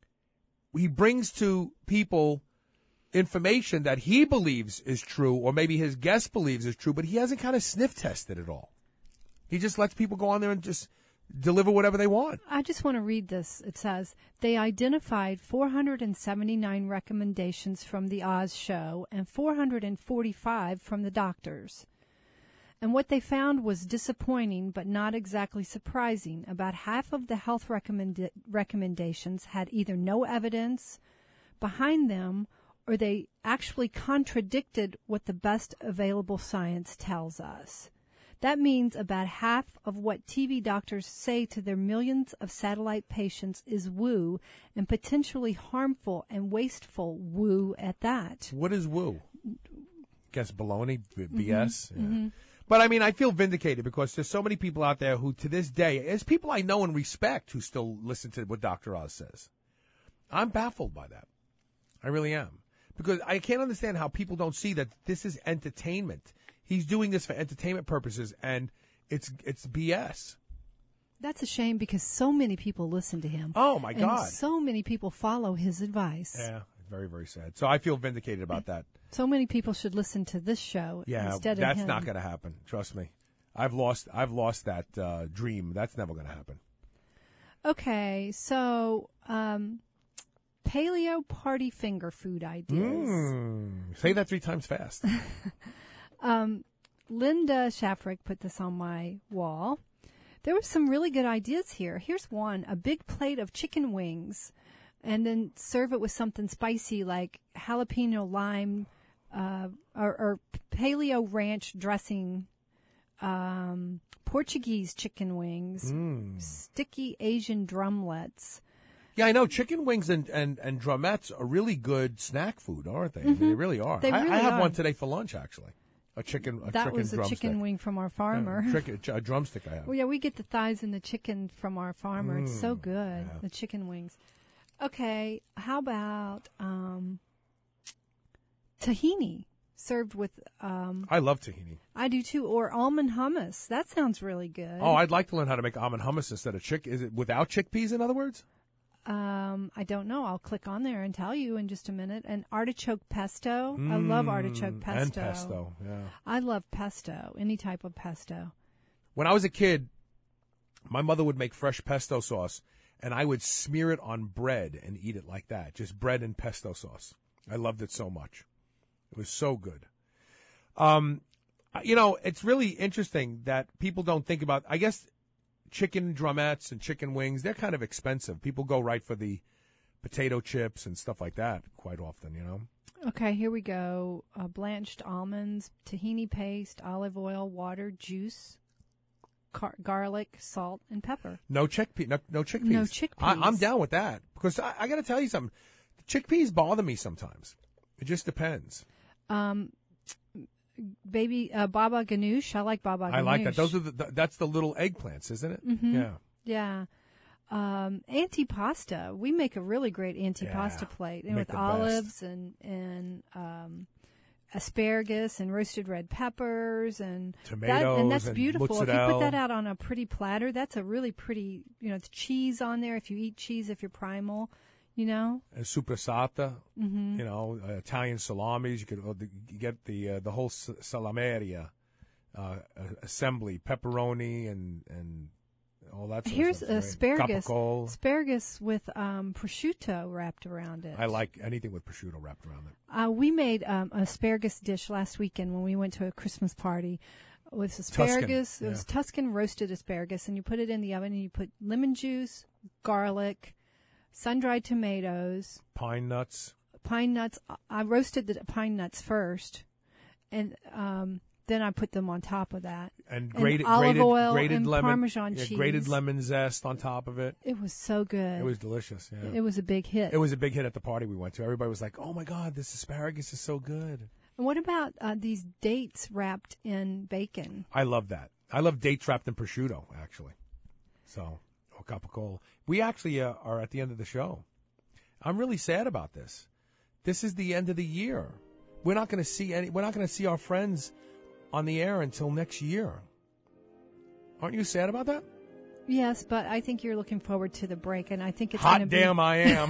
he brings to people information that he believes is true, or maybe his guest believes is true, but he hasn't kind of sniff tested it all. He just lets people go on there and just deliver whatever they want. I just want to read this. It says, they identified four hundred seventy-nine recommendations from the Oz show and four hundred forty-five from the doctors. And what they found was disappointing, but not exactly surprising. About half of the health recommend- recommendations had either no evidence behind them, or they actually contradicted what the best available science tells us. That means about half of what T V doctors say to their millions of satellite patients is woo, and potentially harmful and wasteful woo at that. What is woo? Guess baloney, B S. Mm-hmm. Yeah. Mm-hmm. But I mean, I feel vindicated because there's so many people out there who, to this day, there's people I know and respect who still listen to what Doctor Oz says. I'm baffled by that. I really am. Because I can't understand how people don't see that this is entertainment. He's doing this for entertainment purposes, and it's it's B S. That's a shame because so many people listen to him. Oh, my and God. so many people follow his advice. Yeah, very, very sad. So I feel vindicated about that. So many people should listen to this show Yeah, instead of that's him. not going to happen. Trust me. I've lost I've lost that uh, dream. That's never going to happen. Okay, so um, paleo party finger food ideas. Mm, say that three times fast. um, Linda Shafrick put this on my wall. There were some really good ideas here. Here's one, a big plate of chicken wings, and then serve it with something spicy like jalapeno lime uh, or, or paleo ranch dressing, um, Portuguese chicken wings, Mm. sticky Asian drumlets. Yeah, I know. Chicken wings and, and, and drumettes are really good snack food, aren't they? I mean, Mhm. they really are. They I, really I have are. one today for lunch, actually. A chicken a that chicken was a drumstick. chicken wing from our farmer. Yeah, chicken, a drumstick I have. Well, yeah, we get the thighs and the chicken from our farmer. It's so Mm, good, yeah. the chicken wings. Okay, how about um, tahini served with... Um, I love tahini. I do too, or almond hummus. That sounds really good. Oh, I'd like to learn how to make almond hummus instead of chick. Is it without chickpeas, in other words? Um, I don't know. I'll click on there and tell you in just a minute. And artichoke pesto. I love artichoke Mm, pesto. And pesto, yeah. I love pesto, any type of pesto. When I was a kid, my mother would make fresh pesto sauce, and I would smear it on bread and eat it like that. Just bread and pesto sauce. I loved it so much. It was so good. Um, you know, it's really interesting that people don't think about, I guess, chicken drumettes and chicken wings, they're kind of expensive. People go right for the potato chips and stuff like that quite often, you know. Okay, here we go. Uh, blanched almonds, tahini paste, olive oil, water, juice, car- garlic, salt, and pepper. No chickpea, no, no chickpeas. No chickpeas. I, I'm down with that because I, I got to tell you something. Chickpeas bother me sometimes. It just depends. Um, baby uh, baba ganoush. I like baba ganoush. I like that. Those are the, the that's the little eggplants, isn't it? Mm-hmm. Yeah. Yeah. Um, antipasta. We make a really great antipasta Yeah. plate, and Make with the olives best. and and um, asparagus and roasted red peppers and that, Tomatoes and that's and beautiful. If you put mozzarella. that out on a pretty platter, that's a really pretty. You know, it's cheese on there. If you eat cheese, if you're primal, you know. And supersata, Mm-hmm. you know, uh, Italian salamis. You could uh, the, you get the uh, the whole s- salameria uh, uh, assembly, pepperoni and and all that. Sort Here's of stuff. asparagus. Capicola. Asparagus with um, prosciutto wrapped around it. I like anything with prosciutto wrapped around it. Uh, we made um, an asparagus dish last weekend when we went to a Christmas party with asparagus. Tuscan, It was yeah. Tuscan roasted asparagus, and you put it in the oven, and you put lemon juice, garlic, sun-dried tomatoes, Pine nuts. pine nuts. I roasted the pine nuts first, and um, then I put them on top of that. And grated, olive grated, oil grated and lemon, Parmesan yeah, cheese. grated lemon zest on top of it. It was so good. It was delicious. Yeah, It was a big hit. It was a big hit at the party we went to. Everybody was like, "Oh my God, this asparagus is so good." And what about uh, these dates wrapped in bacon? I love that. I love dates wrapped in prosciutto, actually. So, or capicola. We actually uh, are at the end of the show. I'm really sad about this. This is the end of the year. We're not going to see any. We're not going to see our friends on the air until next year. Aren't you sad about that? Yes, but I think you're looking forward to the break, and I think it's Hot gonna damn, be, I am.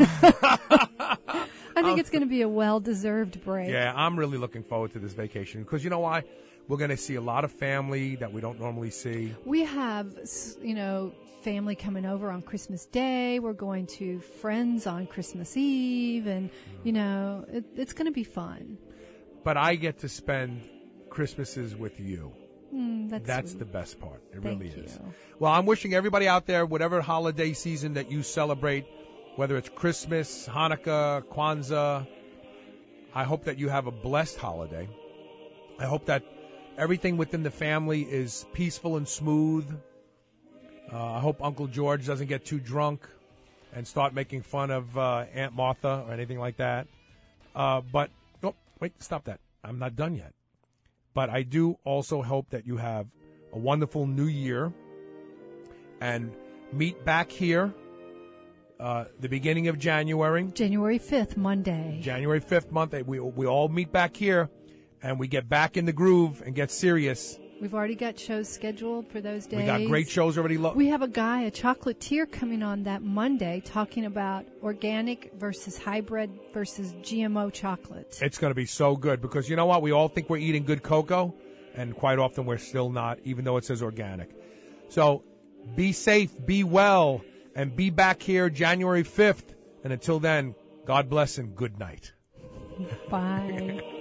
I think it's going to be a well-deserved break. Yeah, I'm really looking forward to this vacation because you know why? We're going to see a lot of family that we don't normally see. We have, s- you know, family coming over on Christmas Day. We're going to friends on Christmas Eve, and you know, it, it's going to be fun. But I get to spend Christmases with you. Mm, that's That's sweet. the best part. It Thank really is. you. Well, I'm wishing everybody out there, whatever holiday season that you celebrate, whether it's Christmas, Hanukkah, Kwanzaa, I hope that you have a blessed holiday. I hope that everything within the family is peaceful and smooth. Uh, I hope Uncle George doesn't get too drunk and start making fun of uh, Aunt Martha or anything like that. Uh, but, oh, wait, stop that. I'm not done yet. But I do also hope that you have a wonderful new year and meet back here uh, the beginning of January. January fifth, Monday. January fifth month. We, we all meet back here and we get back in the groove and get serious. We've already got shows scheduled for those days. We got great shows already. Lo- We have a guy, a chocolatier, coming on that Monday talking about organic versus hybrid versus G M O chocolates. It's going to be so good because you know what? We all think we're eating good cocoa, and quite often we're still not, even though it says organic. So be safe, be well, and be back here January fifth. And until then, God bless and good night. Bye.